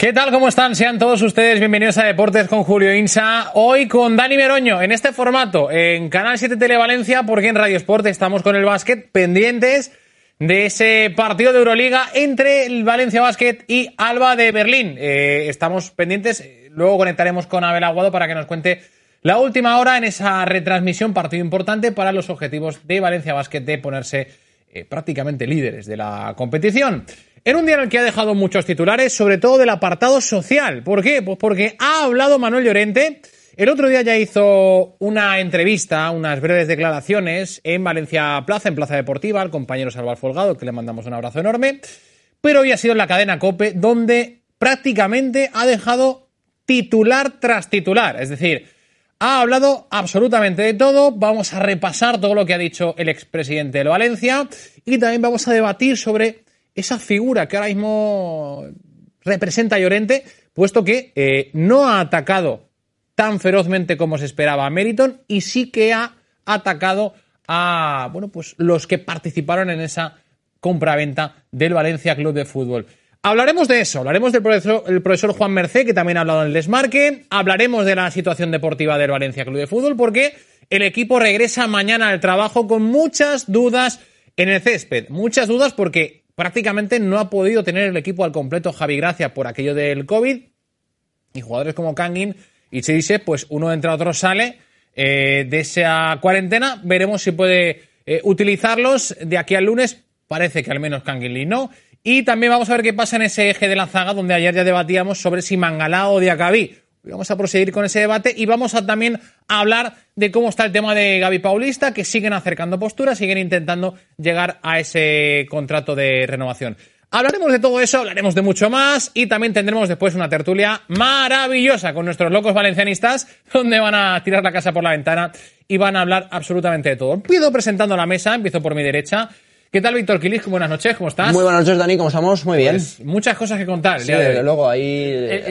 ¿Qué tal? ¿Cómo están? Sean todos ustedes bienvenidos a Deportes con Julio Insa. Hoy con Dani Meroño en este formato en Canal 7 Televalencia, porque en Radio Sport estamos con el básquet pendientes de ese partido de Euroliga entre el Valencia Basket y Alba de Berlín. Estamos pendientes, luego conectaremos con Abel Aguado para que nos cuente la última hora en esa retransmisión, partido importante para los objetivos de Valencia Basket de ponerse prácticamente líderes de la competición. En un día en el que ha dejado muchos titulares, sobre todo del apartado social. ¿Por qué? Pues porque ha hablado Manuel Llorente. El otro día ya hizo una entrevista, unas breves declaraciones en Valencia Plaza, en Plaza Deportiva, al compañero Salvar Folgado, que le mandamos un abrazo enorme. Pero hoy ha sido en la cadena COPE, donde prácticamente ha dejado titular tras titular. Es decir, ha hablado absolutamente de todo. Vamos a repasar todo lo que ha dicho el expresidente del Valencia y también vamos a debatir sobre esa figura que ahora mismo representa a Llorente, puesto que no ha atacado tan ferozmente como se esperaba a Meriton y sí que ha atacado a pues los que participaron en esa compraventa del Valencia Club de Fútbol. Hablaremos de eso, hablaremos del profesor Juan Mercé, que también ha hablado en el desmarque, hablaremos de la situación deportiva del Valencia Club de Fútbol, porque el equipo regresa mañana al trabajo con muchas dudas en el césped. Muchas dudas porque prácticamente no ha podido tener el equipo al completo Javi Gracia por aquello del COVID, y jugadores como Kangin y Cherisev, pues uno entra, otro sale de esa cuarentena. Veremos si puede utilizarlos de aquí al lunes. Parece que al menos Kangin Lee no. Y también vamos a ver qué pasa en ese eje de la zaga, donde ayer ya debatíamos sobre si Mangala o Diacabí. Vamos a proseguir con ese debate y vamos a también hablar de cómo está el tema de Gaby Paulista, que siguen acercando posturas, siguen intentando llegar a ese contrato de renovación. Hablaremos de todo eso, hablaremos de mucho más y también tendremos después una tertulia maravillosa con nuestros locos valencianistas, donde van a tirar la casa por la ventana y van a hablar absolutamente de todo. Empiezo presentando la mesa, empiezo por mi derecha. ¿Qué tal, Víctor Quilis? Buenas noches, ¿cómo estás? Muy buenas noches, Dani, ¿cómo estamos? Muy bien. Pues muchas cosas que contar el sí, día de hoy. desde luego, ahí...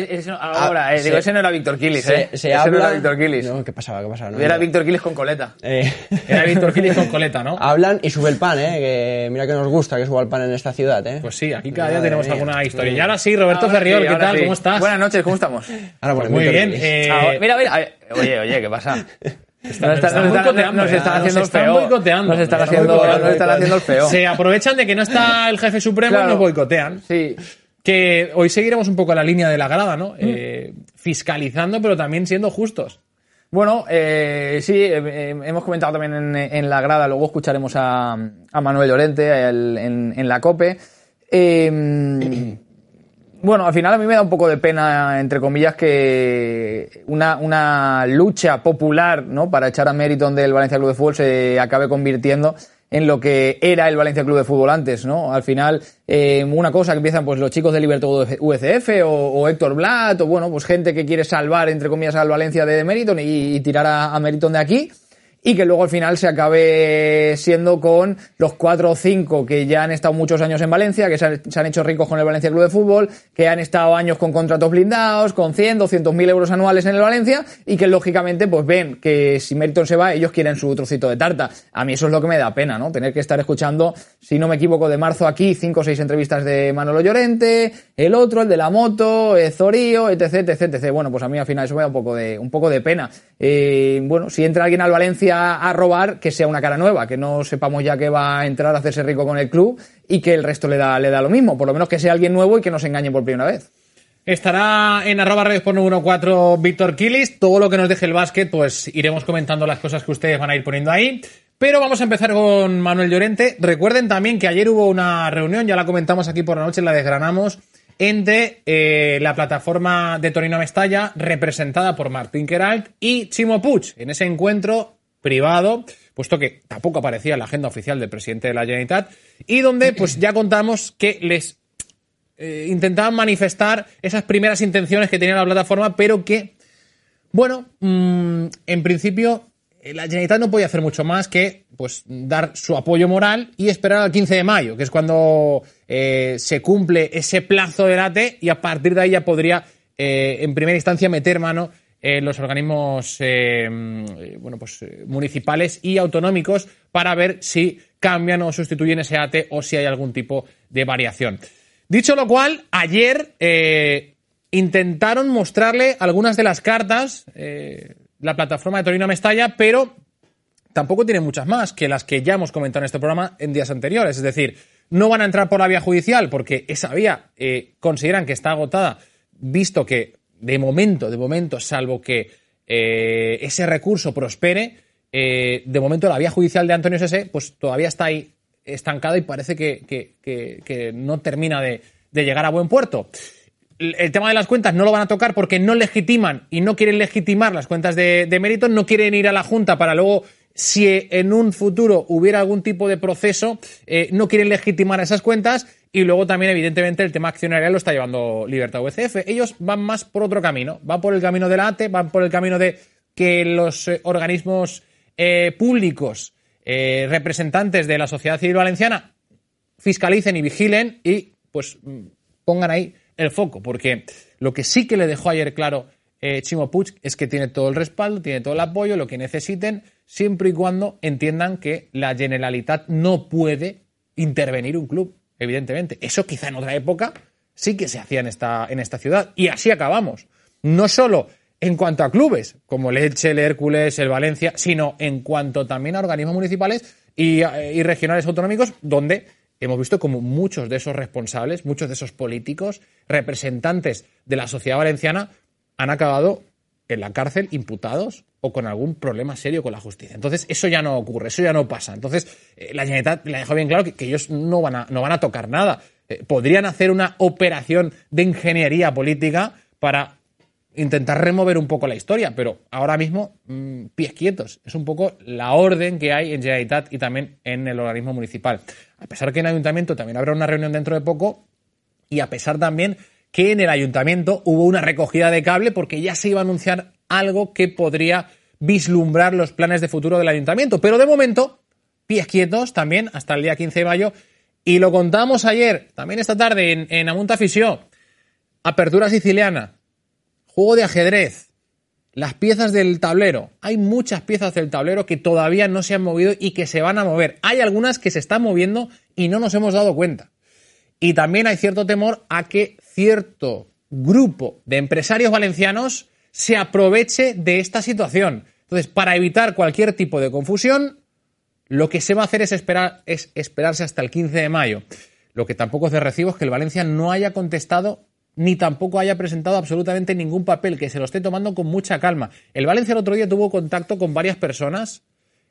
Digo, ese no era Víctor Quilis, Se ese habla... no era Víctor Quilis. No, ¿qué pasaba? No, era Víctor Quilis con coleta. Era Víctor Quilis con coleta, ¿no? Hablan y sube el pan, que mira que nos gusta que suba el pan en esta ciudad, Pues sí, aquí cada día tenemos alguna historia. Y ahora sí, Roberto Ferriol, ¿qué tal? ¿Cómo estás? Buenas noches, ¿cómo estamos? Ahora, pues muy bien. Mira. Oye, ¿qué pasa? Nos están haciendo el feo. Se aprovechan de que no está el jefe supremo y nos boicotean. Sí. Que hoy seguiremos un poco la línea de la grada, ¿no? Fiscalizando, pero también siendo justos. Bueno, sí, hemos comentado también en la grada, luego escucharemos a Manuel Llorente en la COPE. Bueno, al final a mí me da un poco de pena, entre comillas, que una lucha popular, ¿no?, para echar a Meriton del Valencia Club de Fútbol se acabe convirtiendo en lo que era el Valencia Club de Fútbol antes, ¿no? Al final, una cosa que empiezan pues los chicos de Libertad UCF o Héctor Blatt, o bueno, pues gente que quiere salvar, entre comillas, al Valencia de Meriton y tirar a Meriton de aquí, y que luego al final se acabe siendo con los 4 o 5 que ya han estado muchos años en Valencia, que se han hecho ricos con el Valencia Club de Fútbol, que han estado años con contratos blindados, con 100, 200.000 euros anuales en el Valencia, y que lógicamente pues ven que si Meriton se va, ellos quieren su trocito de tarta. A mí eso es lo que me da pena, ¿no? Tener que estar escuchando, si no me equivoco, de marzo aquí 5 o 6 entrevistas de Manolo Llorente, el otro, el de la moto, Zorío, etc. Bueno, pues a mí al final eso me da un poco de pena. Bueno, si entra alguien al Valencia a robar, que sea una cara nueva, que no sepamos ya que va a entrar a hacerse rico con el club y que el resto le da lo mismo, por lo menos que sea alguien nuevo y que no se engañe por primera vez. Estará en @radiosport4 Víctor Quilis. Todo lo que nos deje el básquet, pues iremos comentando las cosas que ustedes van a ir poniendo ahí. Pero vamos a empezar con Manuel Llorente. Recuerden también que ayer hubo una reunión, ya la comentamos aquí por la noche, la desgranamos, entre la plataforma de Torino Mestalla, representada por Martín Queralt, y Chimo Puig, en ese encuentro privado, puesto que tampoco aparecía en la agenda oficial del presidente de la Generalitat, y donde pues ya contamos que les intentaban manifestar esas primeras intenciones que tenía la plataforma, pero que, bueno, en principio la Generalitat no podía hacer mucho más que pues dar su apoyo moral y esperar al 15 de mayo, que es cuando se cumple ese plazo del ATE, y a partir de ahí ya podría en primera instancia meter mano los organismos municipales y autonómicos para ver si cambian o sustituyen ese ATE o si hay algún tipo de variación. Dicho lo cual, ayer intentaron mostrarle algunas de las cartas, la plataforma de Torino Mestalla, pero tampoco tiene muchas más que las que ya hemos comentado en este programa en días anteriores. Es decir, no van a entrar por la vía judicial porque esa vía consideran que está agotada, visto que de momento, salvo que ese recurso prospere, de momento la vía judicial de Antonio Sese pues todavía está ahí estancada y parece que no termina de llegar a buen puerto. El tema de las cuentas no lo van a tocar porque no legitiman y no quieren legitimar las cuentas de mérito, no quieren ir a la Junta para luego, si en un futuro hubiera algún tipo de proceso, no quieren legitimar esas cuentas. Y luego también, evidentemente, el tema accionarial lo está llevando Libertad UCF. Ellos van más por otro camino, van por el camino de la ATE, van por el camino de que los organismos públicos, representantes de la sociedad civil valenciana, fiscalicen y vigilen y pues pongan ahí el foco, porque lo que sí que le dejó ayer claro Ximo Puig es que tiene todo el respaldo, tiene todo el apoyo, lo que necesiten, siempre y cuando entiendan que la Generalitat no puede intervenir un club, evidentemente. Eso quizá en otra época sí que se hacía en esta ciudad, y así acabamos. No solo en cuanto a clubes, como el Elche, el Hércules, el Valencia, sino en cuanto también a organismos municipales y regionales autonómicos, donde hemos visto como muchos de esos responsables, muchos de esos políticos, representantes de la sociedad valenciana, han acabado en la cárcel imputados o con algún problema serio con la justicia. Entonces, eso ya no ocurre, eso ya no pasa. Entonces, la Generalitat le ha dejado bien claro que ellos no van a tocar nada. Podrían hacer una operación de ingeniería política para intentar remover un poco la historia, pero ahora mismo, pies quietos. Es un poco la orden que hay en Generalitat y también en el organismo municipal. A pesar que en el ayuntamiento también habrá una reunión dentro de poco, y a pesar también que en el ayuntamiento hubo una recogida de cable porque ya se iba a anunciar algo que podría vislumbrar los planes de futuro del ayuntamiento. Pero de momento, pies quietos también hasta el día 15 de mayo. Y lo contamos ayer, también esta tarde en Amunta Afició. Apertura siciliana, juego de ajedrez, las piezas del tablero. Hay muchas piezas del tablero que todavía no se han movido y que se van a mover. Hay algunas que se están moviendo y no nos hemos dado cuenta. Y también hay cierto temor a que cierto grupo de empresarios valencianos se aproveche de esta situación. Entonces, para evitar cualquier tipo de confusión, lo que se va a hacer es esperarse hasta el 15 de mayo. Lo que tampoco es de recibo es que el Valencia no haya contestado ni tampoco haya presentado absolutamente ningún papel, que se lo esté tomando con mucha calma. El Valencia el otro día tuvo contacto con varias personas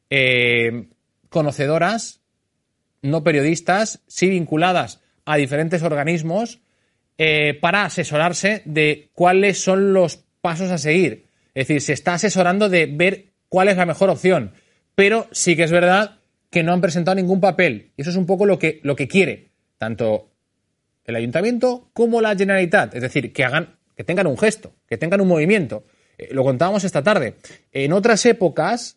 conocedoras, no periodistas, sí vinculadas a diferentes organismos, para asesorarse de cuáles son los pasos a seguir. Es decir, se está asesorando de ver cuál es la mejor opción. Pero sí que es verdad que no han presentado ningún papel. Y eso es un poco lo que quiere tanto el ayuntamiento como la Generalitat. Es decir, que tengan un gesto, que tengan un movimiento. Lo contábamos esta tarde. En otras épocas,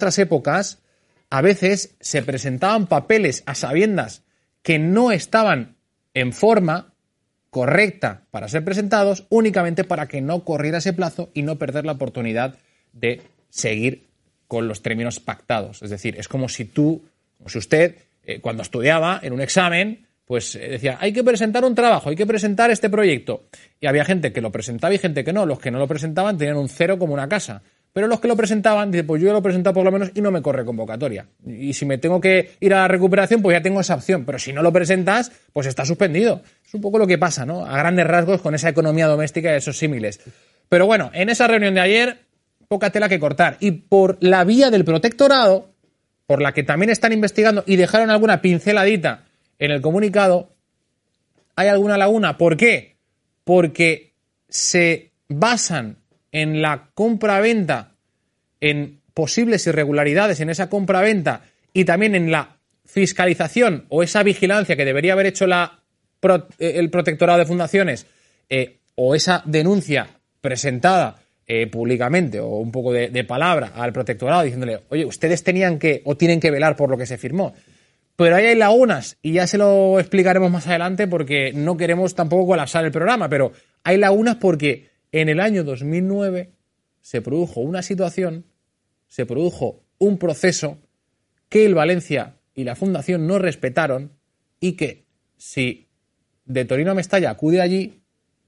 a veces se presentaban papeles a sabiendas que no estaban en forma correcta para ser presentados, únicamente para que no corriera ese plazo y no perder la oportunidad de seguir con los términos pactados. Es decir, es como si usted, cuando estudiaba en un examen, pues decía, hay que presentar un trabajo, hay que presentar este proyecto. Y había gente que lo presentaba y gente que no. Los que no lo presentaban tenían un 0 como una casa. Pero los que lo presentaban, dice, pues yo lo he presentado por lo menos y no me corre convocatoria. Y si me tengo que ir a la recuperación, pues ya tengo esa opción. Pero si no lo presentas, pues está suspendido. Es un poco lo que pasa, ¿no? A grandes rasgos con esa economía doméstica y esos símiles. Pero bueno, en esa reunión de ayer, poca tela que cortar. Y por la vía del protectorado, por la que también están investigando y dejaron alguna pinceladita en el comunicado, hay alguna laguna. ¿Por qué? Porque se basan en la compra-venta, en posibles irregularidades en esa compra-venta y también en la fiscalización o esa vigilancia que debería haber hecho el protectorado de fundaciones, o esa denuncia presentada públicamente o un poco de palabra al protectorado diciéndole, oye, ustedes tienen que velar por lo que se firmó. Pero ahí hay lagunas y ya se lo explicaremos más adelante porque no queremos tampoco colapsar el programa, pero hay lagunas porque en el año 2009 se produjo una situación, se produjo un proceso que el Valencia y la Fundación no respetaron y que si de Torino a Mestalla acude allí,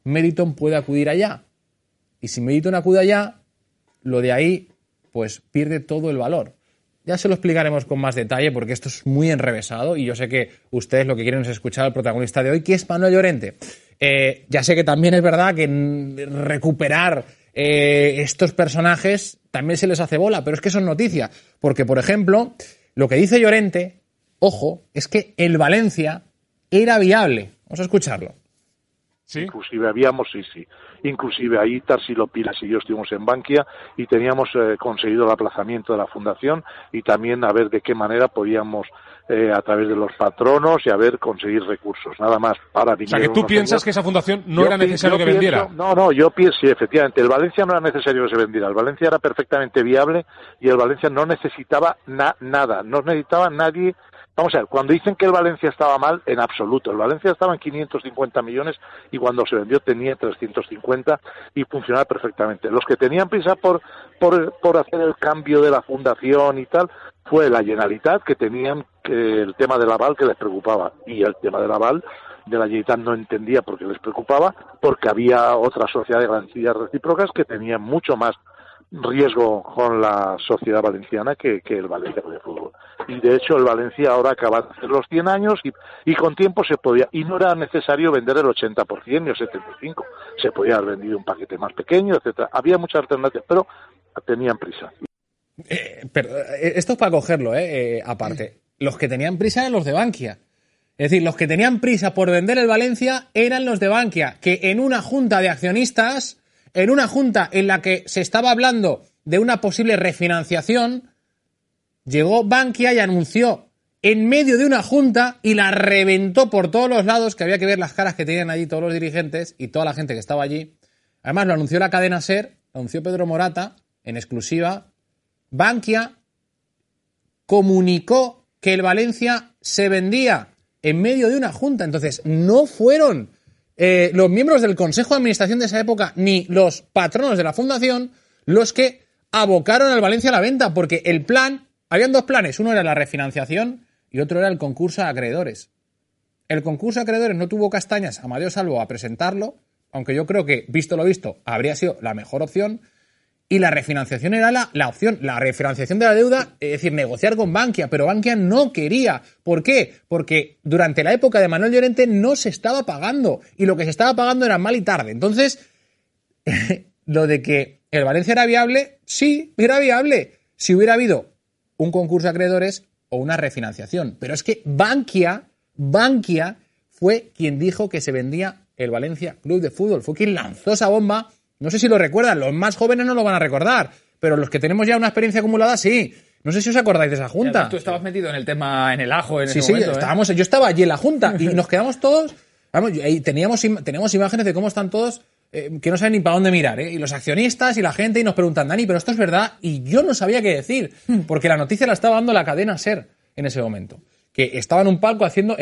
Meriton puede acudir allá. Y si Meriton acude allá, lo de ahí pues pierde todo el valor. Ya se lo explicaremos con más detalle porque esto es muy enrevesado y yo sé que ustedes lo que quieren es escuchar al protagonista de hoy, que es Manuel Llorente. Ya sé que también es verdad que recuperar estos personajes también se les hace bola, pero es que son noticias. Porque, por ejemplo, lo que dice Llorente, ojo, es que el Valencia era viable. Vamos a escucharlo. ¿Sí? Inclusive inclusive ahí Tarsilo Pilas y yo estuvimos en Bankia y teníamos conseguido el aplazamiento de la fundación y también a ver de qué manera podíamos a través de los patronos y a ver conseguir recursos, nada más para dinero. O sea, que tú piensas que esa fundación no era necesario que vendiera. No, yo pienso, sí, efectivamente, el Valencia no era necesario que se vendiera, el Valencia era perfectamente viable y el Valencia no necesitaba nada, no necesitaba nadie. Vamos a ver, cuando dicen que el Valencia estaba mal, en absoluto. El Valencia estaba en 550 millones y cuando se vendió tenía 350 y funcionaba perfectamente. Los que tenían prisa por hacer el cambio de la fundación y tal, fue la Generalitat, que tenían el tema del aval que les preocupaba. Y el tema del aval de la Generalitat no entendía por qué les preocupaba, porque había otra sociedad de garantías recíprocas que tenían mucho más riesgo con la sociedad valenciana que el Valencia de fútbol. Y de hecho el Valencia ahora acaba de hacer los 100 años y con tiempo se podía, y no era necesario vender el 80% ni el 75%, se podía haber vendido un paquete más pequeño, etcétera. Había muchas alternativas, pero tenían prisa. Pero esto es para cogerlo, aparte. Los que tenían prisa eran los de Bankia. Es decir, los que tenían prisa por vender el Valencia eran los de Bankia, que en una junta de accionistas, en una junta en la que se estaba hablando de una posible refinanciación, llegó Bankia y anunció en medio de una junta y la reventó por todos los lados, que había que ver las caras que tenían allí todos los dirigentes y toda la gente que estaba allí. Además lo anunció la cadena SER, lo anunció Pedro Morata, en exclusiva. Bankia comunicó que el Valencia se vendía en medio de una junta. Entonces no fueron los miembros del Consejo de Administración de esa época ni los patronos de la fundación los que abocaron al Valencia a la venta, porque el plan, habían dos planes, uno era la refinanciación y otro era el concurso a acreedores. El concurso a acreedores no tuvo castañas Amadeo Salvo a presentarlo, aunque yo creo que, visto lo visto, habría sido la mejor opción, y la refinanciación era la opción, la refinanciación de la deuda, es decir, negociar con Bankia, pero Bankia no quería. ¿Por qué? Porque durante la época de Manuel Llorente no se estaba pagando, y lo que se estaba pagando era mal y tarde. Entonces, lo de que el Valencia era viable, sí, era viable, si hubiera habido un concurso de acreedores o una refinanciación. Pero es que Bankia fue quien dijo que se vendía el Valencia Club de Fútbol, fue quien lanzó esa bomba. No sé si lo recuerdan, los más jóvenes no lo van a recordar, pero los que tenemos ya una experiencia acumulada, sí. No sé si os acordáis de esa junta. Ya, tú estabas metido en el tema, en el ajo en ese momento. Sí, yo estaba allí en la junta y nos quedamos todos, vamos, y teníamos imágenes de cómo están todos, que no saben ni para dónde mirar, y los accionistas y la gente, y nos preguntan, Dani, pero esto es verdad, y yo no sabía qué decir, porque la noticia la estaba dando la cadena SER en ese momento, que estaba en un palco haciendo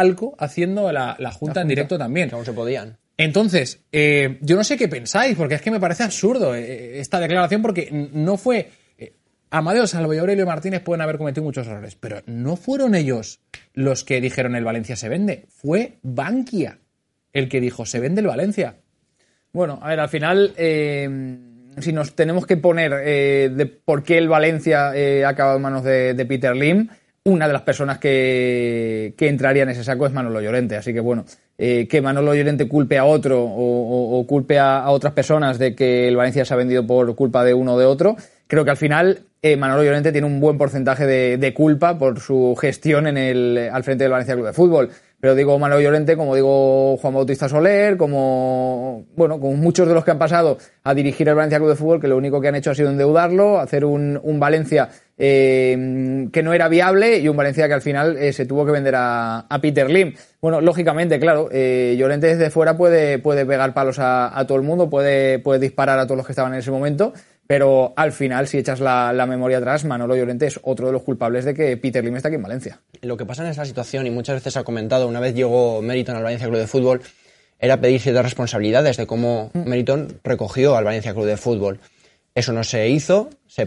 la junta en directo también. Que aún se podían. Entonces, yo no sé qué pensáis, porque es que me parece absurdo esta declaración, porque no fue... Amadeo Salvo y Aurelio Martínez pueden haber cometido muchos errores, pero no fueron ellos los que dijeron el Valencia se vende, fue Bankia el que dijo se vende el Valencia. Bueno, a ver, al final, si nos tenemos que poner de por qué el Valencia ha acabado en manos de Peter Lim, una de las personas que entraría en ese saco es Manolo Llorente. Así que bueno, que Manolo Llorente culpe a otro o culpe a otras personas de que el Valencia se ha vendido por culpa de uno o de otro, creo que al final Manolo Llorente tiene un buen porcentaje de culpa por su gestión al frente del Valencia Club de Fútbol. Pero digo Manolo Llorente, como digo Juan Bautista Soler, como muchos de los que han pasado a dirigir el Valencia Club de Fútbol, que lo único que han hecho ha sido endeudarlo, hacer un Valencia que no era viable y un Valencia que al final se tuvo que vender a Peter Lim. Bueno, lógicamente, claro, Llorente desde fuera puede pegar palos a todo el mundo, puede disparar a todos los que estaban en ese momento, pero al final, si echas la memoria atrás, Manolo Llorente es otro de los culpables de que Peter Lim está aquí en Valencia. Lo que pasa en esta situación, y muchas veces se ha comentado, una vez llegó Meriton al Valencia Club de Fútbol, era pedir ciertas responsabilidades de cómo Meriton recogió al Valencia Club de Fútbol. Eso no se hizo, se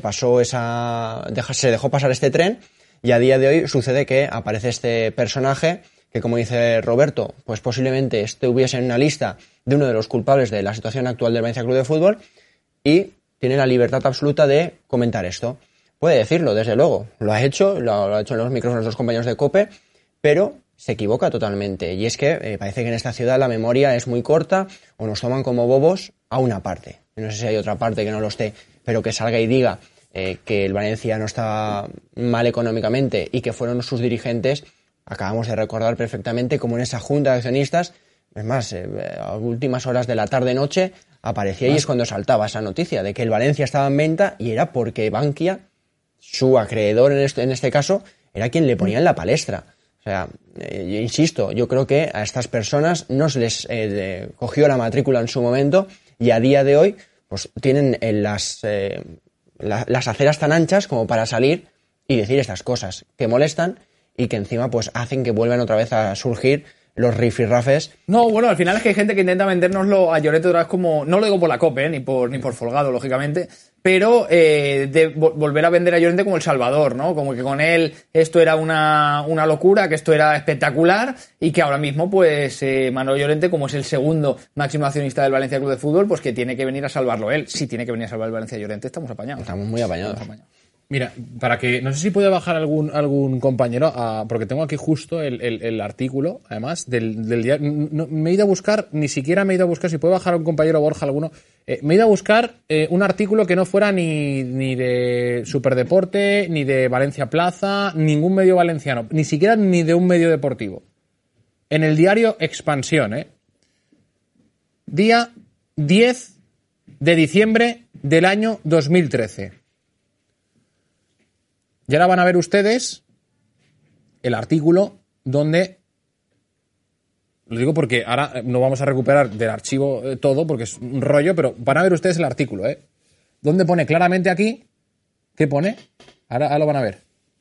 dejó pasar este tren, y a día de hoy sucede que aparece este personaje que, como dice Roberto, pues posiblemente estuviese en una lista de uno de los culpables de la situación actual del Valencia Club de Fútbol y tiene la libertad absoluta de comentar esto. Puede decirlo, desde luego, lo ha hecho en los micrófonos de los compañeros de COPE, pero se equivoca totalmente. Y es que parece que en esta ciudad la memoria es muy corta o nos toman como bobos a una parte. No sé si hay otra parte que no lo esté, pero que salga y diga que el Valencia no está mal económicamente y que fueron sus dirigentes. Acabamos de recordar perfectamente cómo en esa junta de accionistas, es más, a últimas horas de la tarde-noche aparecía y es cuando saltaba esa noticia de que el Valencia estaba en venta y era porque Bankia, su acreedor en este caso, era quien le ponía en la palestra. O sea, yo insisto, yo creo que a estas personas no se les cogió la matrícula en su momento y a día de hoy pues tienen las aceras tan anchas como para salir y decir estas cosas que molestan y que encima pues hacen que vuelvan otra vez a surgir los rifirrafes. No, bueno, al final es que hay gente que intenta vendérnoslo a Llorente otra vez como, no lo digo por la COPE, ni por Folgado, lógicamente, pero de volver a vender a Llorente como el salvador, ¿no? Como que con él esto era una locura, que esto era espectacular y que ahora mismo, pues, Manolo Llorente, como es el segundo máximo accionista del Valencia Club de Fútbol, pues que tiene que venir a salvarlo él. Si tiene que venir a salvar el Valencia Llorente, estamos apañados. Estamos muy apañados. Mira, para que no sé si puede bajar algún compañero, porque tengo aquí justo el artículo, además, del diario. No, me he ido a buscar, ni siquiera me he ido a buscar, si puede bajar un compañero Borja alguno, me he ido a buscar un artículo que no fuera ni de Superdeporte, ni de Valencia Plaza, ningún medio valenciano, ni siquiera ni de un medio deportivo. En el diario Expansión, día 10 de diciembre del año 2013. Y ahora van a ver ustedes el artículo donde, lo digo porque ahora no vamos a recuperar del archivo todo porque es un rollo, pero van a ver ustedes el artículo, donde pone claramente aquí, ¿qué pone? Ahora lo van a ver.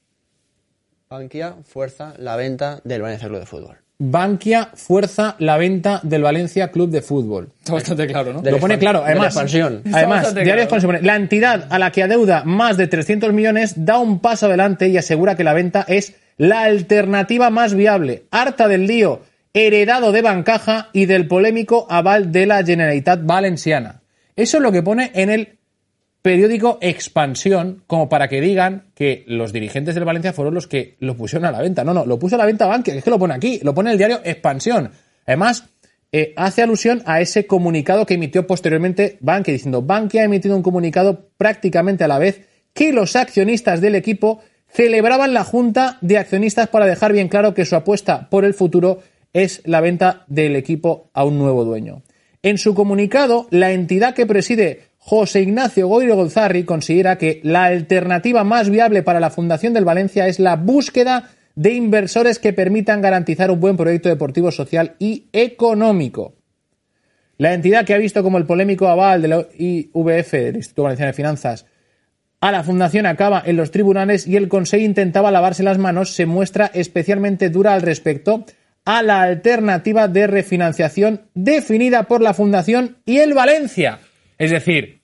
Bankia fuerza la venta del Valencia Club de Fútbol. Bankia fuerza la venta del Valencia Club de Fútbol. Está bastante claro, ¿no? Lo pone claro, además. Diario Expansión pone, la entidad a la que adeuda más de 300 millones da un paso adelante y asegura que la venta es la alternativa más viable, harta del lío heredado de Bancaja y del polémico aval de la Generalitat Valenciana. Eso es lo que pone en el periódico Expansión, como para que digan que los dirigentes del Valencia fueron los que lo pusieron a la venta. No, lo puso a la venta Bankia, es que lo pone aquí, lo pone el diario Expansión. Además, hace alusión a ese comunicado que emitió posteriormente Bankia, diciendo: Bankia ha emitido un comunicado prácticamente a la vez que los accionistas del equipo celebraban la junta de accionistas para dejar bien claro que su apuesta por el futuro es la venta del equipo a un nuevo dueño. En su comunicado, la entidad que preside José Ignacio Goyri Golzarri considera que la alternativa más viable para la fundación del Valencia es la búsqueda de inversores que permitan garantizar un buen proyecto deportivo, social y económico. La entidad que ha visto como el polémico aval de la IVF, del Instituto Valenciano de Finanzas, a la fundación acaba en los tribunales y el Consejo intentaba lavarse las manos, se muestra especialmente dura al respecto a la alternativa de refinanciación definida por la fundación y el Valencia. Es decir,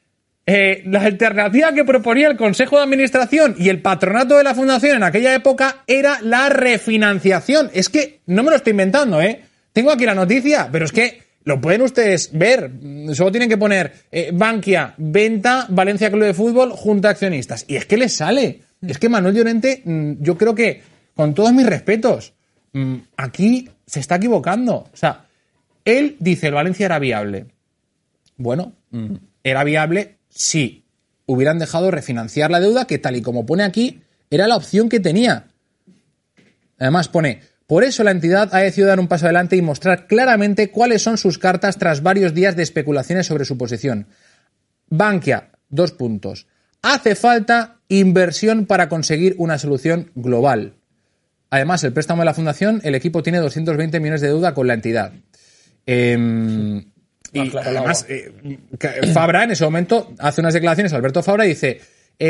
la alternativa que proponía el Consejo de Administración y el patronato de la Fundación en aquella época era la refinanciación. Es que no me lo estoy inventando, Tengo aquí la noticia, pero es que lo pueden ustedes ver. Solo tienen que poner Bankia, venta, Valencia Club de Fútbol, junta de accionistas. Y es que les sale. Es que Manuel Llorente, yo creo que, con todos mis respetos, aquí se está equivocando. O sea, él dice el Valencia era viable. Bueno, era viable si hubieran dejado refinanciar la deuda, que tal y como pone aquí, era la opción que tenía. Además pone, por eso la entidad ha decidido dar un paso adelante y mostrar claramente cuáles son sus cartas tras varios días de especulaciones sobre su posición. Bankia, 2 puntos. Hace falta inversión para conseguir una solución global. Además, el préstamo de la fundación, el equipo tiene 220 millones de deuda con la entidad. Y además, Fabra en ese momento hace unas declaraciones, Alberto Fabra, y dice,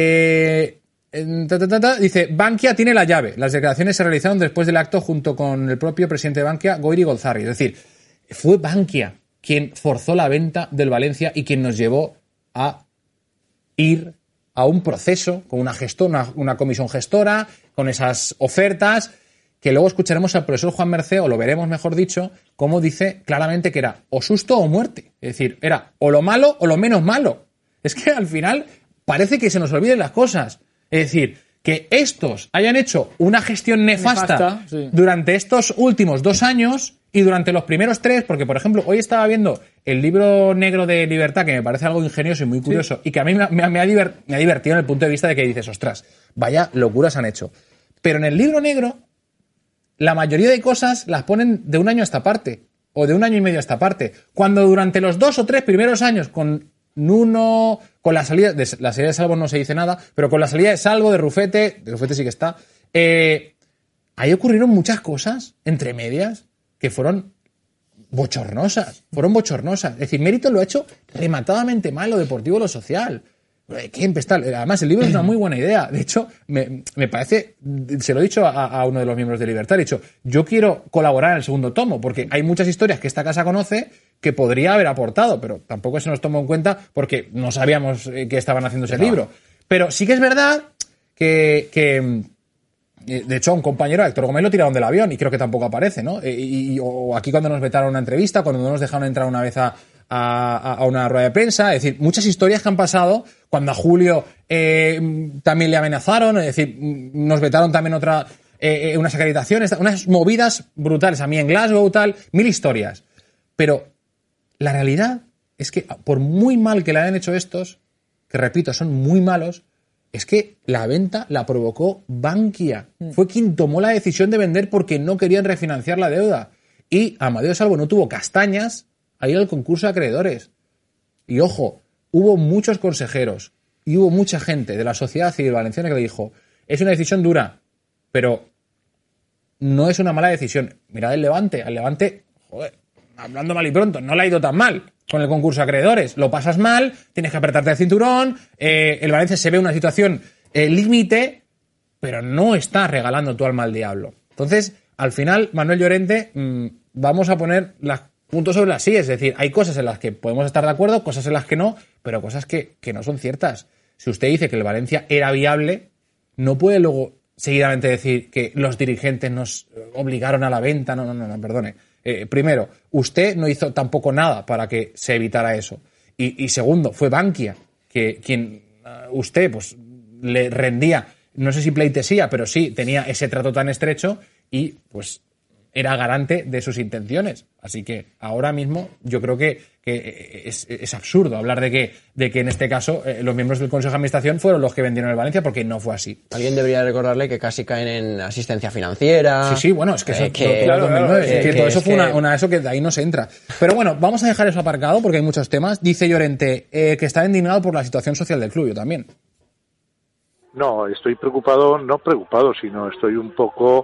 dice, Bankia tiene la llave. Las declaraciones se realizaron después del acto junto con el propio presidente de Bankia, Goyri Golzarri. Es decir, fue Bankia quien forzó la venta del Valencia y quien nos llevó a ir a un proceso con una comisión gestora, con esas ofertas, que luego escucharemos al profesor Juan Mercé, o lo veremos mejor dicho, como dice claramente que era o susto o muerte. Es decir, era o lo malo o lo menos malo. Es que al final parece que se nos olviden las cosas. Es decir, que estos hayan hecho una gestión nefasta sí. durante estos últimos 2 años y durante los primeros 3, porque, por ejemplo, hoy estaba viendo el libro negro de Libertad, que me parece algo ingenioso y muy curioso, sí. Y que a mí me ha divertido en el punto de vista de que dices, ostras, vaya locuras han hecho. Pero en el libro negro, la mayoría de cosas las ponen de 1 año a esta parte, o de 1 año y medio a esta parte, cuando durante los 2 o 3 primeros años, con la salida de Salvo no se dice nada, pero con la salida de Salvo, de Rufete sí que está, ahí ocurrieron muchas cosas, entre medias, que fueron bochornosas. Es decir, Mérito lo ha hecho rematadamente mal, lo deportivo, lo social. Además, el libro es una muy buena idea. De hecho, me parece, se lo he dicho a uno de los miembros de Libertad, he dicho, yo quiero colaborar en el segundo tomo, porque hay muchas historias que esta casa conoce que podría haber aportado, pero tampoco se nos tomó en cuenta porque no sabíamos que estaban haciendo ese libro. Pero sí que es verdad que de hecho, a un compañero, a Héctor Gómez, lo tiraron del avión y creo que tampoco aparece, ¿no? O aquí cuando nos vetaron una entrevista, cuando no nos dejaron entrar una vez a una rueda de prensa. Es decir, muchas historias que han pasado cuando a Julio también le amenazaron, es decir, nos vetaron también unas acreditaciones, unas movidas brutales. A mí en Glasgow, tal, 1000 historias. Pero la realidad es que, por muy mal que le hayan hecho estos, que repito, son muy malos, es que la venta la provocó Bankia. Fue quien tomó la decisión de vender porque no querían refinanciar la deuda. Y Amadeo Salvo no tuvo castañas a ir al concurso de acreedores. Y ojo, hubo muchos consejeros y hubo mucha gente de la sociedad civil valenciana que le dijo, es una decisión dura, pero no es una mala decisión. Mirad el Levante. Al Levante, joder, hablando mal y pronto, no le ha ido tan mal con el concurso de acreedores. Lo pasas mal, tienes que apretarte el cinturón, el Valencia se ve en una situación límite, pero no está regalando tu alma al diablo. Entonces, al final, Manuel Llorente, vamos a poner los puntos sobre las sillas. Es decir, hay cosas en las que podemos estar de acuerdo, cosas en las que no, pero cosas que no son ciertas. Si usted dice que el Valencia era viable, no puede luego seguidamente decir que los dirigentes nos obligaron a la venta. No, perdone. Primero, usted no hizo tampoco nada para que se evitara eso. Y segundo, fue Bankia quien usted pues le rendía, no sé si pleitesía, pero sí tenía ese trato tan estrecho y pues era garante de sus intenciones. Así que ahora mismo yo creo que es absurdo hablar de que en este caso los miembros del Consejo de Administración fueron los que vendieron el Valencia, porque no fue así. Alguien debería recordarle que casi caen en asistencia financiera. Sí, bueno, es que eso claro, 2009. Todo eso fue una eso que de ahí no se entra. Pero bueno, vamos a dejar eso aparcado porque hay muchos temas. Dice Llorente que está indignado por la situación social del club. Yo también. No, estoy preocupado, no preocupado, sino estoy un poco...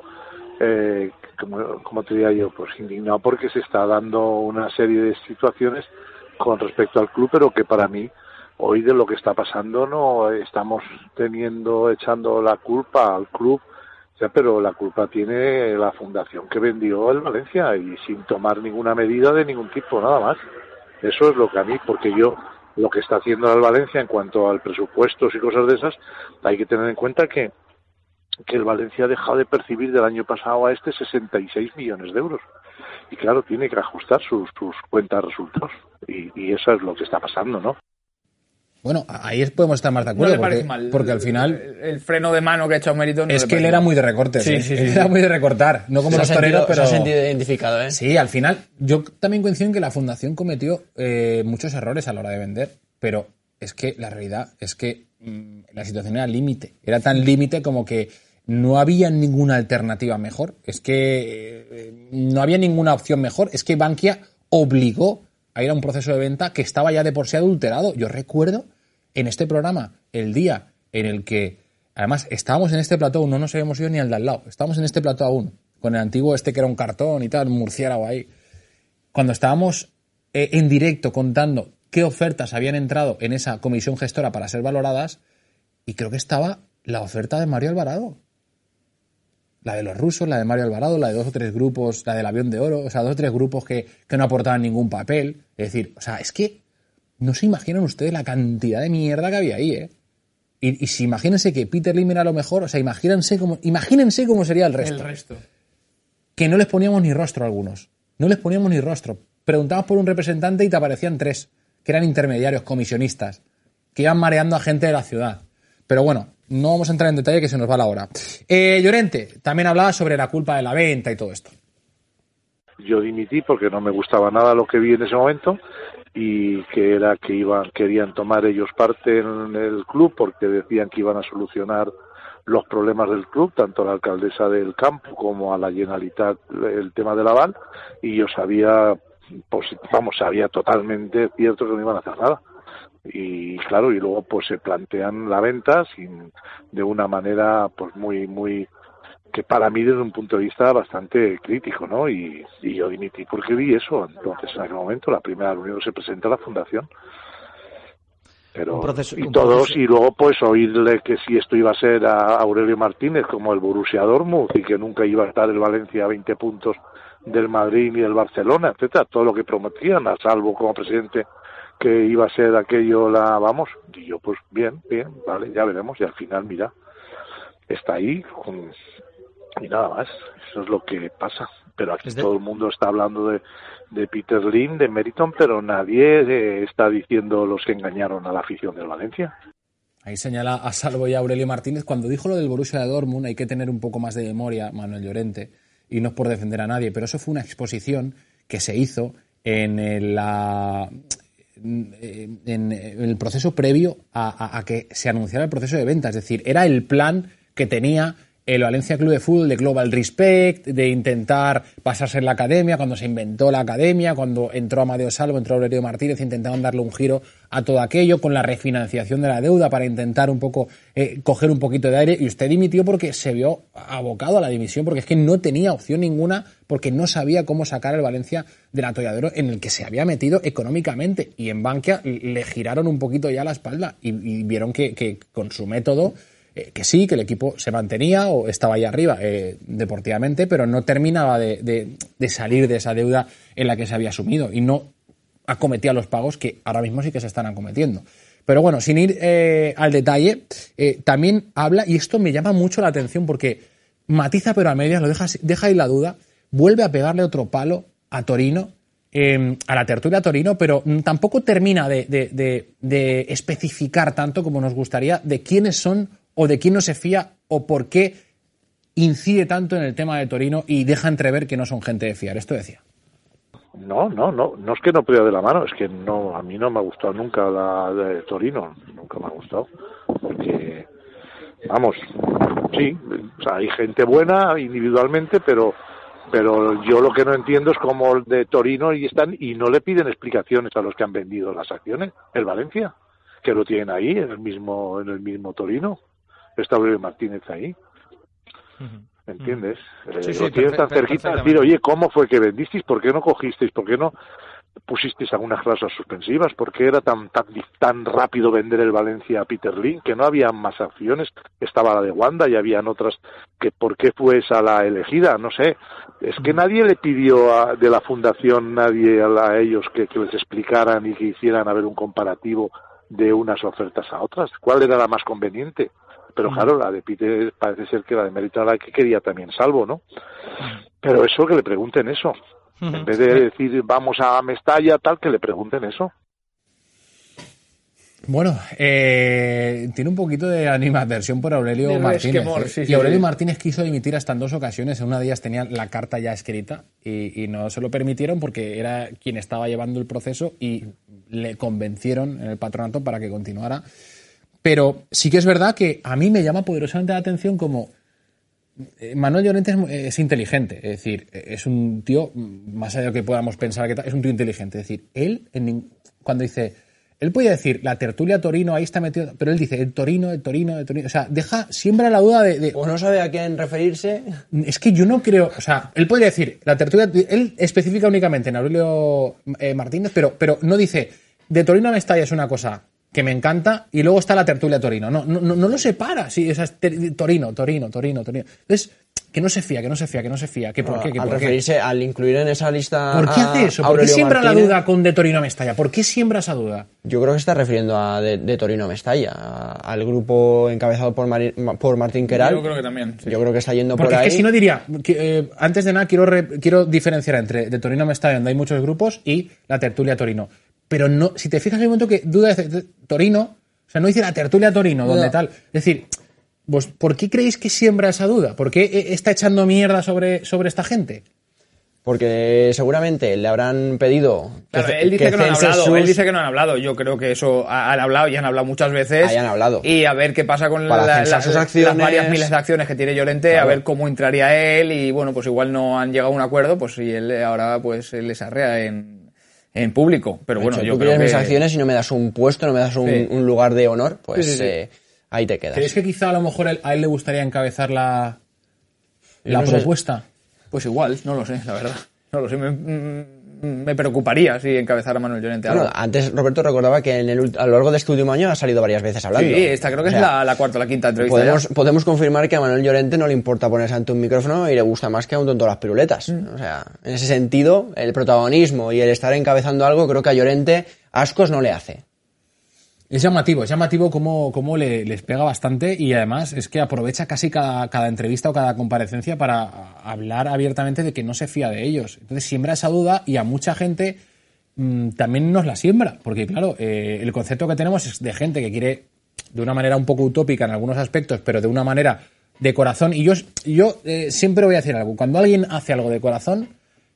como te diría yo, pues indignado porque se está dando una serie de situaciones con respecto al club, pero que para mí hoy de lo que está pasando no estamos echando la culpa al club, o sea, pero la culpa tiene la fundación que vendió el Valencia y sin tomar ninguna medida de ningún tipo, nada más. Eso es lo que a mí, porque yo lo que está haciendo el Valencia en cuanto al presupuestos y cosas de esas, hay que tener en cuenta que el Valencia ha dejado de percibir del año pasado a 66 millones de euros. Y claro, tiene que ajustar sus cuentas de resultados. Y eso es lo que está pasando, ¿no? Bueno, ahí podemos estar más de acuerdo, porque al final... El freno de mano que ha hecho Mérito... Es que él era muy de recortes, sí. Él era muy de recortar, no como los toreros, pero... Se ha sentido identificado, ¿eh? Sí, al final, yo también coincido en que la Fundación cometió muchos errores a la hora de vender, pero es que la realidad es que la situación era límite. Era tan límite como que no había ninguna alternativa mejor. Es que no había ninguna opción mejor. Es que Bankia obligó a ir a un proceso de venta que estaba ya de por sí adulterado. Yo recuerdo en este programa el día en el que, además, estábamos en este plató, no nos habíamos ido ni al de al lado. Estábamos en este plató aún, con el antiguo que era un cartón y tal, un murciélago ahí. Cuando estábamos en directo contando qué ofertas habían entrado en esa comisión gestora para ser valoradas, y creo que estaba la oferta de Mario Alvarado. La de los rusos, la de Mario Alvarado, la de 2 o 3 grupos, la del Avión de Oro, o sea, 2 o 3 grupos que no aportaban ningún papel. Es decir, o sea, es que no se imaginan ustedes la cantidad de mierda que había ahí, ¿eh? Y si imagínense que Peter Lim era lo mejor, o sea, imagínense cómo sería el resto. que no les poníamos ni rostro a algunos. No les poníamos ni rostro. Preguntabas por un representante y te aparecían 3, que eran intermediarios, comisionistas, que iban mareando a gente de la ciudad. Pero bueno, no vamos a entrar en detalle que se nos va la hora. Llorente también hablaba sobre la culpa de la venta y todo esto. Yo dimití porque no me gustaba nada lo que vi en ese momento y que era que querían tomar ellos parte en el club porque decían que iban a solucionar los problemas del club, tanto a la alcaldesa del campo como a la Generalitat el tema del aval, y yo sabía totalmente cierto que no iban a hacer nada. Y claro, y luego pues se plantean la venta de una manera pues muy que para mí desde un punto de vista bastante crítico, ¿no? Y yo dimití porque vi eso. Entonces en aquel momento la primera reunión se presenta a la fundación. Pero y luego pues oírle que si esto iba a ser a Aurelio Martínez como el Borussia Dortmund y que nunca iba a estar el Valencia a 20 puntos del Madrid ni del Barcelona, etcétera, todo lo que prometían, a Salvo como presidente, que iba a ser aquello y yo pues bien, vale, ya veremos, y al final mira, está ahí y nada más, eso es lo que pasa. Pero aquí todo el mundo está hablando de Peter Lim, de Meriton, pero nadie está diciendo los que engañaron a la afición del Valencia. Ahí señala a Salvo y a Aurelio Martínez. Cuando dijo lo del Borussia de Dortmund, hay que tener un poco más de memoria, Manuel Llorente, y no es por defender a nadie, pero eso fue una exposición que se hizo en el proceso previo a que se anunciara el proceso de venta. Es decir, era el plan que tenía el Valencia Club de Fútbol de Global Respect, de intentar pasarse en la academia, cuando se inventó la academia, cuando entró Amadeo Salvo, entró Aurelio Martínez, intentaban darle un giro a todo aquello con la refinanciación de la deuda para intentar un poco coger un poquito de aire, y usted dimitió porque se vio abocado a la dimisión, porque es que no tenía opción ninguna, porque no sabía cómo sacar al Valencia del atolladero en el que se había metido económicamente, y en Bankia le giraron un poquito ya la espalda y vieron que con su método que sí, que el equipo se mantenía o estaba ahí arriba deportivamente, pero no terminaba de salir de esa deuda en la que se había asumido y no acometía los pagos que ahora mismo sí que se están acometiendo. Pero bueno, sin ir al detalle, también habla, y esto me llama mucho la atención porque matiza pero a medias, lo deja ahí la duda, vuelve a pegarle otro palo a Torino, a la tertulia Torino, pero tampoco termina de especificar tanto como nos gustaría de quiénes son o de quién no se fía o por qué incide tanto en el tema de Torino y deja entrever que no son gente de fiar. Esto decía. No es que no pida de la mano, es que no, a mí no me ha gustado nunca la de Torino, nunca me ha gustado, porque sí, o sea, hay gente buena individualmente, pero yo lo que no entiendo es cómo el de Torino y no le piden explicaciones a los que han vendido las acciones, el Valencia, que lo tienen ahí en el mismo Torino. Está Aurelio Martínez ahí. ¿Entiendes? Lo tienes tan cerquita de decir, oye, ¿cómo fue que vendisteis? ¿Por qué no cogisteis? ¿Por qué no pusisteis algunas cláusulas suspensivas? ¿Por qué era tan rápido vender el Valencia a Peter Lim? Que no había más acciones. Estaba la de Wanda y habían otras. Que ¿por qué fue esa la elegida? No sé. Es que nadie le pidió de la fundación, nadie a ellos que les explicaran y que hicieran a ver un comparativo de unas ofertas a otras. ¿Cuál era la más conveniente? Pero claro, la de Peter parece ser que la de Meriton era la que quería también Salvo, ¿no? Pero eso, que le pregunten eso. En vez de decir vamos a Mestalla, tal, que le pregunten eso. Bueno, tiene un poquito de animadversión por Aurelio Martínez. Y Aurelio Martínez quiso dimitir hasta en 2 ocasiones. En una de ellas tenía la carta ya escrita y no se lo permitieron porque era quien estaba llevando el proceso y le convencieron en el patronato para que continuara. Pero sí que es verdad que a mí me llama poderosamente la atención como Manuel Llorente es inteligente, es decir, es un tío, más allá de lo que podamos pensar, es un tío inteligente. Es decir, él, cuando dice, él podía decir, la tertulia Torino, ahí está metido, pero él dice, el Torino, o sea, siembra la duda de... O no sabe a quién referirse. Es que yo no creo, o sea, él podría decir, la tertulia, él especifica únicamente en Aurelio Martínez, pero no dice, de Torino a Mestalla es una cosa que me encanta, y luego está la tertulia Torino. No lo separa. Sí, esa es Torino. Entonces, que no se fía. ¿Por qué? Al referirse, al incluir en esa lista. ¿Por qué hace eso? ¿Por qué siembra la duda con de Torino a Mestalla? ¿Por qué siembra esa duda? Yo creo que se está refiriendo a de Torino a Mestalla, al grupo encabezado por Martín Queral. Yo creo que también. Sí. Yo creo que está yendo porque por ahí. Es que si no diría, antes de nada quiero diferenciar entre de Torino a Mestalla, donde hay muchos grupos, y la tertulia Torino. Pero no, si te fijas en el momento que duda de Torino, o sea, no dice la tertulia Torino, donde tal. Es decir, ¿vos por qué creéis que siembra esa duda? ¿Por qué está echando mierda sobre esta gente? Porque seguramente le habrán pedido. Claro, él dice que no han hablado. Yo creo que eso han hablado y han hablado muchas veces. Ahí han hablado. Y a ver qué pasa con las varias miles de acciones que tiene Llorente, claro. A ver cómo entraría él. Y bueno, pues igual no han llegado a un acuerdo, pues si él ahora pues él les arrea en público. Pero bueno, yo creo que. Mis acciones y no me das un puesto, no me das un lugar de honor, pues sí. Ahí te quedas. ¿Crees que quizá a lo mejor a él le gustaría encabezar la propuesta? Pues igual, no lo sé, la verdad. No lo sé, me preocuparía si encabezara Manuel Llorente. Bueno, antes Roberto recordaba que a lo largo de este último año ha salido varias veces hablando. Sí, esta creo que es la cuarta o la quinta entrevista. Podemos confirmar que a Manuel Llorente no le importa ponerse ante un micrófono y le gusta más que a un tonto las piruletas. O sea, en ese sentido, el protagonismo y el estar encabezando algo, creo que a Llorente ascos no le hace. Es llamativo cómo les pega bastante, y además es que aprovecha casi cada entrevista o cada comparecencia para hablar abiertamente de que no se fía de ellos. Entonces siembra esa duda, y a mucha gente también nos la siembra, porque claro, el concepto que tenemos es de gente que quiere, de una manera un poco utópica en algunos aspectos, pero de una manera de corazón. Y yo siempre voy a decir algo: cuando alguien hace algo de corazón,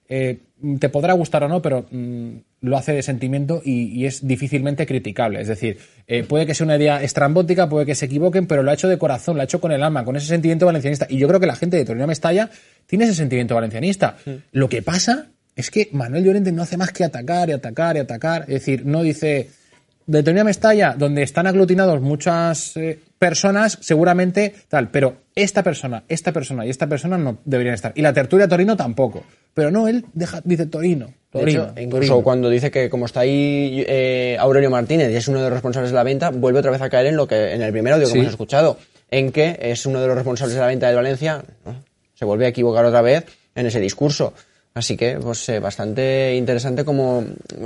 te podrá gustar o no, pero lo hace de sentimiento y es difícilmente criticable. Es decir, puede que sea una idea estrambótica, puede que se equivoquen, pero lo ha hecho de corazón, lo ha hecho con el alma, con ese sentimiento valencianista. Y yo creo que la gente de Torino a Mestalla tiene ese sentimiento valencianista. Sí. Lo que pasa es que Manuel Llorente no hace más que atacar. Es decir, no dice... De Torino a Mestalla, donde están aglutinados muchas personas, seguramente tal, pero esta persona y esta persona no deberían estar. Y la tertulia Torino tampoco. Pero no, él dice Torino. De hecho, incluso cuando dice que como está ahí Aurelio Martínez y es uno de los responsables de la venta, vuelve otra vez a caer en el primer audio que hemos escuchado, en que es uno de los responsables de la venta del Valencia, ¿no? Se vuelve a equivocar otra vez en ese discurso. Así que, pues, bastante interesante como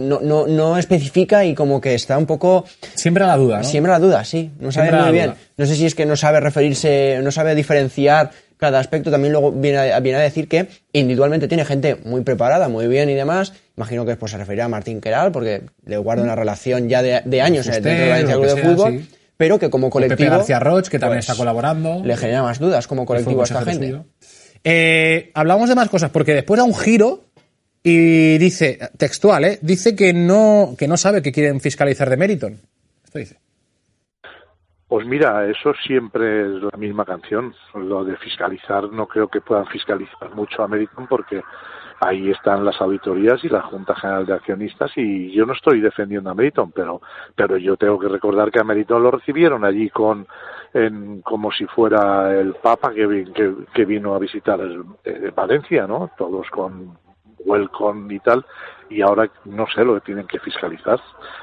no especifica y como que está un poco... Siembra la duda, ¿no? Siembra la duda, sí. No sabe muy bien. No sé si es que no sabe referirse, no sabe diferenciar cada aspecto. También luego viene a decir que individualmente tiene gente muy preparada, muy bien y demás. Imagino que pues se referirá a Martín Queral, porque le guarda una relación ya de años dentro del Valencia Club de Fútbol. Sí. Pero que como colectivo... Pepe García Roch, que también está colaborando. Le genera más dudas como colectivo a esta gente. Hablamos de más cosas, porque después da un giro y dice, textual, dice que no sabe que quieren fiscalizar de Meriton. Esto dice. Pues mira, eso siempre es la misma canción. Lo de fiscalizar, no creo que puedan fiscalizar mucho a Meriton, porque ahí están las auditorías y la Junta General de Accionistas, y yo no estoy defendiendo a Meriton, pero yo tengo que recordar que a Meriton lo recibieron allí como si fuera el Papa que vino a visitar Valencia, ¿no? Todos con welcome y tal, y ahora no sé lo que tienen que fiscalizar.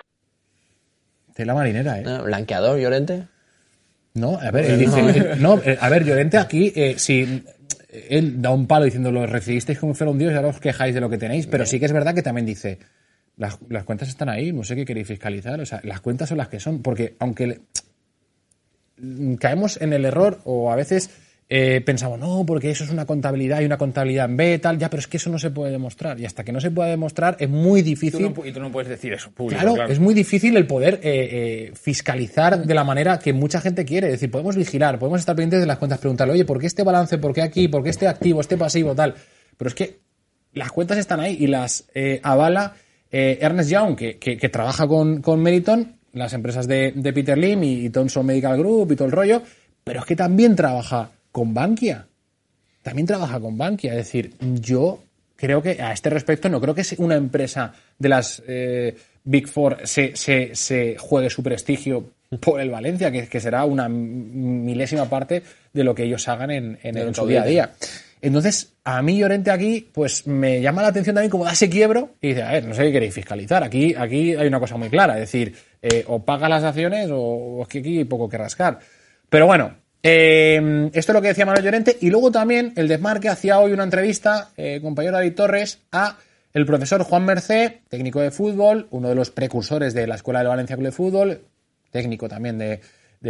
De la marinera, ¿Blanqueador, Llorente? No, a ver, él dice... Llorente aquí, si... Él da un palo diciendo, lo recibisteis como fuera un dios y ahora os quejáis de lo que tenéis, pero sí que es verdad que también dice, las cuentas están ahí, no sé qué queréis fiscalizar, o sea, las cuentas son las que son, porque aunque caemos en el error, o a veces pensamos, no, porque eso es una contabilidad y una contabilidad en B, tal, ya, pero es que eso no se puede demostrar, y hasta que no se pueda demostrar es muy difícil. Y tú no puedes decir eso público. Claro, es muy difícil el poder fiscalizar de la manera que mucha gente quiere. Es decir, podemos vigilar, podemos estar pendientes de las cuentas, preguntarle, oye, ¿por qué este balance? ¿Por qué aquí? ¿Por qué este activo, este pasivo, tal? Pero es que las cuentas están ahí y las avala Ernst Young, que trabaja con Meriton, las empresas de Peter Lim y Thomson Medical Group y todo el rollo, pero es que también trabaja con Bankia. Es decir, yo creo que a este respecto no creo que una empresa de las Big Four se juegue su prestigio por el Valencia, que será una milésima parte de lo que ellos hagan en su día a día. Entonces, a mí Llorente aquí, pues me llama la atención también como da ese quiebro y dice, a ver, no sé qué queréis fiscalizar. Aquí hay una cosa muy clara, es decir, o pagas las acciones o es que aquí hay poco que rascar. Pero bueno, esto es lo que decía Manuel Llorente. Y luego también el Desmarque hacía hoy una entrevista, compañero David Torres, a el profesor Juan Mercé, técnico de fútbol, uno de los precursores de la Escuela del Valencia Club de Fútbol, técnico también de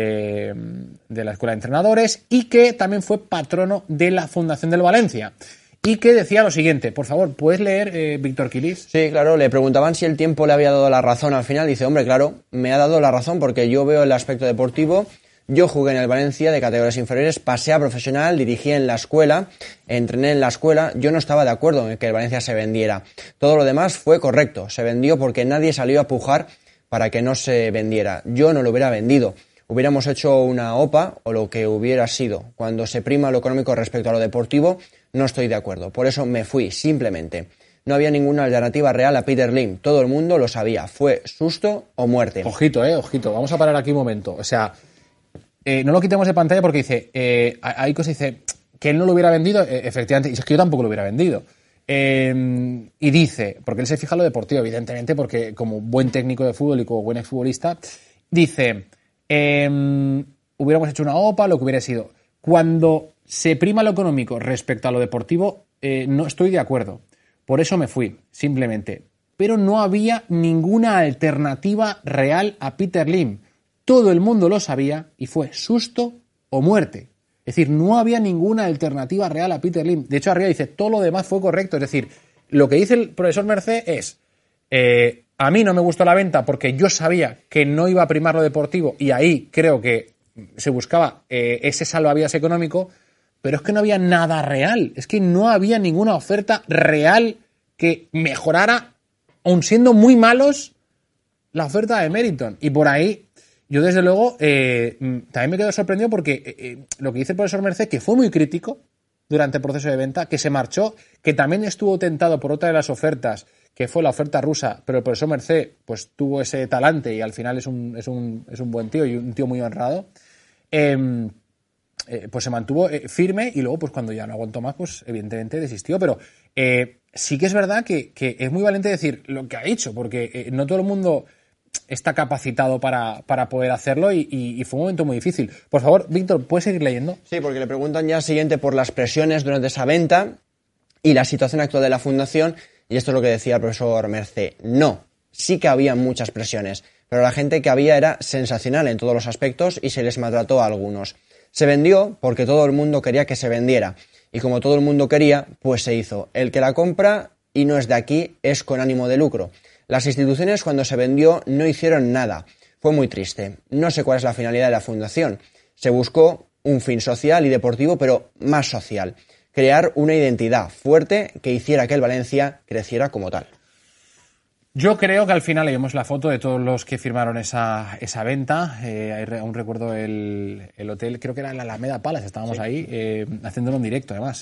la Escuela de Entrenadores, y que también fue patrono de la Fundación del Valencia. Y que decía lo siguiente, por favor, ¿puedes leer, Víctor Quilis? Sí, claro, le preguntaban si el tiempo le había dado la razón al final. Dice, hombre, claro, me ha dado la razón porque yo veo el aspecto deportivo. Yo jugué en el Valencia de categorías inferiores, pasé a profesional, dirigí en la escuela, entrené en la escuela. Yo no estaba de acuerdo en que el Valencia se vendiera. Todo lo demás fue correcto. Se vendió porque nadie salió a pujar para que no se vendiera. Yo no lo hubiera vendido. Hubiéramos hecho una OPA o lo que hubiera sido. Cuando se prima lo económico respecto a lo deportivo, no estoy de acuerdo. Por eso me fui, simplemente. No había ninguna alternativa real a Peter Lim. Todo el mundo lo sabía. Fue susto o muerte. Ojito, ojito. Vamos a parar aquí un momento. O sea, no lo quitemos de pantalla porque dice, hay cosas dice que él no lo hubiera vendido, efectivamente, y es que yo tampoco lo hubiera vendido. Y dice, porque él se fija en lo deportivo, evidentemente, porque como buen técnico de fútbol y como buen exfutbolista, dice, hubiéramos hecho una OPA, lo que hubiera sido. Cuando se prima lo económico respecto a lo deportivo, no estoy de acuerdo. Por eso me fui, simplemente. Pero no había ninguna alternativa real a Peter Lim. Todo el mundo lo sabía y fue susto o muerte. Es decir, no había ninguna alternativa real a Peter Lim. De hecho, arriba dice, todo lo demás fue correcto. Es decir, lo que dice el profesor Mercé es, a mí no me gustó la venta porque yo sabía que no iba a primar lo deportivo y ahí creo que se buscaba ese salvavidas económico, pero es que no había nada real. Es que no había ninguna oferta real que mejorara, aun siendo muy malos, la oferta de Meriton. Y por ahí... Yo, desde luego, también me quedo sorprendido porque lo que dice el profesor Mercé, que fue muy crítico durante el proceso de venta, que se marchó, que también estuvo tentado por otra de las ofertas, que fue la oferta rusa, pero el profesor Mercé pues tuvo ese talante y al final es un buen tío y un tío muy honrado, pues se mantuvo firme y luego pues cuando ya no aguantó más, pues evidentemente desistió. Pero sí que es verdad que es muy valiente decir lo que ha dicho, porque no todo el mundo... está capacitado para poder hacerlo y fue un momento muy difícil. Por favor, Víctor, ¿puedes seguir leyendo? Sí, porque le preguntan ya siguiente por las presiones durante esa venta y la situación actual de la fundación, y esto es lo que decía el profesor Mercé. No, sí que había muchas presiones, pero la gente que había era sensacional en todos los aspectos y se les maltrató a algunos. Se vendió porque todo el mundo quería que se vendiera, y como todo el mundo quería, pues se hizo. El que la compra y no es de aquí es con ánimo de lucro. Las instituciones cuando se vendió no hicieron nada. Fue muy triste. No sé cuál es la finalidad de la fundación. Se buscó un fin social y deportivo, pero más social. Crear una identidad fuerte que hiciera que el Valencia creciera como tal. Yo creo que al final le vimos la foto de todos los que firmaron esa venta. Aún recuerdo el hotel, creo que era en la Alameda Palace, estábamos sí. Ahí, haciéndolo en directo además.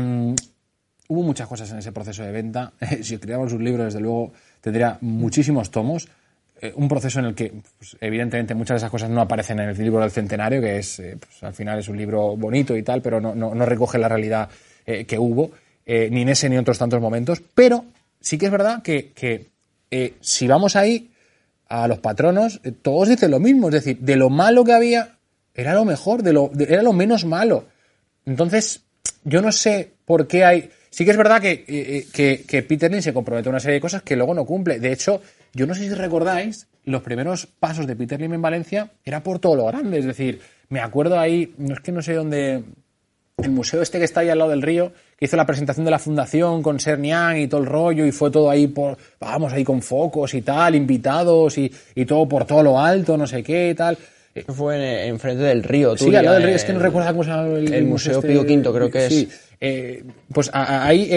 Hubo muchas cosas en ese proceso de venta. Si escribiéramos un libro, desde luego, tendría muchísimos tomos. Un proceso en el que, pues, evidentemente, muchas de esas cosas no aparecen en el libro del centenario, que es, pues, al final es un libro bonito y tal, pero no recoge la realidad que hubo, ni en ese ni en otros tantos momentos. Pero sí que es verdad que si vamos ahí a los patronos, todos dicen lo mismo. Es decir, de lo malo que había, era lo mejor, era lo menos malo. Entonces, yo no sé por qué hay... Sí que es verdad que Peter Lim se compromete a una serie de cosas que luego no cumple. De hecho, yo no sé si recordáis, los primeros pasos de Peter Lim en Valencia era por todo lo grande. Es decir, me acuerdo ahí, no sé dónde, el museo este que está ahí al lado del río, que hizo la presentación de la fundación con Sernián y todo el rollo, y fue todo ahí ahí con focos y tal, invitados y todo por todo lo alto, no sé qué y tal. Eso fue enfrente del río. Sí, al lado del río, es que no recuerdo cómo se llama el Museo Pío V, creo que sí. Pues ahí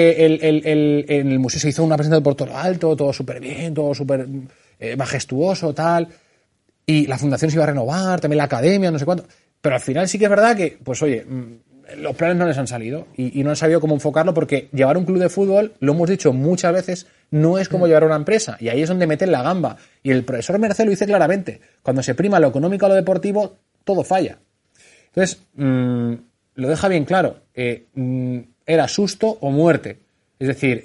en el museo se hizo una presentación por todo lo alto, todo súper bien, todo súper majestuoso, tal. Y la fundación se iba a renovar, también la academia, no sé cuánto. Pero al final sí que es verdad que, pues oye, los planes no les han salido y no han sabido cómo enfocarlo, porque llevar un club de fútbol, lo hemos dicho muchas veces, no es como llevar una empresa. Y ahí es donde meten la gamba. Y el profesor Mercé lo dice claramente. Cuando se prima lo económico a lo deportivo, todo falla. Entonces, lo deja bien claro. El era susto o muerte. Es decir,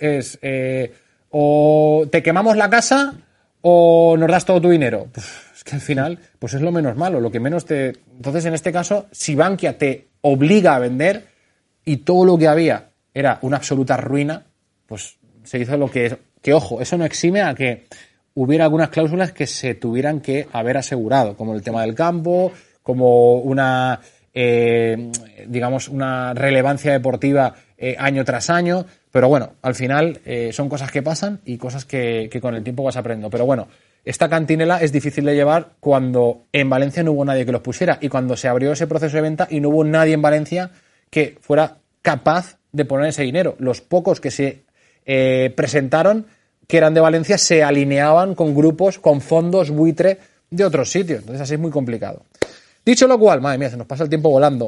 o te quemamos la casa o nos das todo tu dinero. Es que al final, pues es lo menos malo, lo que menos te... Entonces, en este caso, si Bankia te obliga a vender y todo lo que había era una absoluta ruina, pues se hizo lo que es. Que, ojo, eso no exime a que hubiera algunas cláusulas que se tuvieran que haber asegurado, como el tema del campo, como una, digamos, una relevancia deportiva año tras año. Pero bueno, al final son cosas que pasan y cosas que con el tiempo vas aprendiendo. Pero bueno, esta cantinela es difícil de llevar cuando en Valencia no hubo nadie que los pusiera y cuando se abrió ese proceso de venta y no hubo nadie en Valencia que fuera capaz de poner ese dinero. Los pocos que se presentaron, que eran de Valencia, se alineaban con grupos, con fondos buitre de otros sitios. Entonces así es muy complicado. Dicho lo cual, madre mía, se nos pasa el tiempo volando.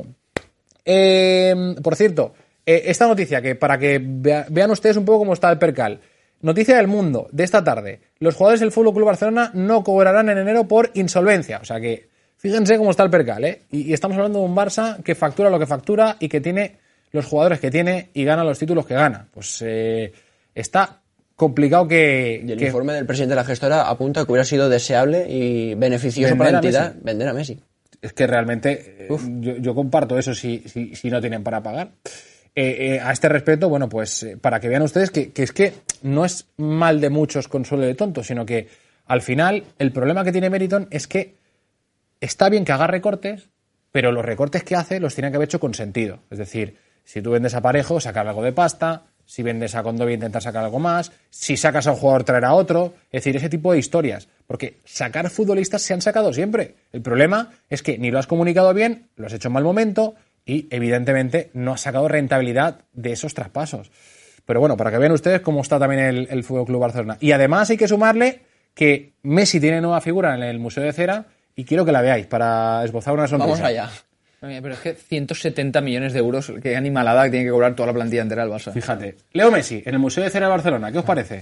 Por cierto, esta noticia, que para que vean ustedes un poco cómo está el percal. Noticia del Mundo, de esta tarde. Los jugadores del FC Barcelona no cobrarán en enero por insolvencia. O sea que, fíjense cómo está el percal, ¿eh? Y estamos hablando de un Barça que factura lo que factura y que tiene los jugadores que tiene y gana los títulos que gana. Pues está complicado que... Y el informe del presidente de la gestora apunta que hubiera sido deseable y beneficioso para la entidad vender a Messi. Es que realmente yo comparto eso si no tienen para pagar. A este respecto, bueno, pues para que vean ustedes que es que no es mal de muchos consuelo de tontos, sino que al final el problema que tiene Meriton es que está bien que haga recortes, pero los recortes que hace los tiene que haber hecho con sentido. Es decir, si tú vendes a Parejo, sacar algo de pasta. Si vendes a Kondogbia, intentar sacar algo más. Si sacas a un jugador, traer a otro. Es decir, ese tipo de historias. Porque sacar futbolistas se han sacado siempre. El problema es que ni lo has comunicado bien, lo has hecho en mal momento y, evidentemente, no has sacado rentabilidad de esos traspasos. Pero bueno, para que vean ustedes cómo está también el FC Barcelona. Y además hay que sumarle que Messi tiene nueva figura en el Museo de Cera y quiero que la veáis para esbozar una sonrisa. Vamos allá. Pero es que 170 millones de euros, qué animalada que tiene que cobrar toda la plantilla entera del Barça. Fíjate, Leo Messi en el Museo de Cera de Barcelona, ¿qué os parece?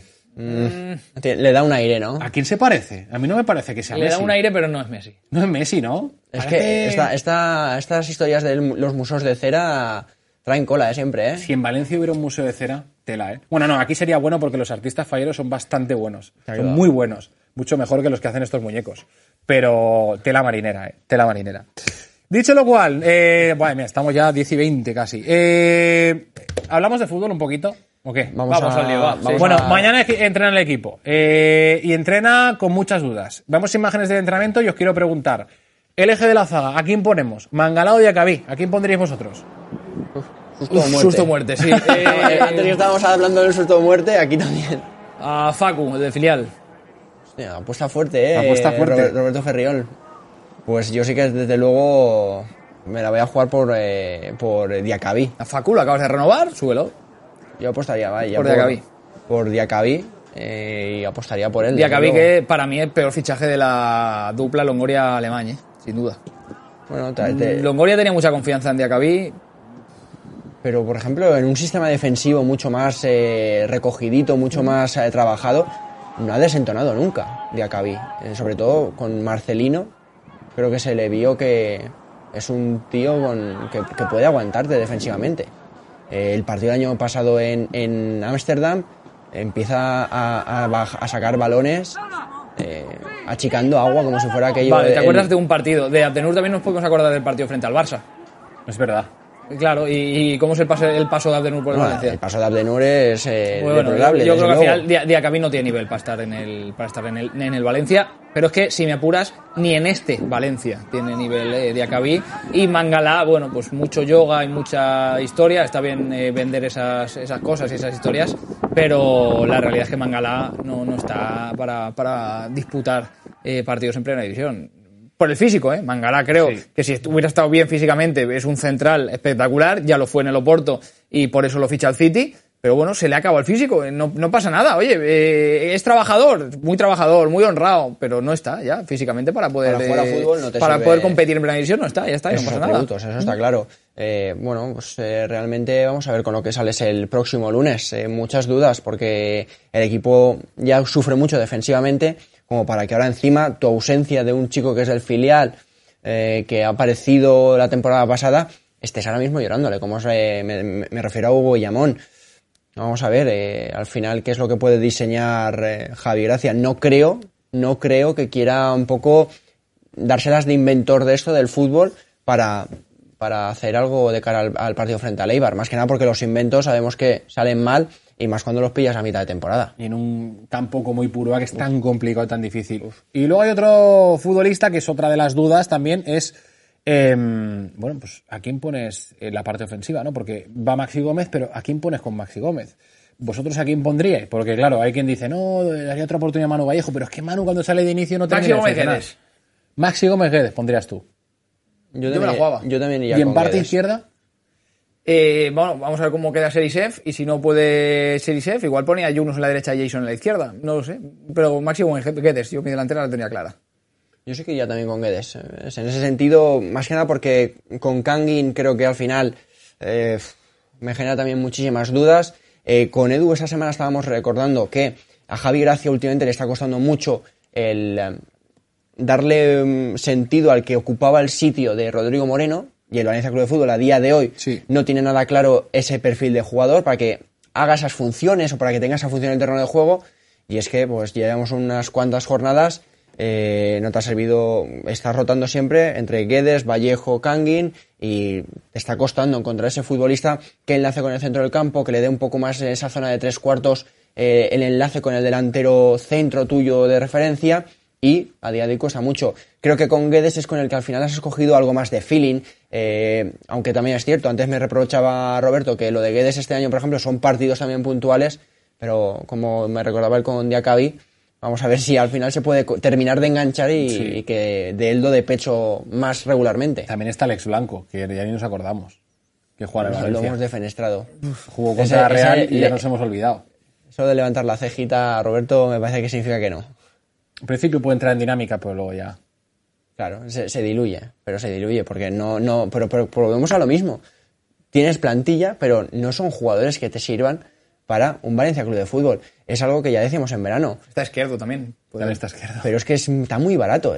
Le da un aire, ¿no? ¿A quién se parece? A mí no me parece que sea Messi. Le da un aire, pero no es Messi. No es Messi, ¿no? Es que estas historias de los museos de cera traen cola, siempre, ¿eh? Si en Valencia hubiera un museo de cera, tela, ¿eh? Bueno, no, aquí sería bueno porque los artistas falleros son bastante buenos. Son muy buenos. Mucho mejor que los que hacen estos muñecos. Pero tela marinera, ¿eh? Tela marinera. Dicho lo cual, bueno, mira, estamos ya 10 y 20 casi. ¿Hablamos de fútbol un poquito? ¿O qué? Vamos al lío, va. Bueno, mañana entrena el equipo. Y entrena con muchas dudas. Vemos imágenes del entrenamiento y os quiero preguntar. El eje de la zaga, ¿a quién ponemos? ¿Mangalá o Diacabí? ¿A quién pondríais vosotros? Susto o muerte, sí. Antes que estábamos hablando del susto o muerte, aquí también. A Facu, el del filial. Hostia, apuesta fuerte, Apuesta fuerte. Roberto Ferriol. Pues yo sí que desde luego me la voy a jugar por Diacabí. A Facu lo acabas de renovar, súbelo. Yo apostaría, vaya. Por Diacabí. Por Diacabí y apostaría por él. Diacabí, que para mí es el peor fichaje de la dupla Longoria-Alemán, sin duda. Bueno, Longoria tenía mucha confianza en Diacabí. Pero, por ejemplo, en un sistema defensivo mucho más recogidito, mucho más trabajado, no ha desentonado nunca Diacabí. Sobre todo con Marcelino, creo que se le vio que es un tío que puede aguantarte defensivamente. El partido del año pasado en Ámsterdam empieza a sacar balones, achicando agua como si fuera aquello... Vale, ¿te acuerdas de un partido? De Abdenur también nos podemos acordar del partido frente al Barça. Es verdad. Claro, ¿y cómo es el paso de Abdenur por el Valencia? El paso de Abdenur es deplorable. Yo creo que al final Diacabí no tiene nivel para estar en el Valencia, pero es que si me apuras, ni en este Valencia tiene nivel Diacabí. Y Mangalá, bueno, pues mucho yoga y mucha historia, está bien vender esas cosas y esas historias, pero la realidad es que Mangalá no está para disputar partidos en primera división. Por el físico, Mangalá creo que si hubiera estado bien físicamente es un central espectacular, ya lo fue en el Oporto y por eso lo ficha el City, pero bueno, se le acaba el físico, no pasa nada, oye, es trabajador, muy honrado, pero no está ya físicamente para poder jugar a fútbol no te para sirve. Poder competir en primera división, no está, ya está, no pasa nada. Eso está claro. Bueno, pues realmente vamos a ver con lo que sales el próximo lunes. Muchas dudas porque el equipo ya sufre mucho defensivamente, como para que ahora encima tu ausencia de un chico que es del filial, que ha aparecido la temporada pasada, estés ahora mismo llorándole, como me refiero a Hugo Guillamón. Vamos a ver, al final, ¿qué es lo que puede diseñar Javi Gracia? No creo que quiera un poco dárselas de inventor de esto del fútbol para hacer algo de cara al partido frente al Eibar. Más que nada porque los inventos sabemos que salen mal, y más cuando los pillas a mitad de temporada. Y en un campo como Ipurúa, que es tan complicado y tan difícil. Y luego hay otro futbolista que es otra de las dudas también, es bueno, pues ¿a quién pones en la parte ofensiva, no? Porque va Maxi Gómez, pero ¿a quién pones con Maxi Gómez? ¿Vosotros a quién pondríais? Porque claro, hay quien dice, no, daría otra oportunidad a Manu Vallejo, pero es que Manu cuando sale de inicio no termina de funcionar. Maxi Gómez Guedes pondrías tú. Yo me la jugaba. Yo también iría ¿Y en con parte Guedes. izquierda? Bueno, vamos a ver cómo queda Serisev, y si no puede Serisev, igual ponía a Yunus en la derecha y Jason en la izquierda, no lo sé, pero Maxi Guedes, yo mi delantera la tenía clara. Yo sí que iría también con Guedes. En ese sentido, más que nada porque con Kangin creo que al final me genera también muchísimas dudas. Con Edu esa semana estábamos recordando que a Javi Gracia últimamente le está costando mucho el darle sentido al que ocupaba el sitio de Rodrigo Moreno, y el Valencia Club de Fútbol a día de hoy no tiene nada claro ese perfil de jugador para que haga esas funciones o para que tenga esa función en el terreno de juego. Y es que pues ya llevamos unas cuantas jornadas, no te ha servido, estás rotando siempre entre Guedes, Vallejo, Kangin, y te está costando encontrar ese futbolista que enlace con el centro del campo, que le dé un poco más en esa zona de 3/4 el enlace con el delantero centro tuyo de referencia, y a día de hoy cuesta mucho. Creo que con Guedes es con el que al final has escogido algo más de feeling, aunque también es cierto, antes me reprochaba Roberto que lo de Guedes este año, por ejemplo, son partidos también puntuales, pero como me recordaba él con Diacabí, vamos a ver si al final se puede terminar de enganchar y que de él do de pecho más regularmente. También está Alex Blanco, que ya ni nos acordamos, que juega en Valencia. Lo hemos defenestrado. Jugó contra la Real y ya nos hemos olvidado. Eso de levantar la cejita, Roberto, me parece que significa que no. En principio puede entrar en dinámica, pero luego ya... Claro, se diluye, porque pero volvemos a lo mismo. Tienes plantilla, pero no son jugadores que te sirvan para un Valencia Club de Fútbol. Es algo que ya decíamos en verano. Está Izquierdo también. También está Izquierdo. Pero es que está muy barato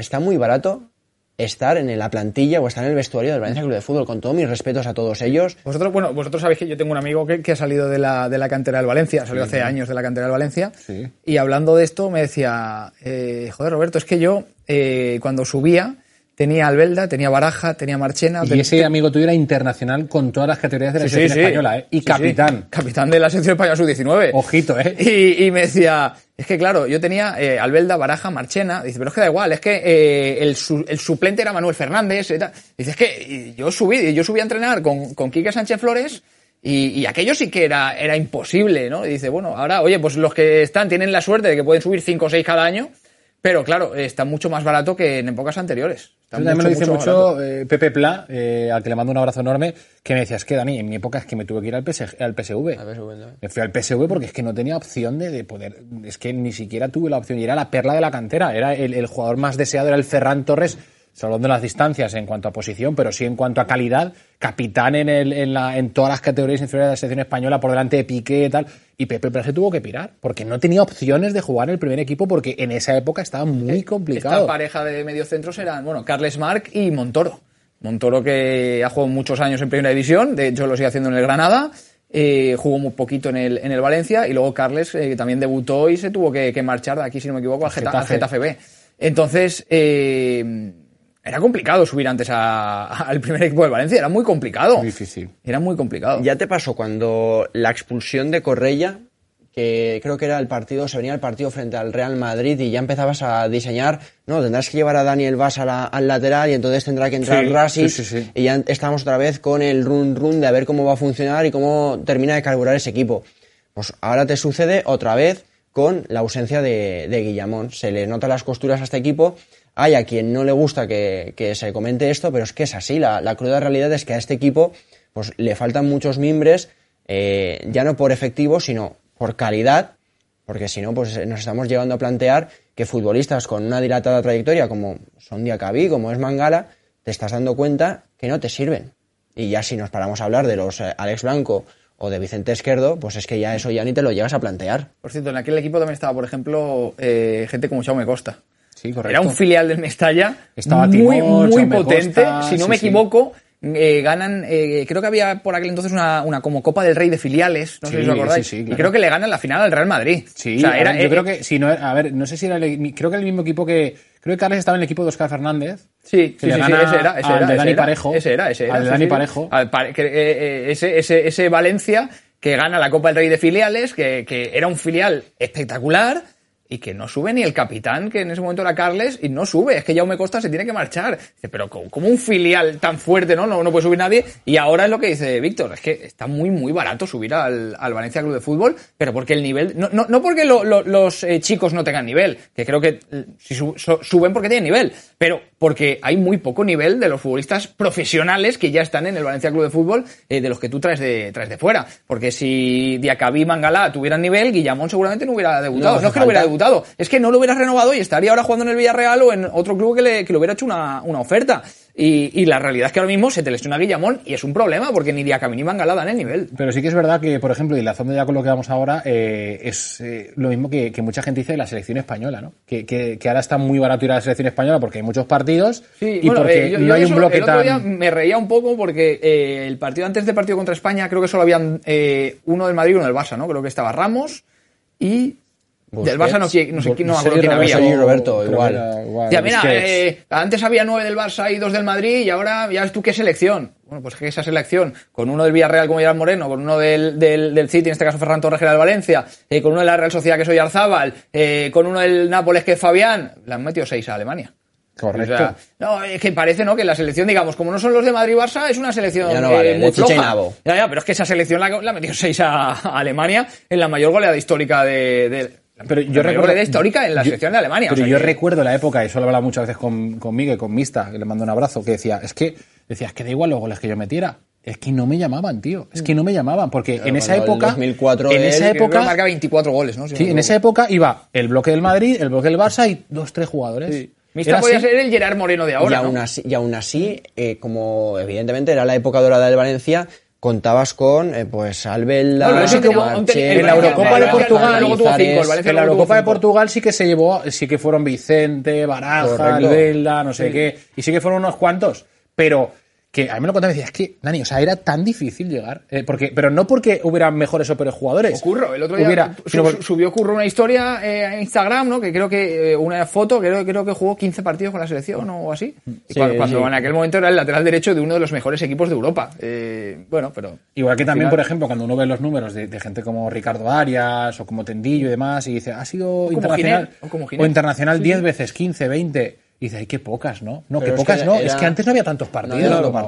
estar en la plantilla o estar en el vestuario del Valencia Club de Fútbol, con todos mis respetos a todos ellos. Vosotros sabéis que yo tengo un amigo que ha salido de la cantera del Valencia, salió hace años de la cantera del Valencia, y hablando de esto me decía, joder Roberto, es que yo cuando subía tenía Albelda, tenía Baraja, tenía Marchena... Y ese amigo tuyo era internacional con todas las categorías de la selección española, ¿eh? Y capitán. Sí. Capitán de la selección española sub-19. Ojito, ¿eh? Y me decía, es que claro, yo tenía Albelda, Baraja, Marchena, dice, pero es que da igual, es que el suplente era Manuel Fernández, y tal. Dice, es que yo subí a entrenar con Quique Sánchez Flores, y aquello sí que era imposible, ¿no? Y dice, bueno, ahora, oye, pues los que tienen la suerte de que pueden subir 5 o 6 cada año, pero claro, está mucho más barato que en épocas anteriores. También me lo dice mucho Pepe Pla, al que le mando un abrazo enorme, que me decía, es que Dani, en mi época es que me tuve que ir al PSV. Me fui al PSV porque es que no tenía opción de poder, es que ni siquiera tuve la opción, y era la perla de la cantera, era el jugador más deseado, era el Ferran Torres, hablando de las distancias en cuanto a posición, pero sí en cuanto a calidad, capitán en todas las categorías inferiores de la selección española, por delante de Piqué y tal, y Pepe Pla se tuvo que pirar, porque no tenía opciones de jugar en el primer equipo, porque en esa época estaba muy complicado. Esta pareja de mediocentros eran, Carles Marc y Montoro. Montoro, que ha jugado muchos años en Primera División, de hecho lo sigue haciendo en el Granada, jugó muy poquito en el Valencia, y luego Carles, que también debutó y se tuvo que marchar de aquí, si no me equivoco, al Getafe B. Entonces, era complicado subir antes al primer equipo del Valencia, era muy complicado. Muy difícil. Era muy complicado. ¿Ya te pasó cuando la expulsión de Correia, que creo que era se venía el partido frente al Real Madrid, y ya empezabas a diseñar, no, tendrás que llevar a Daniel Vaz al lateral, y entonces tendrá que entrar Rasic, y ya estamos otra vez con el run de a ver cómo va a funcionar y cómo termina de carburar ese equipo? Pues ahora te sucede otra vez con la ausencia de Guillamón. Se le notan las costuras a este equipo. Hay a quien no le gusta que se comente esto, pero es que es así. La cruda realidad es que a este equipo pues le faltan muchos mimbres, ya no por efectivo, sino por calidad, porque si no, pues nos estamos llegando a plantear que futbolistas con una dilatada trayectoria, como son Diacabí, como es Mangala, te estás dando cuenta que no te sirven. Y ya si nos paramos a hablar de los Alex Blanco o de Vicente Esquerdo, pues es que ya eso ya ni te lo llegas a plantear. Por cierto, en aquel equipo también estaba, por ejemplo, gente como Jaume Costa. Sí, correcto. Era un filial del Mestalla, estaba muy Timor, muy Jaume potente. Costa, si no me equivoco, ganan, creo que había por aquel entonces una como Copa del Rey de filiales, no sé si os acordáis, sí, claro. Y creo que le ganan la final al Real Madrid. Sí, o sea, yo creo que, si no, a ver, no sé si era creo que el mismo equipo creo que Carles estaba en el equipo de Óscar Fernández. Sí, ese era. Al de Dani Parejo. Ese era. Al de Dani Parejo. Ese Valencia que gana la Copa del Rey de filiales, que era un filial espectacular y que no sube ni el capitán, que en ese momento era Carles, y no sube. Es que Jaume Costa se tiene que marchar. Dice, pero como un filial tan fuerte, ¿no? No puede subir nadie. Y ahora es lo que dice Víctor, es que está muy, muy barato subir al Valencia Club de Fútbol, pero porque el nivel... No porque los chicos no tengan nivel, que creo que si suben porque tienen nivel, pero porque hay muy poco nivel de los futbolistas profesionales que ya están en el Valencia Club de Fútbol, de los que tú traes de fuera. Porque si Diacabí y Mangala tuvieran nivel, Guillamón seguramente no hubiera debutado. No es que no hubiera debutado, es que no lo hubiera renovado y estaría ahora jugando en el Villarreal o en otro club que le hubiera hecho una oferta. Y la realidad es que ahora mismo se te lesiona Guillamón y es un problema porque ni Diacabí ni Mangala dan el nivel. Pero sí que es verdad que, por ejemplo, y enlazando ya con lo que vamos ahora, es lo mismo que mucha gente dice de la selección española, ¿no? Que ahora está muy barato ir a la selección española porque hay muchos partidos y porque no hay un bloque tan... El otro día me reía un poco porque el partido antes del partido contra España creo que solo habían uno del Madrid y uno del Barça, ¿no? Creo que estaba Ramos y... Del Barça no sé quién había. Y Roberto, igual. Ya, mira, antes había 9 del Barça y 2 del Madrid y ahora ya ves tú qué selección. Bueno, pues que esa selección, con uno del Villarreal como Gerard Moreno, con uno del City, en este caso Ferran Torres, que era del Valencia, con uno de la Real Sociedad, que es Oyarzábal, con uno del Nápoles, que es Fabián, le han metido 6 a Alemania. Correcto. O sea, no, es que parece, ¿no? Que la selección, digamos, como no son los de Madrid y Barça, es una selección ya no vale, muy floja. Ya, pero es que esa selección la metió 6 a Alemania en la mayor goleada histórica pero yo recuerdo de histórica en la selección de Alemania. Pero yo recuerdo la época, y eso lo he hablado muchas veces conmigo y con Mista, que le mando un abrazo, que decía, es que da igual los goles que yo metiera. Es que no me llamaban, tío. Es que no me llamaban, porque en esa época... 2004 en esa época marca 24 goles, ¿no? Sí, en esa época iba el bloque del Madrid, el bloque del Barça y 2-3 jugadores. Sí. Mista podía ser el Gerard Moreno de ahora, y aún así, como evidentemente era la época dorada del Valencia... Contabas con, pues, Albelda, en la Eurocopa de Portugal, en la Eurocopa de Portugal sí que se llevó, sí que fueron Vicente, Baraja, Albelda, no sé qué, y sí que fueron unos cuantos, pero que a mí me lo contaba y decía, es que, Dani, o sea, era tan difícil llegar, pero no porque hubieran mejores o peores jugadores. Curro, el otro día subió Curro una historia en Instagram, ¿no? Que creo que una foto, creo que jugó 15 partidos con la selección o así. Y cuando en aquel momento era el lateral derecho de uno de los mejores equipos de Europa. Bueno, pero... Igual que también, por ejemplo, cuando uno ve los números de gente como Ricardo Arias o como Tendillo y demás, y dice, ha sido internacional o internacional 10 veces, 15, 20... Y dice, ay, qué pocas, ¿no? No, pero qué pocas no. Es que antes no había tantos partidos.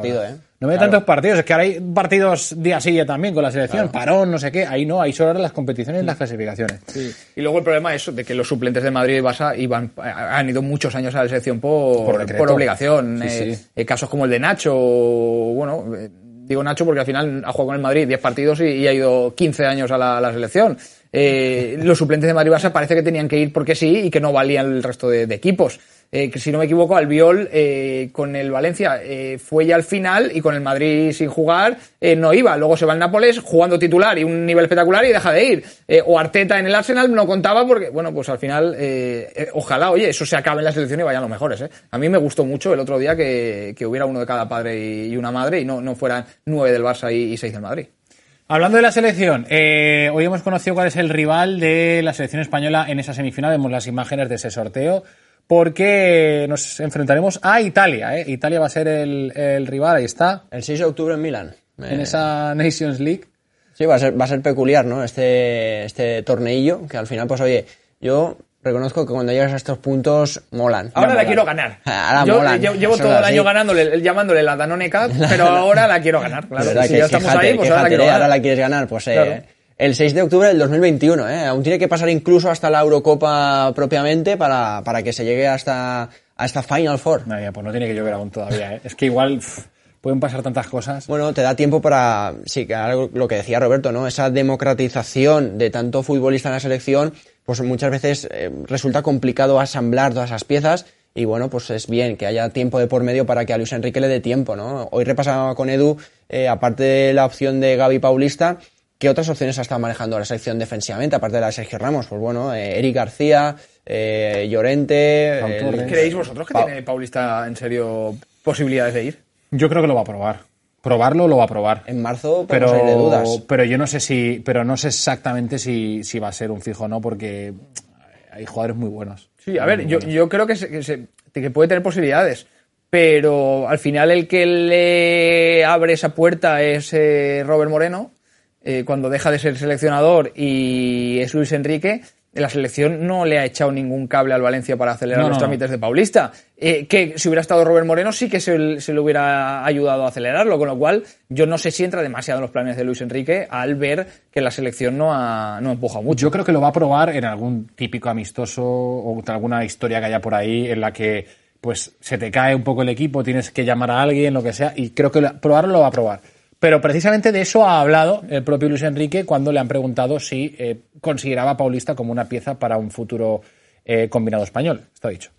No había tantos partidos. Es que ahora hay partidos día sí día también con la selección. Parón, no sé qué. Ahí no, ahí solo eran las competiciones y las clasificaciones. Sí. Y luego el problema es de que los suplentes de Madrid y Barça han ido muchos años a la selección por obligación. Casos como el de Nacho, bueno... Digo Nacho porque al final ha jugado con el Madrid 10 partidos y ha ido 15 años a la selección. Los suplentes de Madrid y Barça parece que tenían que ir porque sí y que no valían el resto de equipos. Que si no me equivoco, Albiol con el Valencia fue ya al final y con el Madrid sin jugar no iba. Luego se va al Nápoles jugando titular y un nivel espectacular y deja de ir. O Arteta en el Arsenal no contaba porque, bueno, pues al final ojalá, oye, eso se acabe en la selección y vayan los mejores. A mí me gustó mucho el otro día que hubiera uno de cada padre y una madre y no fueran 9 del Barça y 6 del Madrid. Hablando de la selección, hoy hemos conocido cuál es el rival de la selección española en esa semifinal. Vemos las imágenes de ese sorteo. Porque nos enfrentaremos a Italia, ¿eh? Italia va a ser el rival, ahí está. El 6 de octubre en Milán. En esa Nations League. Sí, va a ser peculiar, ¿no? Este torneillo, que al final, pues oye, yo reconozco que cuando llegas a estos puntos molan. Ahora la quiero ganar. Molan. Llevo todo el año llamándole la Danone Cup, pero ahora la quiero ganar, claro. Si ya estamos ahí, pues ahora la quiero ganar. Ahora la quieres ganar, pues claro. El 6 de octubre del 2021, aún tiene que pasar incluso hasta la Eurocopa propiamente para que se llegue hasta Final Four. No, pues no tiene que llover aún todavía, Es que igual pueden pasar tantas cosas. Bueno, te da tiempo para, sí, que lo que decía Roberto, ¿no? Esa democratización de tanto futbolista en la selección, pues muchas veces resulta complicado asamblar todas esas piezas. Y bueno, pues es bien que haya tiempo de por medio para que a Luis Enrique le dé tiempo, ¿no? Hoy repasaba con Edu, aparte de la opción de Gavi Paulista, ¿qué otras opciones ha estado manejando la selección defensivamente, aparte de la de Sergio Ramos? Pues bueno, Eric García, Llorente... ¿Creéis vosotros que tiene Paulista en serio posibilidades de ir? Yo creo que lo va a probar. Probarlo lo va a probar. En marzo podemos salir de dudas. Pero yo no sé exactamente si va a ser un fijo o no, porque hay jugadores muy buenos. Sí, a ver, yo creo que puede tener posibilidades, pero al final el que le abre esa puerta es Robert Moreno, cuando deja de ser seleccionador, y es Luis Enrique. La selección no le ha echado ningún cable al Valencia para acelerar los trámites de Paulista. Que si hubiera estado Robert Moreno sí que se le hubiera ayudado a acelerarlo, con lo cual yo no sé si entra demasiado en los planes de Luis Enrique al ver que la selección no empuja mucho. Yo creo que lo va a probar en algún típico amistoso o alguna historia que haya por ahí en la que pues se te cae un poco el equipo, tienes que llamar a alguien, lo que sea, y creo que probarlo lo va a probar. Pero precisamente de eso ha hablado el propio Luis Enrique cuando le han preguntado si consideraba a Paulista como una pieza para un futuro combinado español. Está dicho.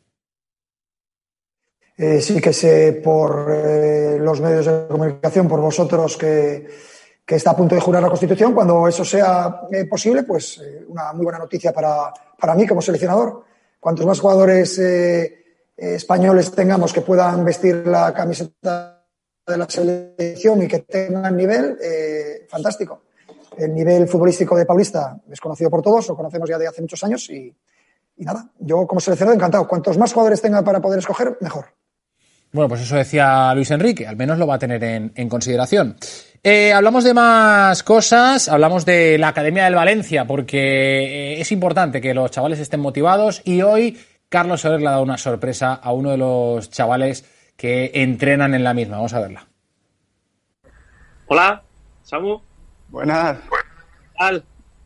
Sí que sé por los medios de comunicación, por vosotros, que está a punto de jurar la Constitución. Cuando eso sea posible, pues una muy buena noticia para mí como seleccionador. Cuantos más jugadores españoles tengamos que puedan vestir la camiseta de la selección y que tengan nivel, fantástico. El nivel futbolístico de Paulista es conocido por todos, lo conocemos ya de hace muchos años y nada, yo como seleccionador encantado. Cuantos más jugadores tenga para poder escoger, mejor. Bueno, pues eso decía Luis Enrique, al menos lo va a tener en consideración. Hablamos de más cosas, hablamos de la Academia del Valencia, porque es importante que los chavales estén motivados, y hoy Carlos Soler le ha dado una sorpresa a uno de los chavales que entrenan en la misma. Vamos a verla. Hola, Samu. Buenas. ¿Qué tal?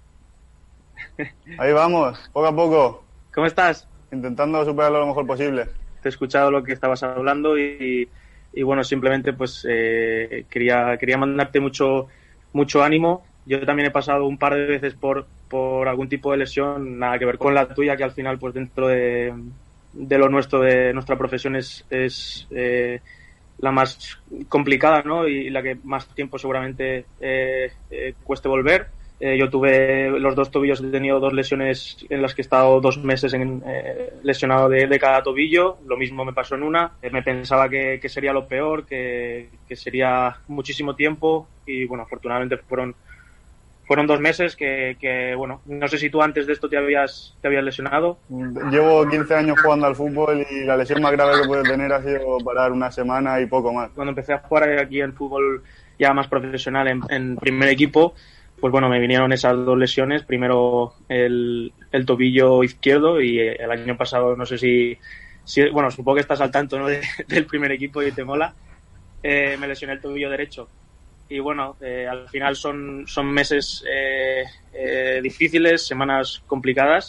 Ahí vamos, poco a poco. ¿Cómo estás? Intentando superarlo lo mejor posible. Te he escuchado lo que estabas hablando y bueno, simplemente pues quería mandarte mucho ánimo. Yo también he pasado un par de veces por algún tipo de lesión, nada que ver con la tuya, que al final pues dentro de lo nuestro, de nuestra profesión es la más complicada, ¿no? Y la que más tiempo seguramente cueste volver. Yo tuve los dos tobillos, he tenido 2 lesiones en las que he estado 2 meses lesionado de cada tobillo. Lo mismo me pasó en una. Me pensaba que sería lo peor, que sería muchísimo tiempo, y bueno, afortunadamente fueron 2 meses que bueno, no sé si tú antes de esto te habías lesionado. Llevo 15 años jugando al fútbol y la lesión más grave que puedo tener ha sido parar una semana y poco más. Cuando empecé a jugar aquí en fútbol ya más profesional en primer equipo, pues bueno, me vinieron esas 2 lesiones. Primero el tobillo izquierdo, y el año pasado, no sé si bueno, supongo que estás al tanto, ¿no? del primer equipo y te mola. Me lesioné el tobillo derecho. Y bueno, al final son meses difíciles, semanas complicadas.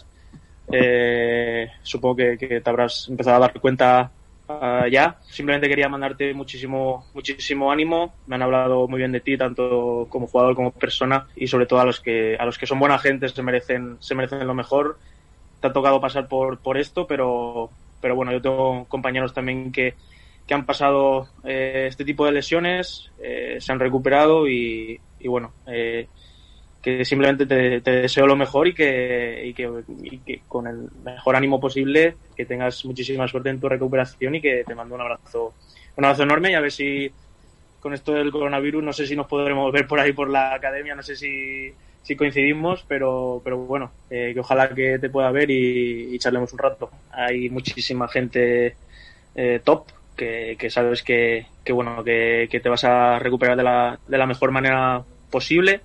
Supongo que te habrás empezado a dar cuenta ya. Simplemente quería mandarte muchísimo ánimo. Me han hablado muy bien de ti, tanto como jugador como persona, y sobre todo a los que son buena gente, se merecen lo mejor. Te ha tocado pasar por esto, pero bueno, yo tengo compañeros también que han pasado este tipo de lesiones, se han recuperado y bueno, que simplemente te deseo lo mejor y que con el mejor ánimo posible, que tengas muchísima suerte en tu recuperación, y que te mando un abrazo enorme, y a ver si con esto del coronavirus, no sé si nos podremos ver por ahí por la academia, no sé si coincidimos, pero bueno, que ojalá que te pueda ver y charlemos un rato. Hay muchísima gente top, que sabes que bueno, que te vas a recuperar de la mejor manera posible.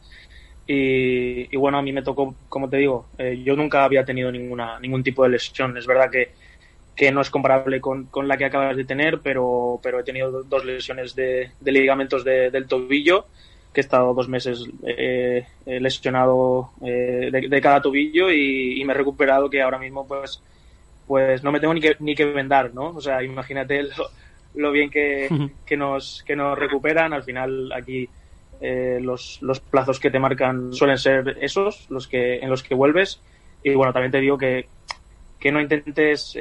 Y bueno, a mí me tocó, como te digo, yo nunca había tenido ningún tipo de lesión. Es verdad que no es comparable con la que acabas de tener, pero he tenido 2 lesiones de ligamentos del tobillo, que he estado 2 meses lesionado de cada tobillo, y me he recuperado, que ahora mismo pues no me tengo ni que vendar, ¿no? O sea, imagínate lo bien que nos recuperan. Al final aquí los plazos que te marcan suelen ser esos, en los que vuelves. Y bueno, también te digo que no intentes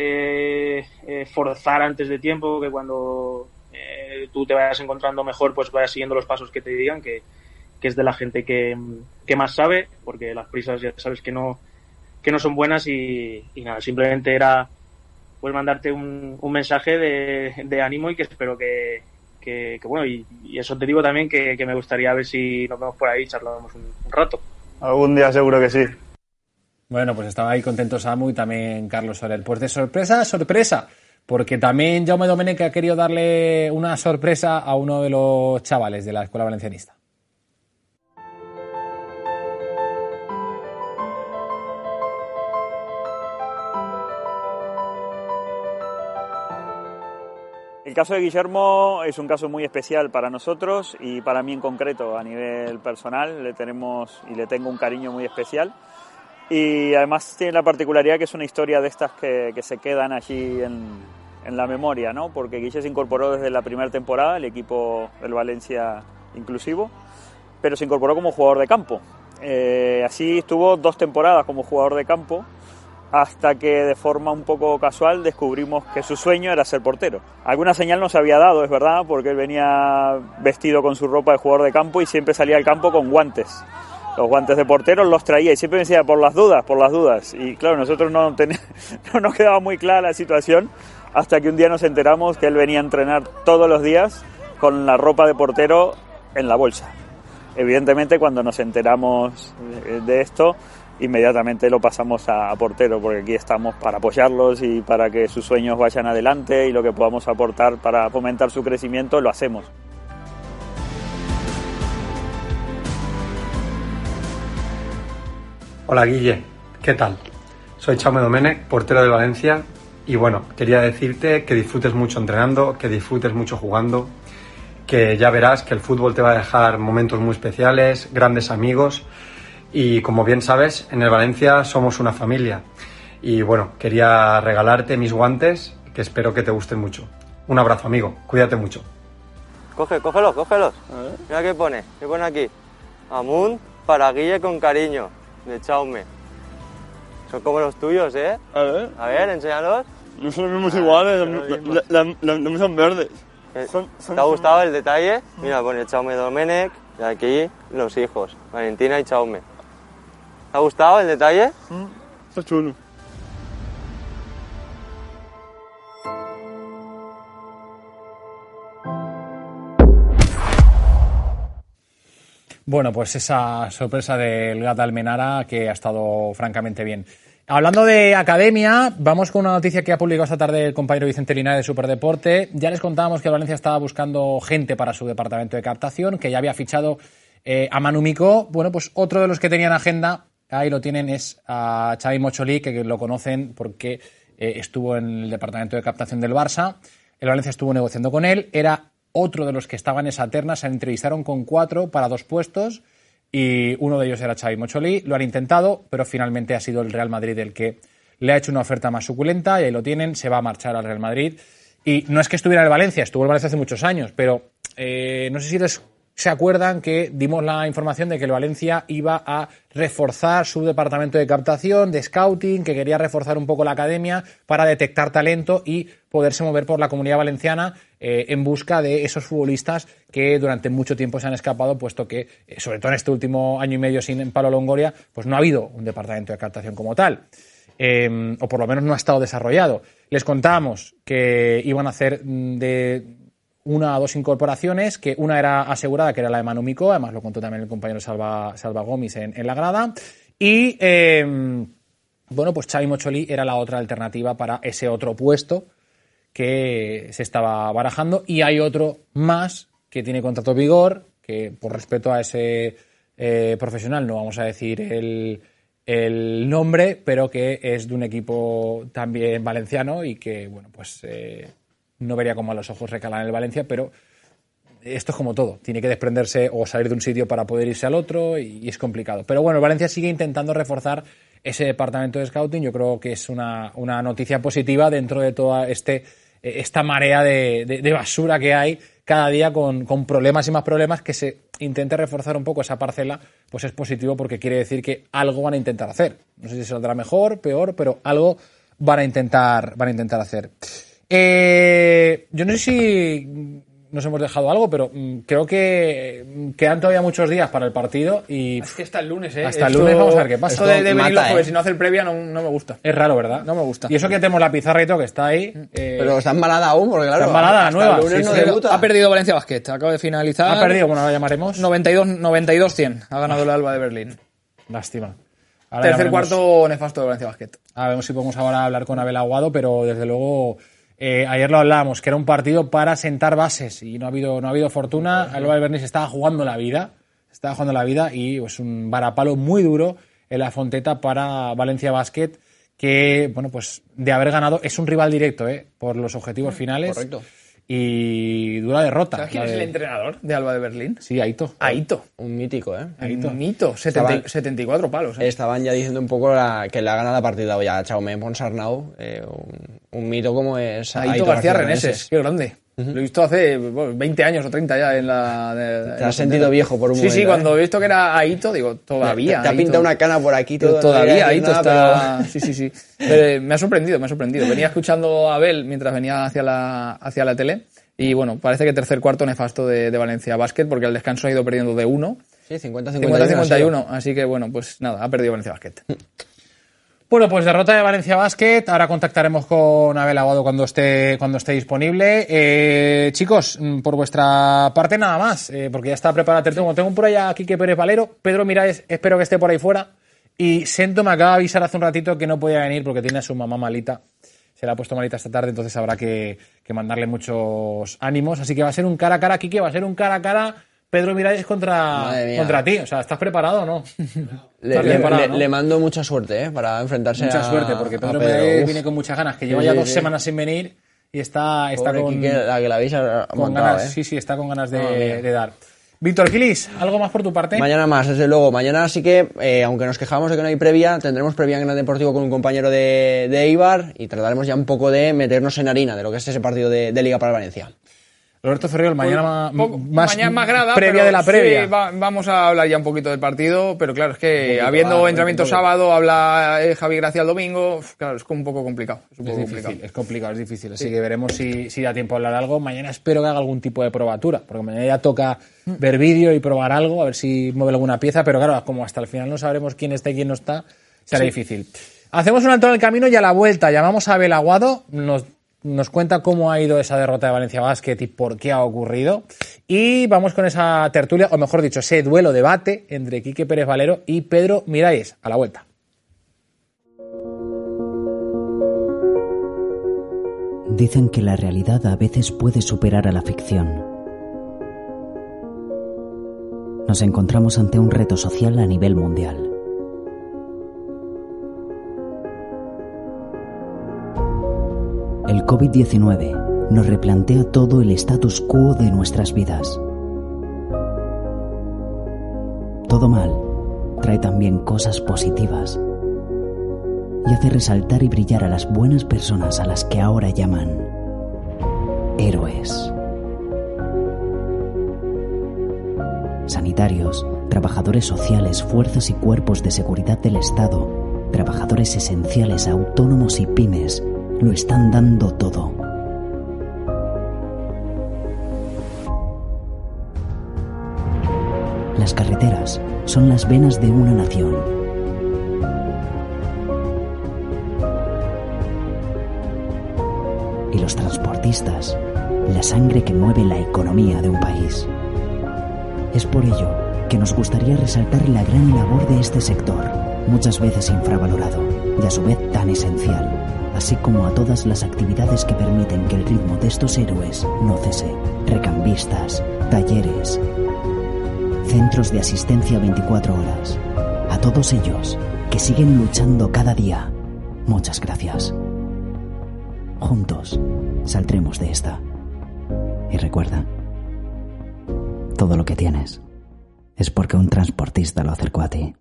forzar antes de tiempo, que cuando tú te vayas encontrando mejor, pues vayas siguiendo los pasos que te digan, que es de la gente que más sabe, porque las prisas ya sabes que no son buenas. Y nada, simplemente era pues mandarte un mensaje de ánimo, y que espero que bueno, y eso te digo también que me gustaría ver si nos vemos por ahí y charlamos un rato. Algún día seguro que sí. Bueno, pues estaba ahí contento Samu y también Carlos Soler. Pues de sorpresa, porque también Jaume Domènech ha querido darle una sorpresa a uno de los chavales de la Escuela Valencianista. El caso de Guillermo es un caso muy especial para nosotros y para mí en concreto a nivel personal. Le tengo un cariño muy especial y además tiene la particularidad que es una historia de estas que se quedan allí en la memoria, ¿no? Porque Guille se incorporó desde la primera temporada al equipo del Valencia inclusivo, pero se incorporó como jugador de campo. Así estuvo 2 temporadas como jugador de campo, hasta que de forma un poco casual descubrimos que su sueño era ser portero. Alguna señal nos había dado, es verdad, porque él venía vestido con su ropa de jugador de campo y siempre salía al campo con guantes. Los guantes de portero los traía y siempre me decía, por las dudas. Y claro, nosotros no nos quedaba muy clara la situación hasta que un día nos enteramos que él venía a entrenar todos los días con la ropa de portero en la bolsa. Evidentemente, cuando nos enteramos de esto, inmediatamente lo pasamos a portero, porque aquí estamos para apoyarlos y para que sus sueños vayan adelante y lo que podamos aportar para fomentar su crecimiento lo hacemos. Hola Guille, ¿qué tal? Soy Jaume Domènech, portero de Valencia, y bueno, quería decirte que disfrutes mucho entrenando, que disfrutes mucho jugando, que ya verás que el fútbol te va a dejar momentos muy especiales, grandes amigos. Y como bien sabes, en el Valencia somos una familia. Y bueno, quería regalarte mis guantes, que espero que te gusten mucho. Un abrazo, amigo. Cuídate mucho. Cógelos. Mira qué pone aquí. Amunt para Guille con cariño, de Jaume. Son como los tuyos, ¿eh? A ver, enséñalos. No son los mismos iguales, no son verdes. ¿Te ha gustado el detalle? Mira, pone Jaume Domènech y aquí los hijos, Valentina y Jaume. ¿Te ha gustado el detalle? Está chulo. Bueno, pues esa sorpresa del Gata Almenara que ha estado francamente bien. Hablando de academia, vamos con una noticia que ha publicado esta tarde el compañero Vicente Linares de Superdeporte. Ya les contábamos que Valencia estaba buscando gente para su departamento de captación, que ya había fichado a Manu Micó. Bueno, pues otro de los que tenían agenda, ahí lo tienen, es a Xavi Mocholí, que lo conocen porque estuvo en el departamento de captación del Barça. El Valencia estuvo negociando con él. Era otro de los que estaban en esa terna. Se entrevistaron con 4 para 2 puestos y uno de ellos era Xavi Mocholí. Lo han intentado, pero finalmente ha sido el Real Madrid el que le ha hecho una oferta más suculenta y ahí lo tienen. Se va a marchar al Real Madrid. Y no es que estuviera en el Valencia, estuvo en el Valencia hace muchos años, pero no sé si se acuerdan que dimos la información de que el Valencia iba a reforzar su departamento de captación, de scouting, que quería reforzar un poco la academia para detectar talento y poderse mover por la Comunidad Valenciana en busca de esos futbolistas que durante mucho tiempo se han escapado, puesto que, sobre todo en este último año y medio sin Pablo Longoria, pues no ha habido un departamento de captación como tal. O por lo menos no ha estado desarrollado. Les contábamos que iban a hacer de 1 a 2 incorporaciones, que una era asegurada, que era la de Manu Micó, además lo contó también el compañero Salva Gomis en la grada, y bueno, pues Xavi Mocholí era la otra alternativa para ese otro puesto que se estaba barajando, y hay otro más que tiene contrato vigor, que por respeto a ese profesional no vamos a decir el nombre, pero que es de un equipo también valenciano y que, bueno, pues no vería como a los ojos recalar en el Valencia, pero esto es como todo. Tiene que desprenderse o salir de un sitio para poder irse al otro y es complicado. Pero bueno, el Valencia sigue intentando reforzar ese departamento de scouting. Yo creo que es una noticia positiva dentro de toda esta marea de basura que hay cada día con problemas y más problemas. Que se intente reforzar un poco esa parcela, pues es positivo porque quiere decir que algo van a intentar hacer. No sé si saldrá mejor, peor, pero algo van a intentar hacer. Yo no sé si nos hemos dejado algo, pero creo que quedan todavía muchos días para el partido y... Es que hasta el lunes, Hasta el lunes vamos a ver qué pasa. Esto de venir los jueves y no hacer previa no me gusta. Es raro, ¿verdad? No me gusta. Y eso que tenemos la pizarra y todo que está ahí... Pero está embalada aún, porque claro... Está embalada la nueva. El lunes no debuta. Ha perdido Valencia Basket, acaba de finalizar. Ha perdido, bueno, ahora llamaremos. 92-100, ha ganado el Alba de Berlín. Lástima. Ahora Tercer cuarto nefasto de Valencia Basket. A ver si podemos ahora hablar con Abel Aguado, pero desde luego... ayer lo hablábamos, que era un partido para sentar bases y no ha habido fortuna. Alba de Berlín se estaba jugando la vida y pues un varapalo muy duro en la Fonteta para Valencia Basket, que bueno, pues de haber ganado es un rival directo por los objetivos finales. Correcto. Y dura derrota. ¿Sabes quién es el entrenador de Alba de Berlín? Sí, Aito. Un mítico, Aito. Un mito, 74 palos. Estaban ya diciendo un poco que le ha ganado la partida ya a Jaume Ponsarnau, un mito como es Aito García Reneses, qué grande. Lo he visto hace 20 años o 30 ya en la... Te has sentido viejo por un momento. Sí, cuando he visto que era Aito, digo, todavía. Te ha pintado una cana por aquí. Todavía Aito está... Pero... Sí. Pero me ha sorprendido. Venía escuchando a Abel mientras venía hacia la tele y bueno, parece que tercer cuarto nefasto de Valencia Basket porque al descanso ha ido perdiendo de 1. Sí, 50-51. Así que bueno, pues nada, ha perdido Valencia Basket. Bueno, pues derrota de Valencia Basket. Ahora contactaremos con Abel Aguado cuando esté disponible. Chicos, por vuestra parte nada más, porque ya está preparada. Tengo por ahí a Quique Pérez Valero. Pedro Miralles, espero que esté por ahí fuera. Y Sento me acaba de avisar hace un ratito que no podía venir porque tiene a su mamá malita. Se la ha puesto malita esta tarde, entonces habrá que mandarle muchos ánimos. Así que va a ser un cara a cara, Quique, va a ser un cara a cara Pedro Miralles contra ti. O sea, ¿estás preparado o no? Le mando mucha suerte para enfrentarse mucha suerte, porque Pedro Miralles viene con muchas ganas, que lleva ya 2 semanas sin venir y está con... Quique, la que la habéis montado, ganas, sí, está con ganas de dar. Víctor Quilis, ¿algo más por tu parte? Mañana más, desde luego. Mañana sí que, aunque nos quejamos de que no hay previa, tendremos previa en Gran Deportivo con un compañero de Eibar y trataremos ya un poco de meternos en harina de lo que es ese partido de Liga para Valencia. Roberto Ferriol, mañana más grada, previa de la previa. Sí, vamos a hablar ya un poquito del partido, pero claro, es que habiendo entrenamiento sábado, habla Javi Gracia el domingo, claro, es un poco complicado. Es difícil, así que veremos si da tiempo a hablar algo. Mañana espero que haga algún tipo de probatura, porque mañana ya toca ver vídeo y probar algo, a ver si mueve alguna pieza, pero claro, como hasta el final no sabremos quién está y quién no está, será difícil. Hacemos un alto en el camino y a la vuelta llamamos a Abel Aguado, nos cuenta cómo ha ido esa derrota de Valencia Basket y por qué ha ocurrido. Y vamos con esa tertulia, o mejor dicho, ese duelo debate entre Quique Pérez Valero y Pedro Miralles. A la vuelta. Dicen que la realidad a veces puede superar a la ficción. Nos encontramos ante un reto social a nivel mundial. El COVID-19 nos replantea todo el status quo de nuestras vidas. Todo mal trae también cosas positivas y hace resaltar y brillar a las buenas personas a las que ahora llaman héroes. Sanitarios, trabajadores sociales, fuerzas y cuerpos de seguridad del Estado, trabajadores esenciales, autónomos y pymes, lo están dando todo. Las carreteras son las venas de una nación. Y los transportistas, la sangre que mueve la economía de un país. Es por ello que nos gustaría resaltar la gran labor de este sector, muchas veces infravalorado y a su vez tan esencial, así como a todas las actividades que permiten que el ritmo de estos héroes no cese. Recambistas, talleres, centros de asistencia 24 horas. A todos ellos que siguen luchando cada día, muchas gracias. Juntos saldremos de esta. Y recuerda, todo lo que tienes es porque un transportista lo acercó a ti.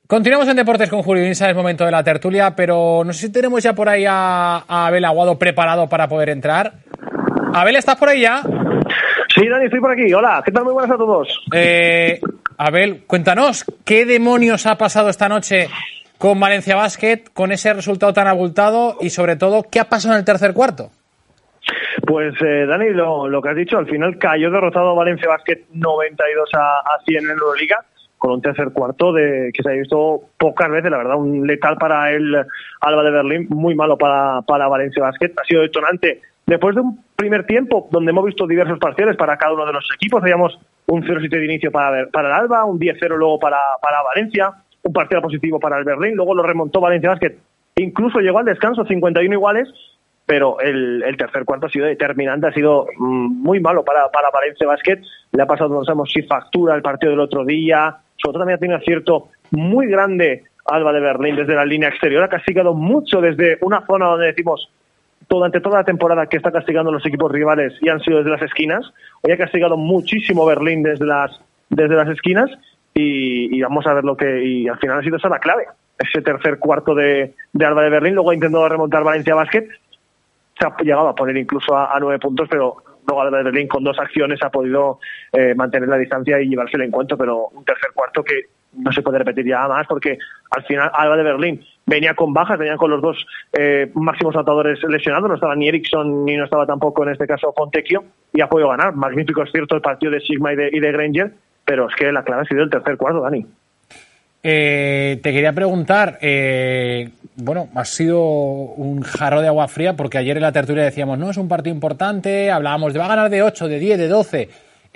Continuamos en Deportes con Julio Insa, es momento de la tertulia, pero no sé si tenemos ya por ahí a Abel Aguado preparado para poder entrar. Abel, ¿estás por ahí ya? Sí, Dani, estoy por aquí. Hola, ¿qué tal? Muy buenas a todos. Abel, cuéntanos, ¿qué demonios ha pasado esta noche con Valencia Basket, con ese resultado tan abultado y sobre todo, ¿qué ha pasado en el tercer cuarto? Pues Dani, lo que has dicho, al final cayó derrotado Valencia Basket 92 a 100 en Euroliga, con un tercer cuarto que se ha visto pocas veces, la verdad, un letal para el Alba de Berlín, muy malo para Valencia Basket. Ha sido detonante después de un primer tiempo donde hemos visto diversos parciales para cada uno de los equipos. Habíamos un 0-7 de inicio para el Alba, un 10-0 luego para Valencia, un partido positivo para el Berlín, luego lo remontó Valencia Basket, incluso llegó al descanso 51 iguales, pero el tercer cuarto ha sido determinante, ha sido muy malo para Valencia Basket. Le ha pasado, no sabemos si factura el partido del otro día, sobre todo también ha tenido un acierto muy grande Alba de Berlín desde la línea exterior, ha castigado mucho desde una zona donde decimos durante toda la temporada que está castigando los equipos rivales y han sido desde las esquinas. Hoy ha castigado muchísimo Berlín desde las esquinas y vamos a ver y al final ha sido esa la clave, ese tercer cuarto de Alba de Berlín. Luego ha intentado remontar Valencia Basket, se ha llegado a poner incluso a 9 puntos, pero luego Alba de Berlín con 2 acciones ha podido mantener la distancia y llevarse el encuentro, pero un tercer cuarto que no se puede repetir ya más, porque al final Alba de Berlín venía con bajas, venía con los 2 máximos anotadores lesionados, no estaba ni Eriksson ni no estaba tampoco en este caso Fontecchio, y ha podido ganar. Magnífico, es cierto, el partido de Sigma y de Granger, pero es que la clave ha sido el tercer cuarto, Dani. Te quería preguntar, ha sido un jarro de agua fría, porque ayer en la tertulia decíamos, no, es un partido importante, hablábamos de va a ganar de 8, de 10, de 12.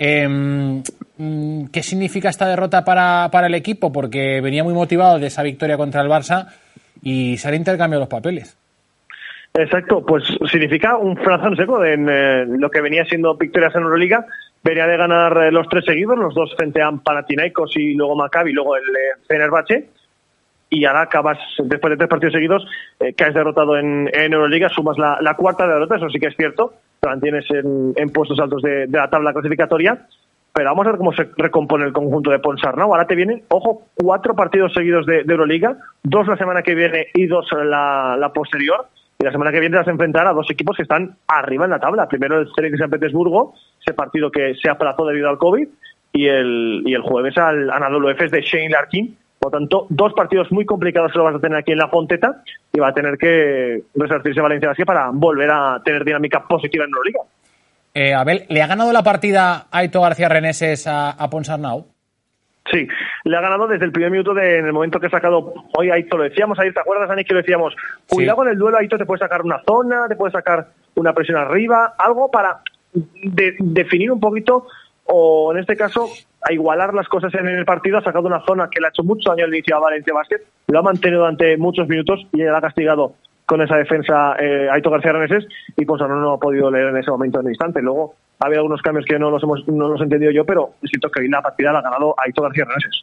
¿Qué significa esta derrota para el equipo? Porque venía muy motivado de esa victoria contra el Barça y se han intercambiado los papeles. Exacto, pues significa un frazón seco en lo que venía siendo victorias en Euroliga. Venía de ganar los 3 seguidos, los 2 frente a Panathinaikos y luego Maccabi, luego el Fenerbahce, y ahora acabas, después de 3 partidos seguidos, caes derrotado en Euroliga, sumas la cuarta derrota, eso sí que es cierto, te mantienes en puestos altos de la tabla clasificatoria, pero vamos a ver cómo se recompone el conjunto de Ponsarnau. Ahora te vienen, 4 partidos seguidos de Euroliga, 2 la semana que viene y 2 la posterior, y la semana que viene vas a enfrentar a 2 equipos que están arriba en la tabla. Primero el Zenit de San Petersburgo, ese partido que se aplazó debido al COVID, y el jueves al Anadolu Efes de Shane Larkin. Por lo tanto, 2 partidos muy complicados que lo vas a tener aquí en la Fonteta, y va a tener que resarcirse Valencia Basket para volver a tener dinámica positiva en Euroliga. Abel, ¿le ha ganado la partida Aitor García Reneses a Ponsarnau? Sí, le ha ganado desde el primer minuto en el momento que ha sacado. Hoy Aitor, lo decíamos ayer, ¿te acuerdas, Dani, que lo decíamos? Cuidado con el duelo, Aitor te puede sacar una zona, te puede sacar una presión arriba, algo para definir un poquito, o en este caso a igualar las cosas en el partido. Ha sacado una zona que le ha hecho mucho daño al inicio a Valencia Basket, lo ha mantenido durante muchos minutos y él ha castigado con esa defensa Aitor García Reneses, y pues no ha podido leer en ese momento en el instante. Luego ha habido algunos cambios que no los he entendido yo, pero siento que hoy la partida la ha ganado Aitor García Reneses.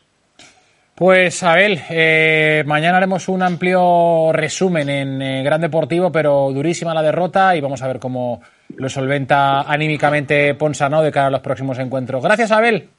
Pues Abel, mañana haremos un amplio resumen en Gran Deportivo, pero durísima la derrota, y vamos a ver cómo lo solventa anímicamente Ponsarnau de cara a los próximos encuentros. Gracias, Abel.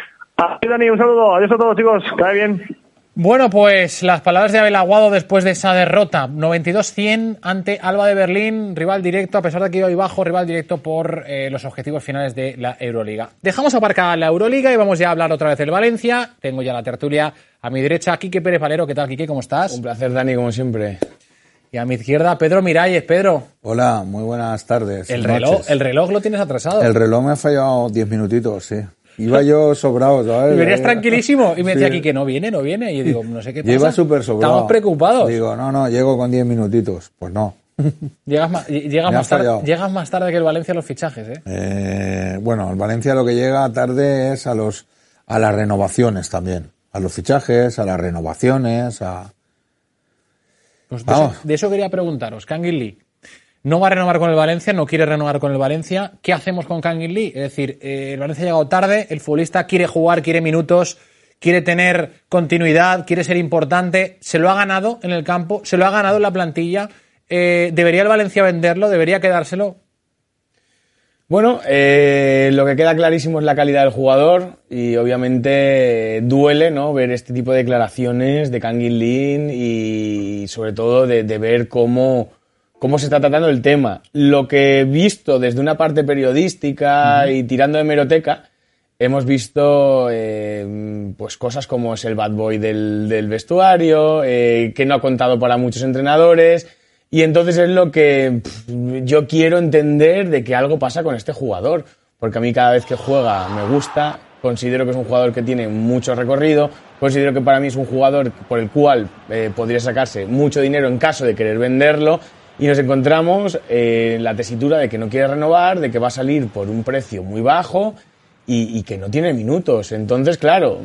Dani, un saludo. Adiós a todos, chicos. Que vaya bien. Bueno, pues las palabras de Abel Aguado después de esa derrota, 92-100 ante Alba de Berlín, rival directo, a pesar de que iba ahí bajo, rival directo por los objetivos finales de la Euroliga. Dejamos aparcada la Euroliga y vamos ya a hablar otra vez del Valencia. Tengo ya la tertulia a mi derecha, Quique Pérez Valero. ¿Qué tal, Quique? ¿Cómo estás? Un placer, Dani, como siempre. Y a mi izquierda, Pedro Miralles. Pedro. Hola, muy buenas tardes. El reloj lo tienes atrasado. El reloj me ha fallado 10 minutitos, sí. Iba yo sobrado, ¿sabes? Y venías tranquilísimo. Y me decía aquí que no viene. Y yo digo, no sé qué pasa. Yo iba súper sobrado. Estamos preocupados. Digo, no, llego con 10 minutitos. Pues no. Llegas más tarde que el Valencia a los fichajes, ¿eh? Bueno, el Valencia lo que llega tarde es a las renovaciones también. A los fichajes, a las renovaciones, Pues de eso quería preguntaros. Kangin Lee no va a renovar con el Valencia, no quiere renovar con el Valencia. ¿Qué hacemos con Kangin Lee? Es decir, el Valencia ha llegado tarde, el futbolista quiere jugar, quiere minutos, quiere tener continuidad, quiere ser importante. Se lo ha ganado en el campo, se lo ha ganado en la plantilla. ¿Debería el Valencia venderlo? ¿Debería quedárselo? Bueno, lo que queda clarísimo es la calidad del jugador y obviamente duele, ¿no?, ver este tipo de declaraciones de Kangin Lee y sobre todo de ver cómo se está tratando el tema. Lo que he visto desde una parte periodística y tirando de hemeroteca, hemos visto pues cosas como es el bad boy del vestuario, que no ha contado para muchos entrenadores. Y entonces es lo que yo quiero entender de que algo pasa con este jugador. Porque a mí cada vez que juega me gusta, considero que es un jugador que tiene mucho recorrido, considero que para mí es un jugador por el cual podría sacarse mucho dinero en caso de querer venderlo. Y nos encontramos en la tesitura de que no quiere renovar, de que va a salir por un precio muy bajo y que no tiene minutos. Entonces, claro,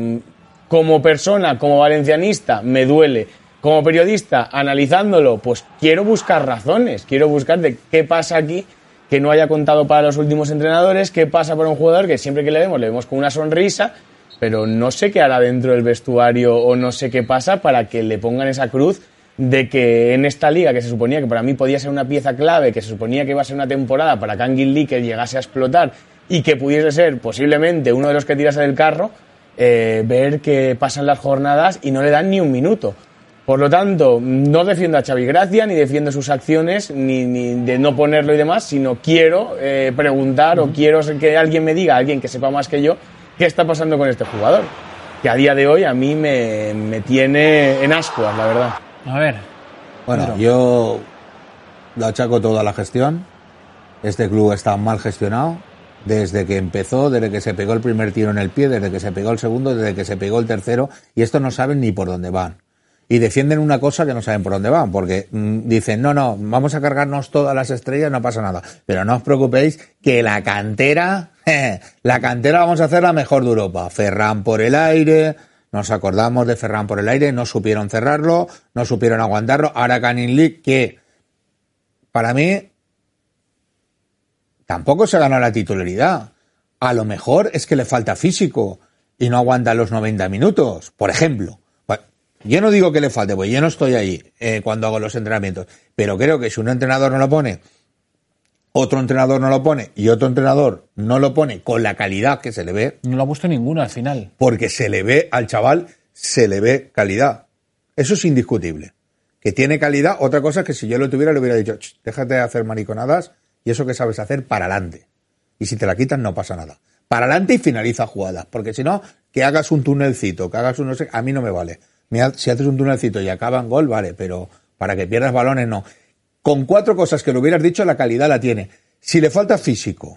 como persona, como valencianista, me duele. Como periodista, analizándolo, pues quiero buscar razones, quiero buscar de qué pasa aquí, que no haya contado para los últimos entrenadores, qué pasa para un jugador que siempre que le vemos con una sonrisa, pero no sé qué hará dentro del vestuario o no sé qué pasa para que le pongan esa cruz de que en esta liga, que se suponía que para mí podía ser una pieza clave, que se suponía que iba a ser una temporada para Kangin Lee que llegase a explotar y que pudiese ser posiblemente uno de los que tirase del carro, ver que pasan las jornadas y no le dan ni un minuto. Por lo tanto, no defiendo a Xavi Gracia, ni defiendo sus acciones, ni de no ponerlo y demás, sino quiero preguntar o quiero que alguien me diga, alguien que sepa más que yo, qué está pasando con este jugador, que a día de hoy a mí me tiene en ascuas, la verdad. A ver. Bueno, yo lo achaco todo a la gestión. Este club está mal gestionado desde que empezó, desde que se pegó el primer tiro en el pie, desde que se pegó el segundo, desde que se pegó el tercero, y estos no saben ni por dónde van. Y defienden una cosa que no saben por dónde van, porque dicen, no, vamos a cargarnos todas las estrellas, no pasa nada. Pero no os preocupéis que la cantera vamos a hacer la mejor de Europa. Ferran por el aire, nos acordamos de Ferran por el aire, no supieron cerrarlo, no supieron aguantarlo. Ahora Kangin Lee, que para mí tampoco se ganó la titularidad. A lo mejor es que le falta físico y no aguanta los 90 minutos, por ejemplo. Yo no digo que le falte, pues yo no estoy ahí cuando hago los entrenamientos, pero creo que si un entrenador no lo pone, otro entrenador no lo pone y otro entrenador no lo pone con la calidad que se le ve. No lo ha puesto ninguno al final. Porque se le ve al chaval, se le ve calidad. Eso es indiscutible. Que tiene calidad, otra cosa es que si yo lo tuviera le hubiera dicho, déjate de hacer mariconadas y eso que sabes hacer para adelante. Y si te la quitan no pasa nada. Para adelante y finaliza jugadas, porque si no, que hagas un túnelcito, que hagas un no sé, a mí no me vale. Si haces un túnelcito y acaba en gol, vale, pero para que pierdas balones, no. Con 4 cosas que le hubieras dicho, la calidad la tiene. Si le falta físico,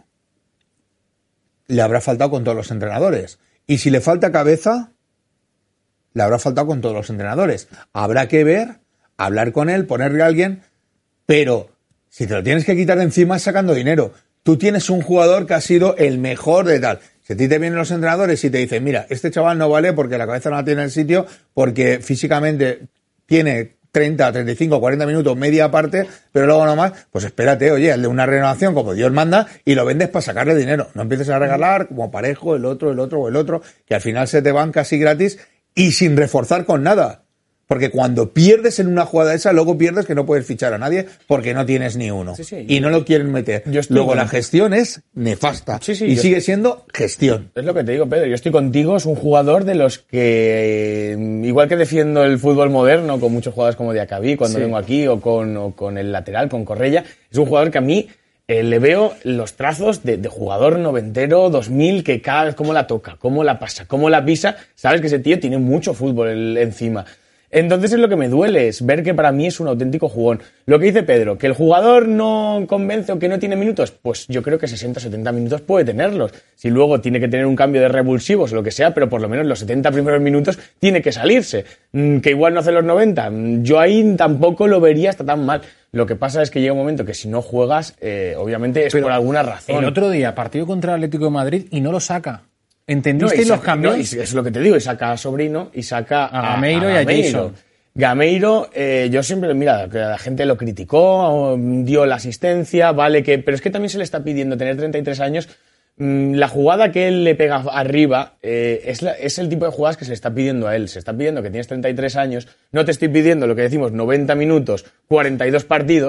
le habrá faltado con todos los entrenadores. Y si le falta cabeza, le habrá faltado con todos los entrenadores. Habrá que ver, hablar con él, ponerle a alguien, pero si te lo tienes que quitar de encima es sacando dinero. Tú tienes un jugador que ha sido el mejor de tal. Si a ti te vienen los entrenadores y te dicen, mira, este chaval no vale porque la cabeza no la tiene en el sitio, porque físicamente tiene 30, 35, 40 minutos, media parte, pero luego no más, pues espérate, oye, hazle una renovación como Dios manda y lo vendes para sacarle dinero. No empieces a regalar como Parejo, el otro, que al final se te van casi gratis y sin reforzar con nada. Porque cuando pierdes en una jugada esa, luego pierdes que no puedes fichar a nadie porque no tienes ni uno. Y no lo quieren meter. Luego la gestión es nefasta. Y sigue siendo gestión. Es lo que te digo, Pedro. Yo estoy contigo. Es un jugador de los que, igual que defiendo el fútbol moderno, con muchos jugadores como Diacabí cuando vengo aquí, o con el lateral, con Correia, es un jugador que a mí le veo los trazos de jugador noventero, 2000, que cada vez cómo la toca, cómo la pasa, cómo la pisa. Sabes que ese tío tiene mucho fútbol encima. Entonces es lo que me duele, es ver que para mí es un auténtico jugón. Lo que dice Pedro, que el jugador no convence o que no tiene minutos, pues yo creo que 60 o 70 minutos puede tenerlos. Si luego tiene que tener un cambio de revulsivos o lo que sea, pero por lo menos los 70 primeros minutos tiene que salirse. Que igual no hace los 90. Yo ahí tampoco lo vería hasta tan mal. Lo que pasa es que llega un momento que si no juegas, obviamente es por alguna razón. El otro día, partido contra el Atlético de Madrid y no lo saca. ¿Entendiste los cambios? No, es lo que te digo, y saca a Sobrino y saca a Gameiro y a Jason. Gameiro, yo siempre, mira, que la gente lo criticó, dio la asistencia, vale, pero es que también se le está pidiendo tener 33 años. La jugada que él le pega arriba es el tipo de jugadas que se le está pidiendo a él. Se está pidiendo que tienes 33 años, no te estoy pidiendo lo que decimos 90 minutos, 42 partidos,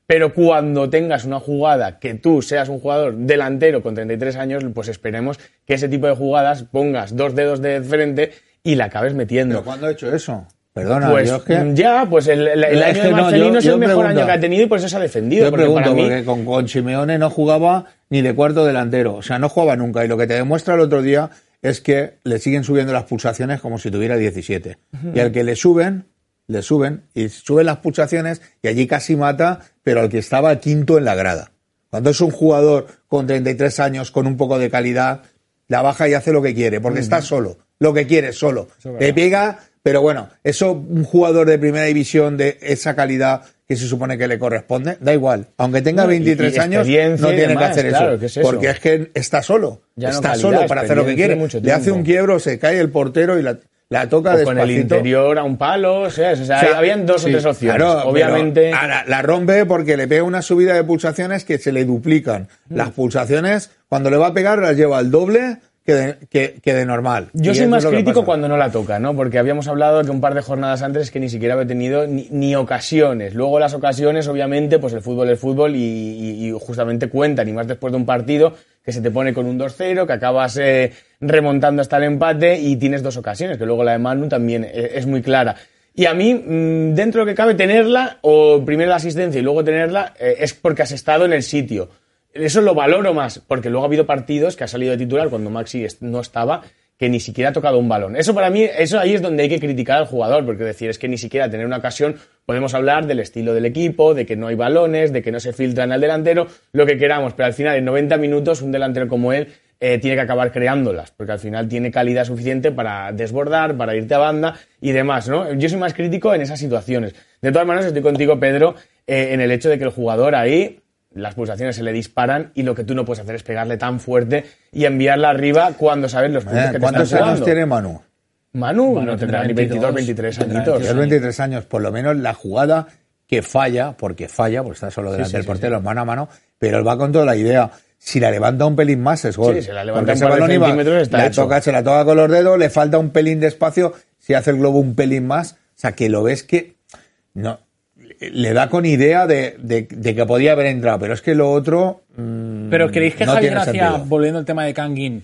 Pero cuando tengas una jugada que tú seas un jugador delantero con 33 años, pues esperemos que ese tipo de jugadas pongas 2 dedos de frente y la acabes metiendo. ¿Pero cuándo ha hecho eso? Perdona, pues yo es que... ya, pues el año de Marcelino es el mejor año que ha tenido y por eso se ha defendido. Yo pregunto, para mí... porque con Simeone no jugaba ni de cuarto delantero, o sea, no jugaba nunca. Y lo que te demuestra el otro día es que le siguen subiendo las pulsaciones como si tuviera 17. Y al que le suben y suben las pulsaciones y allí casi mata, pero al que estaba quinto en la grada. Cuando es un jugador con 33 años, con un poco de calidad, la baja y hace lo que quiere, porque está solo. Lo que quiere, solo. Le pega, pero bueno, eso un jugador de primera división de esa calidad que se supone que le corresponde, da igual. Aunque tenga 23 años, no tiene que hacer eso. ¿Qué es eso? Porque es que está solo. Ya está no solo para hacer lo que quiere. Le hace un quiebro, se cae el portero y la toca despacito. Con el interior a un palo, o sea, habían 2 o 3 opciones. Claro, obviamente. Ahora, la rompe porque le pega una subida de pulsaciones que se le duplican. Las pulsaciones, cuando le va a pegar, las lleva al doble que de normal. Yo soy más crítico cuando no la toca, ¿no? Porque habíamos hablado que un par de jornadas antes que ni siquiera había tenido ni ocasiones. Luego las ocasiones, obviamente, pues el fútbol es fútbol y justamente cuentan, y más después de un partido que se te pone con un 2-0, que acabas remontando hasta el empate y tienes 2 ocasiones, que luego la de Manu también es muy clara. Y a mí, dentro de lo que cabe, tenerla, o primero la asistencia y luego tenerla, es porque has estado en el sitio. Eso lo valoro más, porque luego ha habido partidos que ha salido de titular cuando Maxi no estaba, que ni siquiera ha tocado un balón. Eso para mí, eso ahí es donde hay que criticar al jugador, porque decir, es que ni siquiera tener una ocasión, podemos hablar del estilo del equipo, de que no hay balones, de que no se filtran al delantero, lo que queramos, pero al final en 90 minutos un delantero como él tiene que acabar creándolas, porque al final tiene calidad suficiente para desbordar, para irte a banda y demás, ¿no? Yo soy más crítico en esas situaciones. De todas maneras, estoy contigo, Pedro, en el hecho de que el jugador ahí, las pulsaciones se le disparan y lo que tú no puedes hacer es pegarle tan fuerte y enviarla arriba cuando sabes los puntos que te están jugando. ¿Cuántos años tiene Manu? Manu no tendrá ni 22, 23 añitos. Tiene 23 años, por lo menos la jugada que falla, porque está solo delante del portero, mano a mano, pero él va con toda la idea. Si la levanta un pelín más es gol. Sí, se la levanta un par de centímetros está hecho. Se la toca con los dedos, le falta un pelín de espacio, si hace el globo un pelín más, o sea, que lo ves que no le da con idea de que podía haber entrado, pero es que lo otro ¿Pero creéis que no Javi tiene Gracia, sentido. volviendo al tema de Kangin,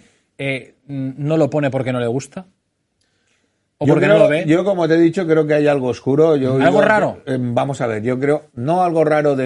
no lo pone porque no le gusta? ¿O Yo porque creo, no lo ve? yo, como te he dicho, creo que hay algo oscuro. ¿Algo raro? Vamos a ver, yo creo, no algo raro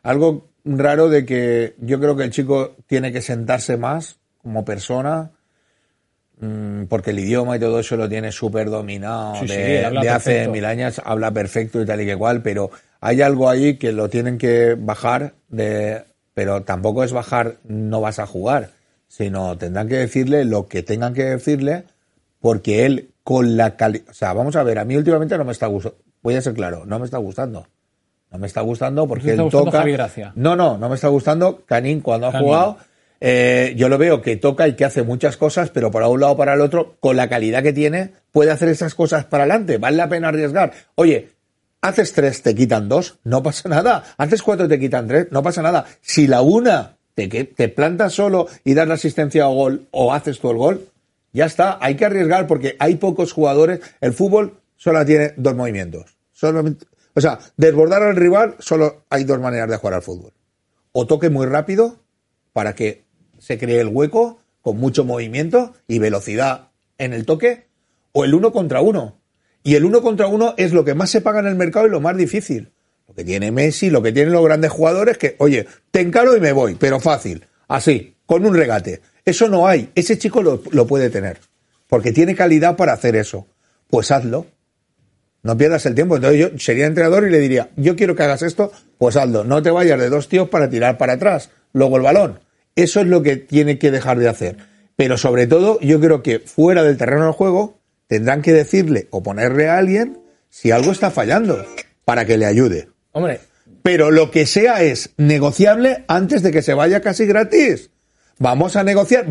de que yo creo que el chico tiene que sentarse más como persona, porque el idioma y todo eso lo tiene súper dominado de hace perfecto. 1000 años, habla perfecto y tal y que cual, pero hay algo ahí que lo tienen que bajar, pero tampoco es bajar, no vas a jugar, sino tendrán que decirle lo que tengan que decirle, porque él con la calidad, o sea, vamos a ver, a mí últimamente no me está gustando, voy a ser claro, no me está gustando. No me está gustando porque él toca. Javi Gracia? No me está gustando Canín cuando ha jugado. Yo lo veo que toca y que hace muchas cosas, pero por un lado o para el otro, con la calidad que tiene, puede hacer esas cosas para adelante. Vale la pena arriesgar. Oye, haces 3, te quitan 2, no pasa nada. Haces 4, te quitan 3, no pasa nada. Si la una te plantas solo y das la asistencia o gol, o haces tú el gol, ya está. Hay que arriesgar porque hay pocos jugadores. El fútbol solo tiene 2 movimientos. O sea, desbordar al rival, solo hay 2 maneras de jugar al fútbol. O toque muy rápido para que se cree el hueco con mucho movimiento y velocidad en el toque, o el 1 contra 1. Y el 1 contra 1 es lo que más se paga en el mercado y lo más difícil. Lo que tiene Messi, lo que tienen los grandes jugadores, que, oye, te encaro y me voy, pero fácil, así, con un regate. Eso no hay. Ese chico lo puede tener, porque tiene calidad para hacer eso. Pues hazlo. No pierdas el tiempo. Entonces yo sería entrenador y le diría, yo quiero que hagas esto, pues hazlo. No te vayas de 2 tíos para tirar para atrás. Luego el balón. Eso es lo que tiene que dejar de hacer. Pero sobre todo, yo creo que fuera del terreno del juego tendrán que decirle o ponerle a alguien si algo está fallando para que le ayude. Hombre. Pero lo que sea es negociable antes de que se vaya casi gratis. Vamos a negociar,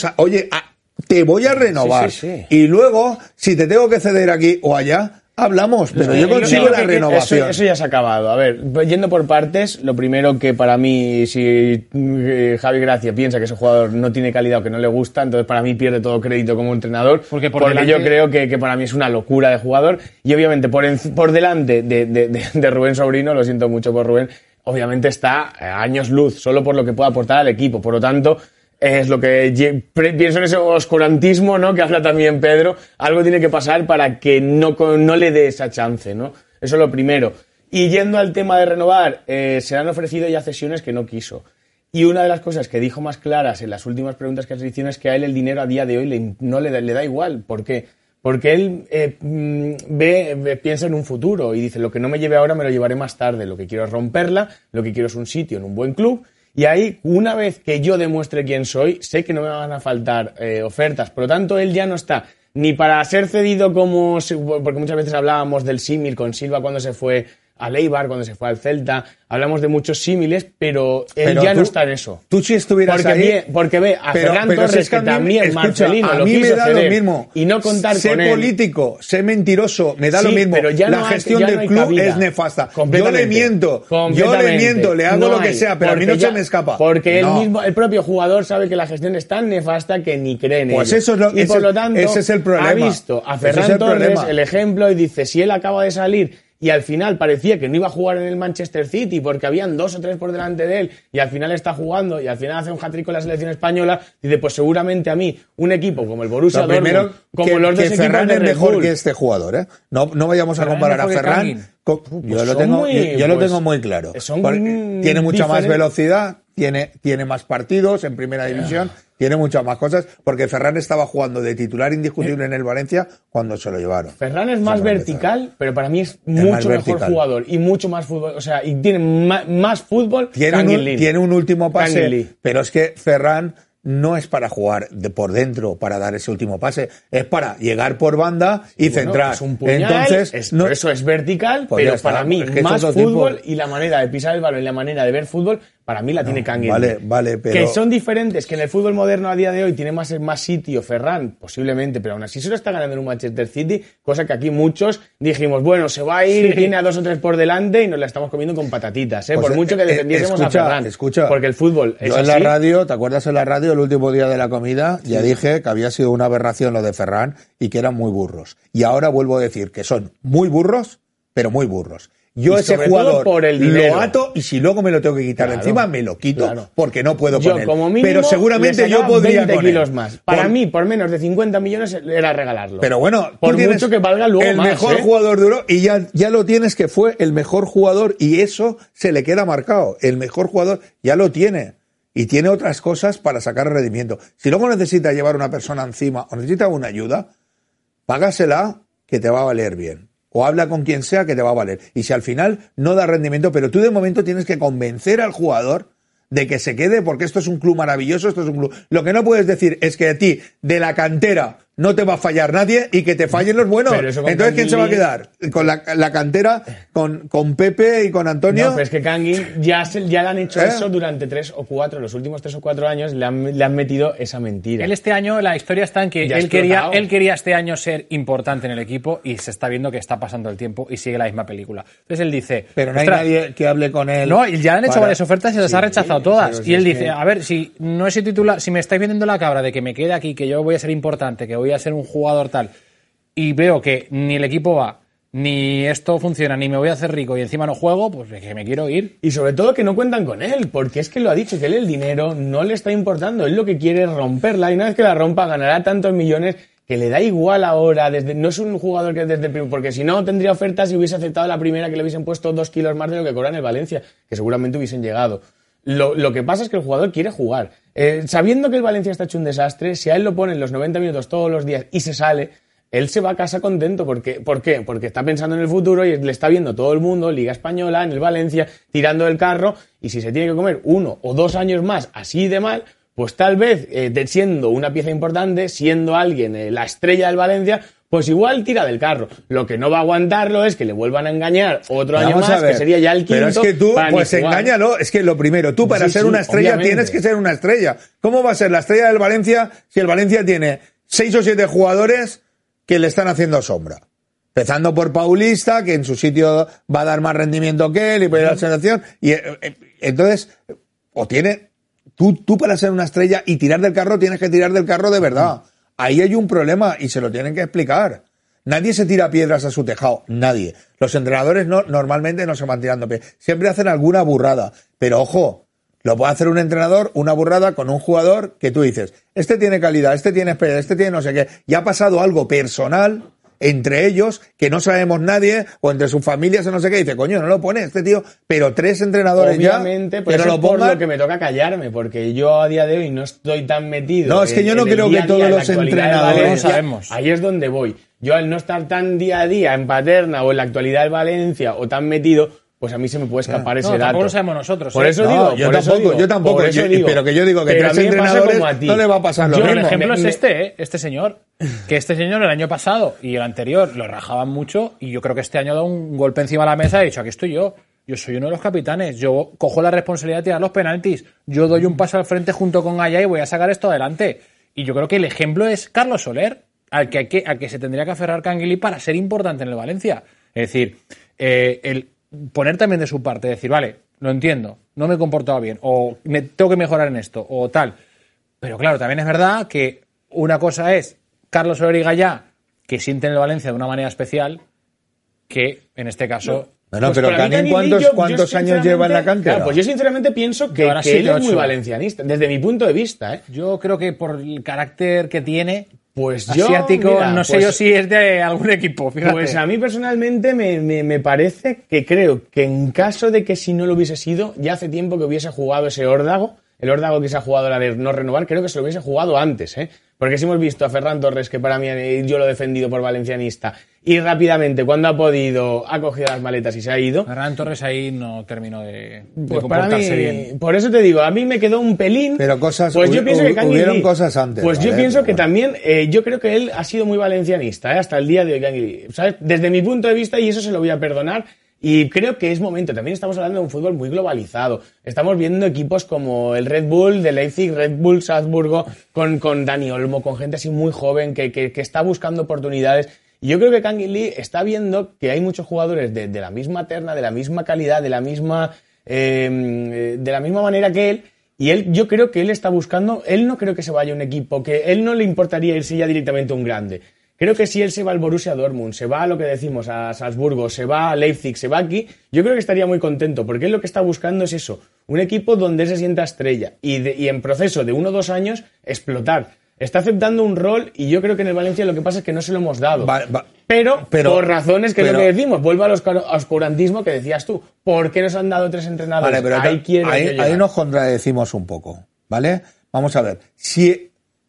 te voy a renovar. Sí. Y luego, si te tengo que ceder aquí o allá, hablamos, pero yo consigo la renovación. Eso ya se ha acabado. A ver, yendo por partes, lo primero que para mí, si Javi Gracia piensa que ese jugador no tiene calidad o que no le gusta, entonces para mí pierde todo crédito como entrenador, porque yo creo que para mí es una locura de jugador, y obviamente por delante de Rubén Sobrino, lo siento mucho por Rubén, obviamente está a años luz, solo por lo que puede aportar al equipo. Por lo tanto, es lo que pienso en ese oscurantismo, ¿no?, que habla también Pedro. Algo tiene que pasar para que no le dé esa chance, ¿no? Eso es lo primero. Y yendo al tema de renovar, se le han ofrecido ya cesiones que no quiso. Y una de las cosas que dijo más claras en las últimas preguntas que se hicieron es que a él el dinero a día de hoy no le da igual. ¿Por qué? Porque él piensa en un futuro y dice, lo que no me lleve ahora me lo llevaré más tarde. Lo que quiero es romperla, lo que quiero es un sitio en un buen club. Y ahí, una vez que yo demuestre quién soy, sé que no me van a faltar ofertas. Por lo tanto, él ya no está ni para ser cedido porque muchas veces hablábamos del símil con Silva cuando se fue al Eibar, cuando se fue al Celta, hablamos de muchos símiles, pero él ya no está en eso. Tú si estuvieras porque ve a Ferran Torres, es que también Marcelino lo quiso ceder, lo mismo. Y no contar con él. Sé político, sé mentiroso, me da lo mismo. Pero ya la gestión del club es nefasta. Yo le miento, le hago lo que sea, pero a mí no se me escapa. Porque el propio jugador sabe que la gestión es tan nefasta que ni cree en pues ello. Y por lo tanto, ese es el problema. Ha visto a Ferran Torres el ejemplo y dice, si él acaba de salir y al final parecía que no iba a jugar en el Manchester City porque habían 2 o 3 por delante de él y al final está jugando y al final hace un hat-trick con la selección española, dice, pues seguramente a mí un equipo como el Borussia Dortmund, como los dos equipos Ferran de es mejor que este jugador, ¿eh? No vayamos a comparar a Ferran. Yo lo tengo muy claro. Tiene mucha más velocidad, tiene más partidos en primera división, tiene muchas más cosas, porque Ferran estaba jugando de titular indiscutible en el Valencia cuando se lo llevaron. Ferran es más vertical, pero para mí es mucho mejor jugador y mucho más fútbol, o sea, y tiene más fútbol. Tiene un último pase, pero es que Ferran no es para jugar por dentro, para dar ese último pase, es para llegar por banda y centrar. Es un puñal, entonces, eso es vertical, pero para mí más fútbol y la manera de pisar el balón y la manera de ver fútbol, para mí la tiene Canguilí. Vale, pero... Que son diferentes, que en el fútbol moderno a día de hoy tiene más sitio Ferran, posiblemente, pero aún así se lo está ganando en un Manchester City, cosa que aquí muchos dijimos, bueno, se va a ir, tiene a 2 o 3 por delante y nos la estamos comiendo con patatitas, pues por mucho que defendiésemos a Ferran. Porque el fútbol es yo en la radio, ¿te acuerdas en la radio el último día de la comida? Ya dije que había sido una aberración lo de Ferran y que eran muy burros. Y ahora vuelvo a decir que son muy burros, pero muy burros. Yo ese jugador lo ato y si luego me lo tengo que quitar de encima, me lo quito porque no puedo con él. Como mínimo, pero seguramente yo podría 20 con kilos él. Más. Para mí, por menos de 50 millones era regalarlo. Pero bueno, por mucho que valga luego el más. El mejor jugador de Europa y ya lo tienes que fue el mejor jugador y eso se le queda marcado. El mejor jugador ya lo tiene. Y tiene otras cosas para sacar rendimiento. Si luego necesita llevar una persona encima o necesita una ayuda, págasela que te va a valer bien. O habla con quien sea que te va a valer. Y si al final no da rendimiento, pero tú de momento tienes que convencer al jugador de que se quede porque esto es un club maravilloso, esto es un club... Lo que no puedes decir es que a ti, de la cantera, no te va a fallar nadie y que te fallen los buenos. Entonces, ¿quién se va a quedar? ¿Con la cantera? ¿Con Pepe y con Antonio? No, pero es que Canguil ya le han hecho eso durante los últimos 3 o 4 años le han metido esa mentira. Él este año, la historia está en que él quería este año ser importante en el equipo y se está viendo que está pasando el tiempo y sigue la misma película. Entonces él dice... Pero no hay nadie que hable con él. No, y ya le han hecho varias ofertas y se las ha rechazado todas. Y él dice, a ver, si no he sido titular, si me estáis vendiendo la cabra de que me quede aquí, que yo voy a ser importante, que voy a ser un jugador tal, y veo que ni el equipo va, ni esto funciona, ni me voy a hacer rico y encima no juego, pues es que me quiero ir. Y sobre todo que no cuentan con él, porque es que lo ha dicho, que él el dinero no le está importando, él lo que quiere es romperla, y una vez que la rompa ganará tantos millones que le da igual ahora, no es un jugador que desde el primer, porque si no tendría ofertas y hubiese aceptado la primera que le hubiesen puesto 2 kilos más de lo que cobra en el Valencia, que seguramente hubiesen llegado. Lo que pasa es que el jugador quiere jugar. Sabiendo que el Valencia está hecho un desastre, si a él lo ponen los 90 minutos todos los días y se sale, él se va a casa contento. ¿Por qué? Porque está pensando en el futuro y le está viendo todo el mundo, Liga Española, en el Valencia, tirando del carro, y si se tiene que comer 1 o 2 años más así de mal, pues tal vez, siendo una pieza importante, siendo alguien la estrella del Valencia, pues igual tira del carro. Lo que no va a aguantarlo es que le vuelvan a engañar otro año más, que sería ya el quinto. Pero es que tú, pues engáñalo, es que lo primero, tú para ser una estrella obviamente tienes que ser una estrella. ¿Cómo va a ser la estrella del Valencia si el Valencia tiene 6 o 7 jugadores que le están haciendo sombra? Empezando por Paulista, que en su sitio va a dar más rendimiento que él y puede ir a la selección. Y entonces, o tiene, tú para ser una estrella y tirar del carro tienes que tirar del carro de verdad. Ahí hay un problema y se lo tienen que explicar. Nadie se tira piedras a su tejado, nadie. Los entrenadores normalmente no se van tirando piedras. Siempre hacen alguna burrada. Pero ojo, lo puede hacer un entrenador, una burrada con un jugador que tú dices, este tiene calidad, este tiene experiencia, este tiene no sé qué. Y ha pasado algo personal entre ellos que no sabemos nadie, o entre sus familias o no sé qué, y dice, coño, no lo pone este tío, pero 3 entrenadores obviamente, ya, pues pero es lo por pongan. lo que me toca callarme, porque yo a día de hoy no estoy tan metido. No, es que yo no creo que todos los entrenadores Valencia, sabemos. ahí es donde voy. Yo al no estar tan día a día en Paterna o en la actualidad del Valencia o tan metido, pues a mí se me puede escapar ese dato. Tampoco lo sabemos nosotros. Por eso No, digo, yo por eso tampoco, digo, yo tampoco, por eso digo. pero que yo digo que Pero a 3 mí me pasa entrenadores como a ti. no le va a pasar lo El mismo. ejemplo es este señor. Que este señor el año pasado y el anterior lo rajaban mucho y yo creo que este año ha dado un golpe encima de la mesa y ha dicho, aquí estoy yo. Yo soy uno de los capitanes. Yo cojo la responsabilidad de tirar los penaltis. Yo doy un paso al frente junto con Gaya y voy a sacar esto adelante. Y yo creo que el ejemplo es Carlos Soler, al que se tendría que aferrar Canguilí para ser importante en el Valencia. Es decir, el poner también de su parte, decir, vale, lo entiendo, no me he comportado bien, o tengo que mejorar en esto, o tal. Pero claro, también es verdad que una cosa es Carlos Soler y Gaya, que sienten el Valencia de una manera especial, que en este caso... Bueno, Pues pero para mí Canín, Canguilí, ¿cuántos yo años lleva en la cantera? Claro, pues yo sinceramente pienso que Llevará él 7, es muy 8. valencianista, desde mi punto de vista, ¿eh? Yo creo que por el carácter que tiene, Pues yo, asiático, mira, no sé pues- yo si es de algún equipo, fíjate. Pues a mí personalmente me parece que creo que en caso de que si no lo hubiese sido, ya hace tiempo que hubiese jugado ese órdago, el órdago que se ha jugado la de no renovar, creo que se lo hubiese jugado antes, ¿eh? Porque si hemos visto a Ferran Torres, que para mí yo lo he defendido por valencianista, y rápidamente, cuando ha podido, ha cogido las maletas y se ha ido. Ferran Torres ahí no terminó de Pues para comportarse mí, bien. por eso te digo, a mí me quedó un pelín. Pero cosas, pues yo pienso que Canguilí, hubieron cosas antes. Pues yo ¿vale? pienso Pero que bueno. también, yo creo que él ha sido muy valencianista, hasta el día de hoy, Canguilí, ¿sabes? Desde mi punto de vista, y eso se lo voy a perdonar. Y creo que es momento. También estamos hablando de un fútbol muy globalizado. Estamos viendo equipos como el Red Bull de Leipzig, Red Bull Salzburgo, con Dani Olmo, con gente así muy joven que está buscando oportunidades. Y yo creo que Canguilí está viendo que hay muchos jugadores de la misma terna, de la misma calidad, de la misma manera que él. Y él, yo creo que él está buscando, él no creo que se vaya a un equipo, que él no le importaría irse ya directamente a un grande. Creo que si él se va al Borussia Dortmund, se va a lo que decimos, a Salzburgo, se va a Leipzig, se va aquí, yo creo que estaría muy contento, porque él lo que está buscando es eso, un equipo donde él se sienta estrella y en proceso de 1 o 2 años explotar. Está aceptando un rol y yo creo que en el Valencia lo que pasa es que no se lo hemos dado. Pero por razones que es lo que decimos, vuelvo al oscurantismo que decías tú. ¿Por qué nos han dado 3 entrenadores? Vale, pero ahí nos contradecimos un poco, ¿vale? Vamos a ver, si...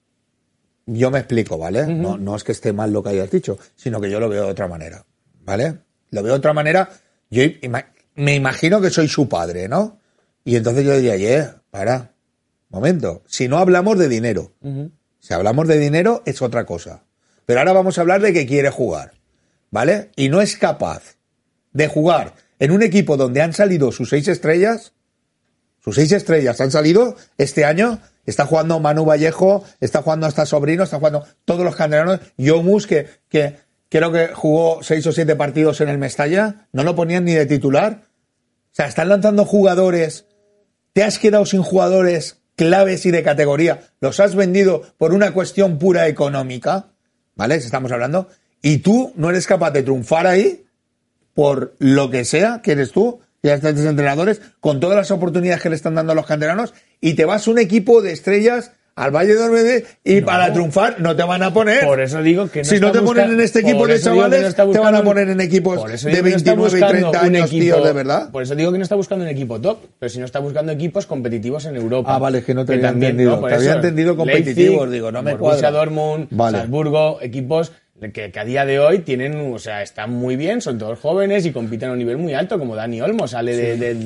Yo me explico, ¿vale? No es que esté mal lo que hayas dicho, sino que yo lo veo de otra manera, ¿vale? Lo veo de otra manera. Yo me imagino que soy su padre, ¿no? Y entonces yo diría, momento. Si no hablamos de dinero, si hablamos de dinero es otra cosa. Pero ahora vamos a hablar de que quiere jugar, ¿vale? Y no es capaz de jugar en un equipo donde han salido sus 6 estrellas. Sus 6 estrellas han salido este año. Está jugando Manu Vallejo, está jugando hasta Sobrino, está jugando todos los canteranos. Yomus, que creo que jugó 6 o 7 partidos en el Mestalla, no lo ponían ni de titular. O sea, están lanzando jugadores. Te has quedado sin jugadores claves y de categoría. Los has vendido por una cuestión pura económica, ¿vale? Estamos hablando. Y tú no eres capaz de triunfar ahí por lo que sea que eres tú. Ya están 3 entrenadores, con todas las oportunidades que le están dando a los canteranos, y te vas a un equipo de estrellas al Valle de Ormede y para triunfar no te van a poner. Por eso digo que no si no te ponen en este equipo de chavales, te van a poner en equipos de 29 y 30 años, tíos, de verdad. Por eso digo que no está buscando un equipo top, pero si no está buscando equipos competitivos en Europa. Ah, vale, es que no te había también, entendido. ¿no? Te había eso, entendido competitivos, Leipzig, digo, no me Borussia cuadra. Dortmund, Vale. Salzburgo, equipos que a día de hoy tienen, o sea, están muy bien, son todos jóvenes y compiten a un nivel muy alto, como Dani Olmo sale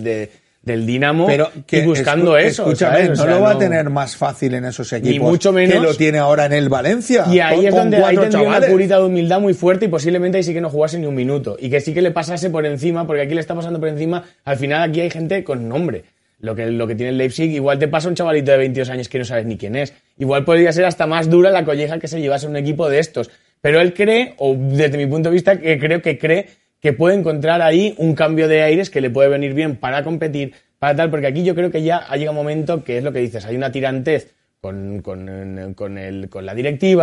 del Dinamo y buscando eso. Escúchame, ¿sabes? no lo va a tener más fácil en esos equipos Ni mucho menos, que lo tiene ahora en el Valencia. Y ahí es donde ahí tendría chavales. una curita de humildad muy fuerte y posiblemente ahí sí que no jugase ni un minuto. Y que sí que le pasase por encima, porque aquí le está pasando por encima. Al final aquí hay gente con nombre. Lo que tiene el Leipzig, igual te pasa un chavalito de 22 años que no sabes ni quién es. Igual podría ser hasta más dura la colleja que se llevase un equipo de estos. Pero él cree, o desde mi punto de vista, cree que puede encontrar ahí un cambio de aires que le puede venir bien para competir, para tal, porque aquí yo creo que ya ha llegado un momento que es lo que dices, hay una tirantez con la directiva,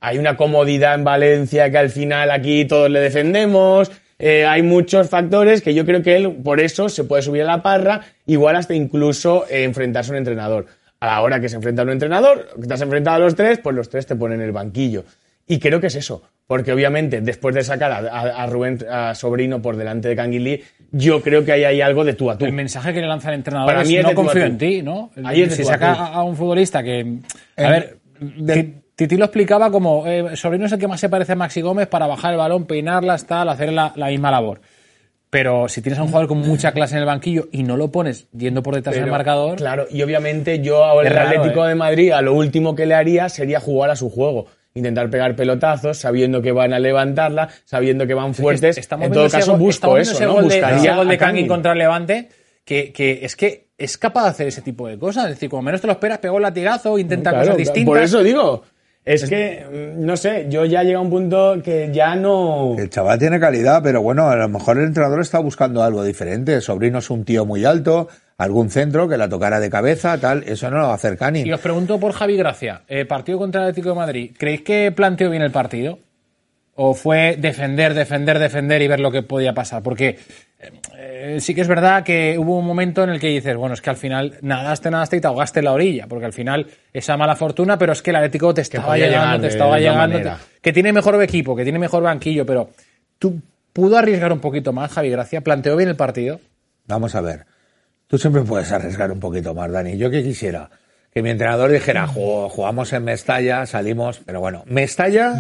hay una comodidad en Valencia que al final aquí todos le defendemos. Hay muchos factores que yo creo que él, por eso, se puede subir a la parra, igual hasta incluso enfrentarse a un entrenador. A la hora que se enfrenta a un entrenador, que te has enfrentado a los tres, pues los tres te ponen en el banquillo. Y creo que es eso, porque obviamente después de sacar a Rubén a Sobrino por delante de Canguilí, yo creo que ahí hay algo de tú a tú. El mensaje que le lanza el entrenador Para mí es no confío en ti, ¿no? Si saca a un futbolista que... A ver, Titi lo explicaba como Sobrino es el que más se parece a Maxi Gómez para bajar el balón, peinarlas, tal, hacer la misma labor. Pero si tienes a un jugador con mucha clase en el banquillo y no lo pones yendo por detrás del marcador... Claro, y obviamente yo ahora el Atlético de Madrid a lo último que le haría sería jugar a su juego. Intentar pegar pelotazos, sabiendo que van a levantarla, sabiendo que van fuertes. En todo caso, busco eso, ¿no? Buscaría el gol de Kangin contra el Levante, que es capaz de hacer ese tipo de cosas. Es decir, como menos te lo esperas, pega un latigazo, intenta cosas distintas. Por eso digo... Es que, no sé, yo ya llega a un punto que ya no... El chaval tiene calidad, pero bueno, a lo mejor el entrenador está buscando algo diferente. Sobrino es un tío muy alto, algún centro que la tocara de cabeza, tal, eso no lo va a hacer Cani. Y os pregunto por Javi Gracia, partido contra el Atlético de Madrid, ¿creéis que planteó bien el partido? ¿O fue defender y ver lo que podía pasar? Porque sí que es verdad que hubo un momento en el que dices, bueno, es que al final nadaste y te ahogaste en la orilla, porque al final esa mala fortuna, pero es que el Atlético te estaba llegando, que tiene mejor equipo, que tiene mejor banquillo, pero ¿tú pudo arriesgar un poquito más, Javi Gracia? ¿Planteó bien el partido? Vamos a ver, tú siempre puedes arriesgar un poquito más, Dani. Yo que quisiera que mi entrenador dijera, jugamos en Mestalla, salimos, pero bueno, Mestalla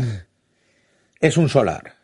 es un solar.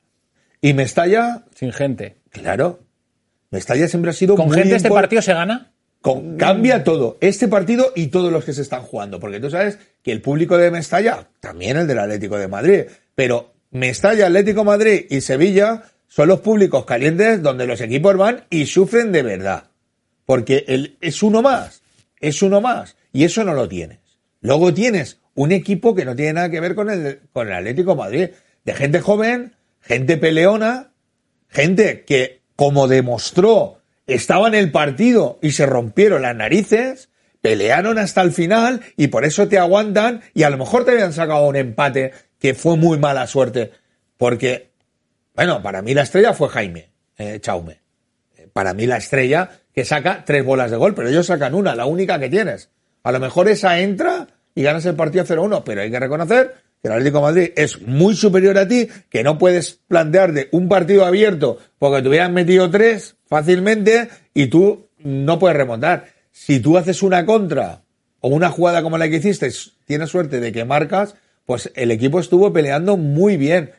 Y Mestalla... Sin gente. Claro. Mestalla siempre ha sido ¿Con gente este partido se gana? Cambia todo. Este partido y todos los que se están jugando. Porque tú sabes que el público de Mestalla, también el del Atlético de Madrid, pero Mestalla, Atlético de Madrid y Sevilla son los públicos calientes donde los equipos van y sufren de verdad. Porque es uno más. Es uno más. Y eso no lo tienes. Luego tienes un equipo que no tiene nada que ver con el Atlético de Madrid. De gente joven, gente peleona, gente que, como demostró, estaba en el partido y se rompieron las narices, pelearon hasta el final y por eso te aguantan y a lo mejor te habían sacado un empate que fue muy mala suerte. Porque, bueno, para mí la estrella fue Jaime Chaume. Para mí la estrella que saca 3 bolas de gol, pero ellos sacan una, la única que tienes. A lo mejor esa entra y ganas el partido 0-1, pero hay que reconocer que el Atlético de Madrid es muy superior a ti, que no puedes plantearte un partido abierto porque te hubieran metido 3 fácilmente y tú no puedes remontar. Si tú haces una contra o una jugada como la que hiciste, tienes suerte de que marcas, pues el equipo estuvo peleando muy bien.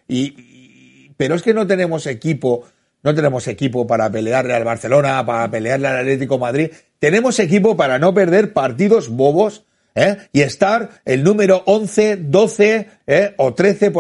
Pero es que no tenemos equipo para pelearle al Barcelona, para pelearle al Atlético de Madrid. Tenemos equipo para no perder partidos bobos, y estar el número 11, 12 o 13,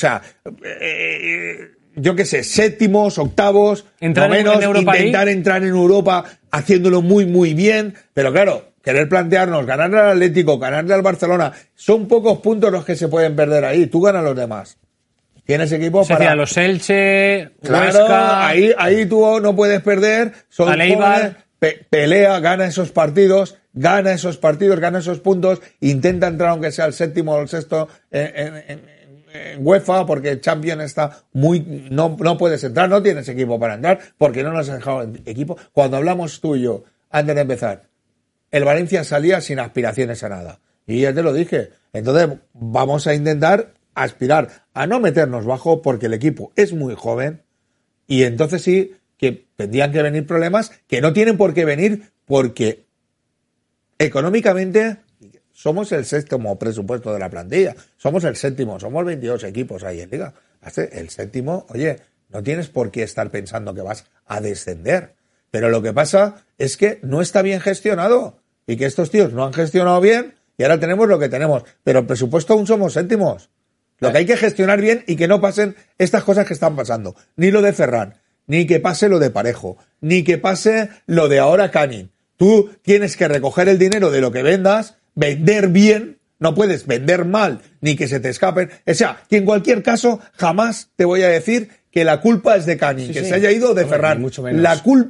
yo qué sé, séptimos, octavos, intentar entrar en Europa haciéndolo muy, muy bien, pero claro, querer plantearnos, ganarle al Atlético, ganarle al Barcelona, son pocos puntos los que se pueden perder ahí, tú ganas los demás. Tienes equipo para... los Elche, claro, Huesca... Ahí tú no puedes perder, son jóvenes, pelea, gana esos partidos, gana esos puntos, intenta entrar aunque sea el séptimo o el sexto en UEFA, porque el Champions está muy... No puedes entrar, no tienes equipo para entrar, porque no nos has dejado equipo. Cuando hablamos tú y yo, antes de empezar, el Valencia salía sin aspiraciones a nada. Y ya te lo dije. Entonces vamos a intentar aspirar a no meternos bajo, porque el equipo es muy joven, y entonces sí que tendrían que venir problemas que no tienen por qué venir, porque económicamente somos el séptimo presupuesto de la plantilla, somos el séptimo, somos 22 equipos ahí en Liga. El séptimo, oye, no tienes por qué estar pensando que vas a descender, pero lo que pasa es que no está bien gestionado y que estos tíos no han gestionado bien y ahora tenemos lo que tenemos, pero el presupuesto aún somos séptimos. Lo que hay que gestionar bien y que no pasen estas cosas que están pasando, ni lo de Ferran, ni que pase lo de Parejo, ni que pase lo de ahora Cani. Tú tienes que recoger el dinero de lo que vendas, vender bien, no puedes vender mal, ni que se te escapen. O sea, que en cualquier caso jamás te voy a decir que la culpa es de Cani, se haya ido de Ferran. La culpa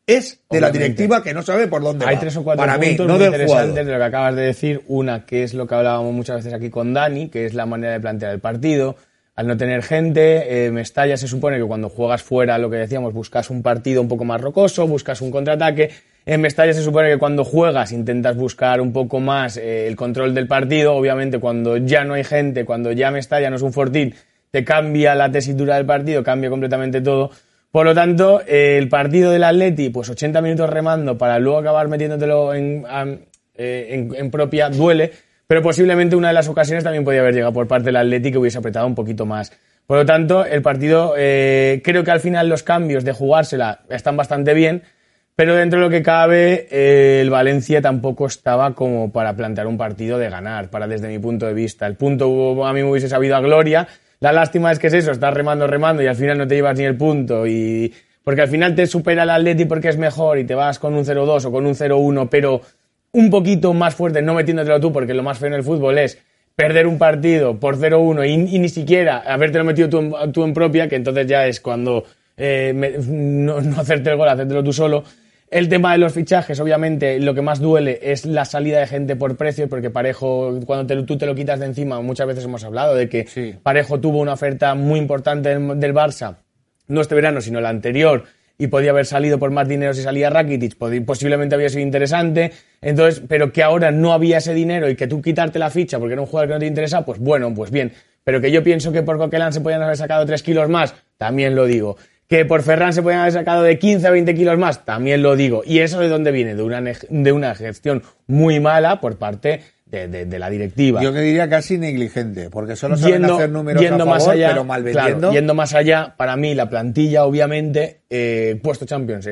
es de la directiva que no sabe por dónde va. Hay 3 o 4 para puntos mí, no muy del interesantes jugador. de lo que acabas de decir. Una, que es lo que hablábamos muchas veces aquí con Dani, que es la manera de plantear el partido. Al no tener gente, Mestalla se supone que cuando juegas fuera, lo que decíamos, buscas un partido un poco más rocoso, buscas un contraataque. En Mestalla se supone que cuando juegas intentas buscar un poco más el control del partido. Obviamente cuando ya no hay gente, cuando ya Mestalla no es un fortín, te cambia la tesitura del partido, cambia completamente todo. Por lo tanto, el partido del Atleti, pues 80 minutos remando para luego acabar metiéndotelo en propia, duele, pero posiblemente una de las ocasiones también podía haber llegado por parte del Atleti que hubiese apretado un poquito más. Por lo tanto, el partido, creo que al final los cambios de jugársela están bastante bien, pero dentro de lo que cabe, el Valencia tampoco estaba como para plantear un partido de ganar, desde mi punto de vista. El punto a mí me hubiese sabido a gloria. La lástima es que es eso, estás remando y al final no te llevas ni el punto, porque al final te supera el Atleti porque es mejor y te vas con un 0-2 o con un 0-1, pero un poquito más fuerte, no metiéndotelo tú, porque lo más feo en el fútbol es perder un partido por 0-1 y ni siquiera habértelo metido tú en propia, que entonces ya es cuando no hacerte el gol, hacértelo tú solo. El tema de los fichajes, obviamente, lo que más duele es la salida de gente por precio, porque Parejo, cuando tú te lo quitas de encima, muchas veces hemos hablado de que sí. Parejo tuvo una oferta muy importante del Barça, no este verano, sino el anterior, y podía haber salido por más dinero si salía Rakitic, posiblemente había sido interesante, entonces, pero que ahora no había ese dinero y que tú quitarte la ficha porque era un jugador que no te interesa, pues bueno, pues bien. Pero que yo pienso que por Coquelin se podían haber sacado 3 kilos más, también lo digo. Que por Ferran se podían haber sacado de 15 a 20 kilos más, también lo digo. ¿Y eso de dónde viene? De una gestión muy mala por parte de la directiva. Yo que diría casi negligente, porque solo saben hacer números a favor, más allá, pero mal vendiendo. Claro, yendo más allá, para mí la plantilla, obviamente, puesto Champions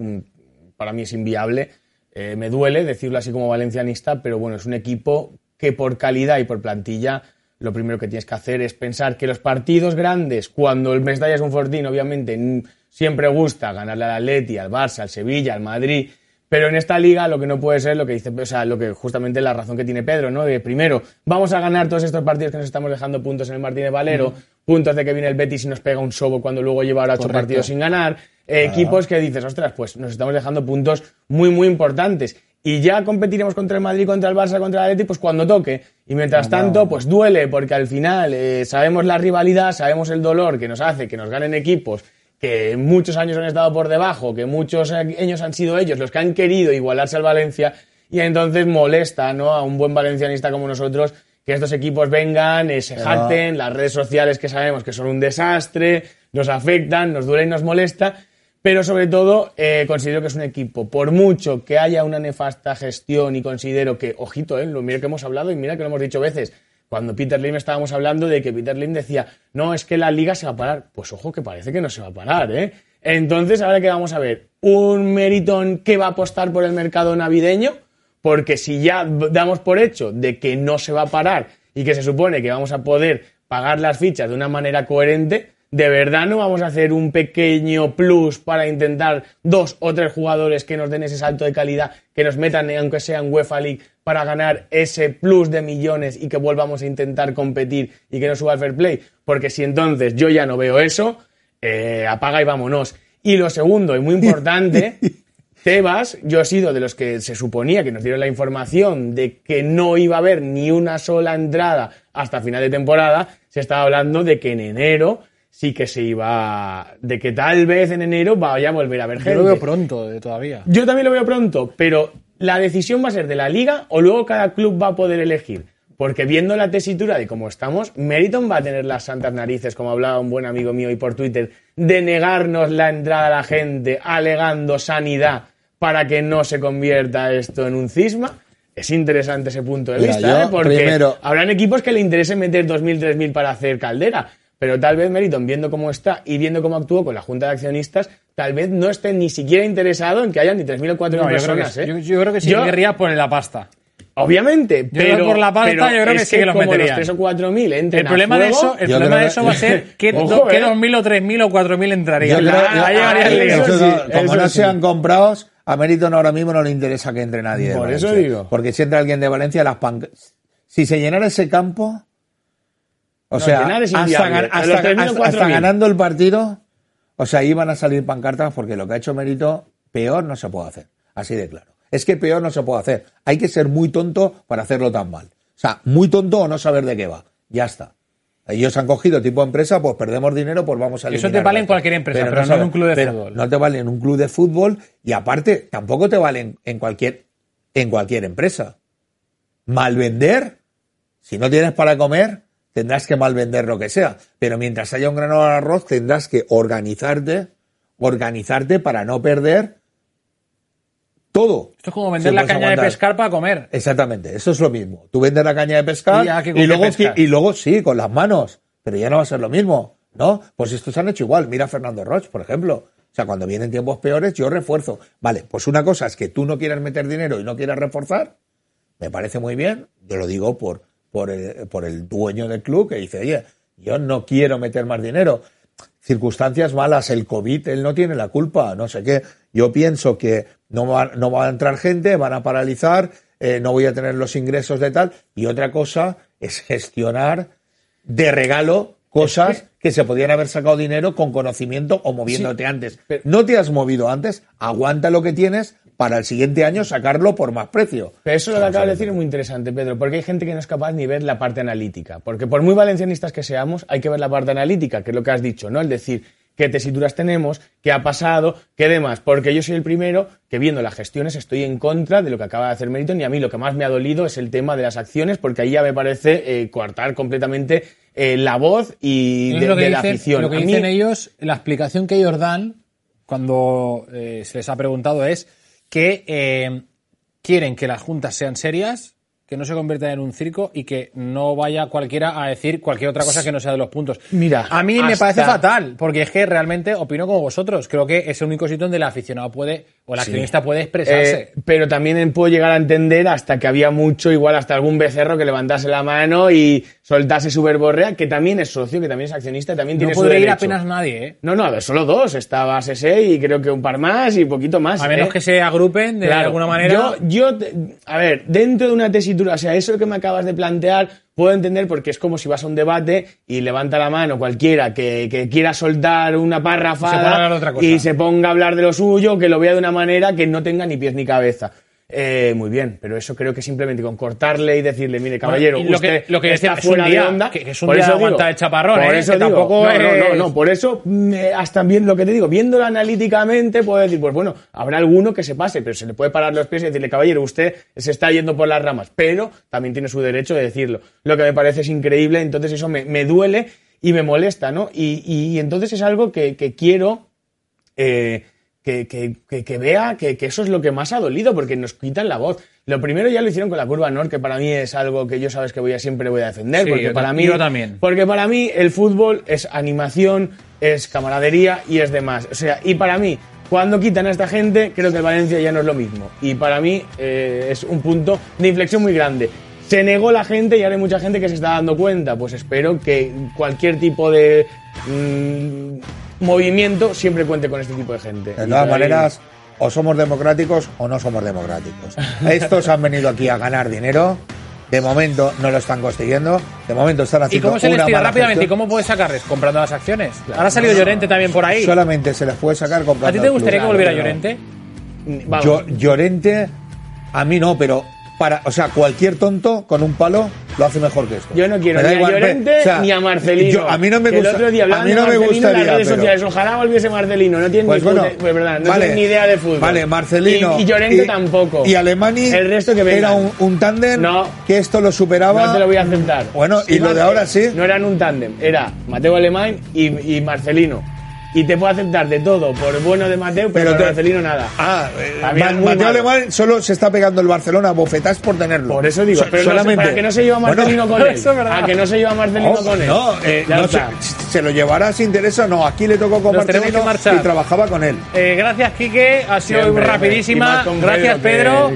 para mí es inviable. Me duele decirlo así como valencianista, pero bueno, es un equipo que por calidad y por plantilla lo primero que tienes que hacer es pensar que los partidos grandes, cuando el Mestalla es un fortín, obviamente siempre gusta ganarle al Atleti, al Barça, al Sevilla, al Madrid, pero en esta liga lo que no puede ser lo que dice, o sea, lo que justamente la razón que tiene Pedro, ¿no? De primero, vamos a ganar todos estos partidos que nos estamos dejando puntos en el Martínez Valero, puntos de que viene el Betis y nos pega un sobo cuando luego lleva ahora 8 partidos sin ganar, equipos que dices, ostras, pues nos estamos dejando puntos muy, muy importantes. Y ya competiremos contra el Madrid, contra el Barça, contra el Atleti, pues cuando toque. Y mientras tanto, pues duele, porque al final sabemos la rivalidad, sabemos el dolor que nos hace que nos ganen equipos que muchos años han estado por debajo, que muchos años han sido ellos los que han querido igualarse al Valencia, y entonces molesta, ¿no?, a un buen valencianista como nosotros que estos equipos vengan, se jacten, las redes sociales que sabemos que son un desastre, nos afectan, nos duele y nos molesta. Pero sobre todo considero que es un equipo, por mucho que haya una nefasta gestión, y considero que, ojito, mira que hemos hablado y mira que lo hemos dicho veces, cuando Peter Lim estábamos hablando de que Peter Lim decía, no, es que la Liga se va a parar. Pues ojo, que parece que no se va a parar, ¿eh? Entonces, ahora que vamos a ver, un Meriton que va a apostar por el mercado navideño, porque si ya damos por hecho de que no se va a parar y que se supone que vamos a poder pagar las fichas de una manera coherente, ¿de verdad no vamos a hacer un pequeño plus para intentar 2 o 3 jugadores que nos den ese salto de calidad, que nos metan, aunque sea en UEFA League, para ganar ese plus de millones y que volvamos a intentar competir y que no suba el fair play? Porque si entonces yo ya no veo eso, apaga y vámonos. Y lo segundo, y muy importante, Tebas, yo he sido de los que se suponía que nos dieron la información de que no iba a haber ni una sola entrada hasta final de temporada. Se estaba hablando de que en enero sí que se iba, de que tal vez en enero vaya a volver a haber gente. Yo lo veo pronto todavía. Yo también lo veo pronto, pero la decisión va a ser de la Liga o luego cada club va a poder elegir. Porque viendo la tesitura de cómo estamos, Meriton va a tener las santas narices, como hablaba un buen amigo mío hoy por Twitter, de negarnos la entrada a la gente alegando sanidad para que no se convierta esto en un cisma. Es interesante ese punto de vista, porque habrán equipos que le interese meter 2.000, 3.000 para hacer caldera. Pero tal vez Meriton, viendo cómo está y viendo cómo actuó con la Junta de Accionistas, tal vez no esté ni siquiera interesado en que haya ni 3.000 o 4.000 personas. Yo creo que sí querría poner la pasta. Obviamente, pero por la pasta yo creo que sí que los meterían. Los 3 o 4.000 entren el problema de eso va a ser que 2.000 o 3.000 o 4.000 entrarían. Como no sean comprados, a Meriton ahora mismo no le interesa que entre nadie. Por eso digo. Porque si entra alguien de Valencia, si se llenara ese campo, o sea, hasta ganando el partido, o sea, iban a salir pancartas, porque lo que ha hecho Mérito peor no se puede hacer. Así de claro. Es que peor no se puede hacer. Hay que ser muy tonto para hacerlo tan mal. O sea, muy tonto o no saber de qué va. Ya está. Ellos han cogido tipo empresa, pues perdemos dinero, pues vamos a eliminar. Eso te vale en cualquier empresa, pero no en un club de fútbol. No te vale en un club de fútbol y aparte tampoco te valen en cualquier empresa. Malvender, si no tienes para comer, tendrás que malvender lo que sea. Pero mientras haya un grano de arroz, tendrás que organizarte para no perder todo. Esto es como vender la caña de pescar para comer. Exactamente, eso es lo mismo. Tú vendes la caña de pescar y luego sí, con las manos, pero ya no va a ser lo mismo, ¿no? Pues estos han hecho igual. Mira a Fernando Roig, por ejemplo. O sea, cuando vienen tiempos peores, yo refuerzo. Vale, pues una cosa es que tú no quieras meter dinero y no quieras reforzar. Me parece muy bien. Yo lo digo por el dueño del club que dice, oye, yo no quiero meter más dinero. Circunstancias malas, el COVID, él no tiene la culpa, no sé qué. Yo pienso que no va a entrar gente, van a paralizar, no voy a tener los ingresos de tal. Y otra cosa es gestionar de regalo cosas que se podían haber sacado dinero con conocimiento o moviéndote antes. Pero no te has movido antes, aguanta lo que tienes para el siguiente año sacarlo por más precio. Pero eso lo que acabas de decir es muy interesante, Pedro, porque hay gente que no es capaz ni ver la parte analítica. Porque por muy valencianistas que seamos, hay que ver la parte analítica, que es lo que has dicho, ¿no? El decir qué tesituras tenemos, qué ha pasado, qué demás. Porque yo soy el primero que viendo las gestiones estoy en contra de lo que acaba de hacer Meriton y a mí lo que más me ha dolido es el tema de las acciones, porque ahí ya me parece coartar completamente la voz y de la afición. Lo que dicen ellos, la explicación que ellos dan cuando se les ha preguntado es que quieren que las juntas sean serias, que no se conviertan en un circo y que no vaya cualquiera a decir cualquier otra cosa que no sea de los puntos. Mira, a mí me parece fatal, porque es que realmente opino como vosotros. Creo que es el único sitio donde el aficionado puede, o el accionista puede expresarse. Pero también puedo llegar a entender hasta que había mucho, igual hasta algún becerro que levantase la mano y soltase su verborrea, que también es socio, que también es accionista, también tiene su derecho. No podría ir apenas nadie, ¿eh? No, solo dos. Estaba Sese y creo que un par más y poquito más. A menos que se agrupen de alguna manera. A ver, dentro de una tesitura, o sea, eso que me acabas de plantear, puedo entender porque es como si vas a un debate y levanta la mano cualquiera que quiera soltar una párrafada y se ponga a hablar de lo suyo, que lo vea de una manera que no tenga ni pies ni cabeza. Muy bien, pero eso creo que simplemente con cortarle y decirle, mire, caballero, usted está fuera de onda. Que es un día aguanta el chaparrón, por eso digo, tampoco no, por eso hasta bien lo que te digo, viéndolo analíticamente puedo decir, pues bueno, habrá alguno que se pase, pero se le puede parar los pies y decirle, caballero, usted se está yendo por las ramas, pero también tiene su derecho de decirlo. Lo que me parece es increíble, entonces eso me duele y me molesta, ¿no? Y entonces es algo que quiero que vea que eso es lo que más ha dolido, porque nos quitan la voz. Lo primero ya lo hicieron con la curva Nord, que para mí es algo que yo sabes que siempre voy a defender, sí, porque yo también. Porque para mí el fútbol es animación, es camaradería y es demás. O sea, y para mí, cuando quitan a esta gente, creo que el Valencia ya no es lo mismo. Y para mí es un punto de inflexión muy grande. Se negó la gente y ahora hay mucha gente que se está dando cuenta. Pues espero que cualquier tipo de movimiento siempre cuente con este tipo de gente. De todas maneras, o somos democráticos o no somos democráticos. Estos han venido aquí a ganar dinero. De momento no lo están consiguiendo. De momento están haciendo. ¿Y cómo se les tira rápidamente? ¿Y cómo puedes sacarles? Comprando las acciones. Claro. Ahora ha salido Llorente también por ahí. Solamente se les puede sacar comprando. ¿A ti te gustaría que volviera Llorente? Llorente, a mí no, pero o sea, cualquier tonto con un palo lo hace mejor que esto. Yo no quiero ni a Llorente ni a Marcelino. A mí no me gusta. El otro día a mí no me gustaría en las redes sociales. Ojalá volviese Marcelino. No tiene ni idea de fútbol. Vale, Marcelino. Y Llorente tampoco. Y Alemany. El resto que vengan. Era un tándem que esto lo superaba. No te lo voy a aceptar. Bueno, y lo de ahora sí. No eran un tándem. Era Mateo Alemany y Marcelino. Y te puedo aceptar de todo por bueno de Mateo, pero por Marcelino nada. Mateo Alemán solo se está pegando el Barcelona bofetás por tenerlo. Por eso digo, pero solamente. Para que no se lleva Marcelino con él. A que no se lleva Marcelino con él. No, se lo llevará si interesa. No, aquí le tocó con Marcelino y trabajaba con él. Gracias, Quique. Ha sido rapidísima. Gracias, Pedro.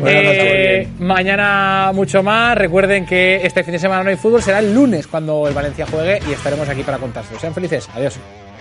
Mañana mucho más. Recuerden que este fin de semana no hay fútbol. Será el lunes cuando el Valencia juegue y estaremos aquí para contárselo. Sean felices. Adiós.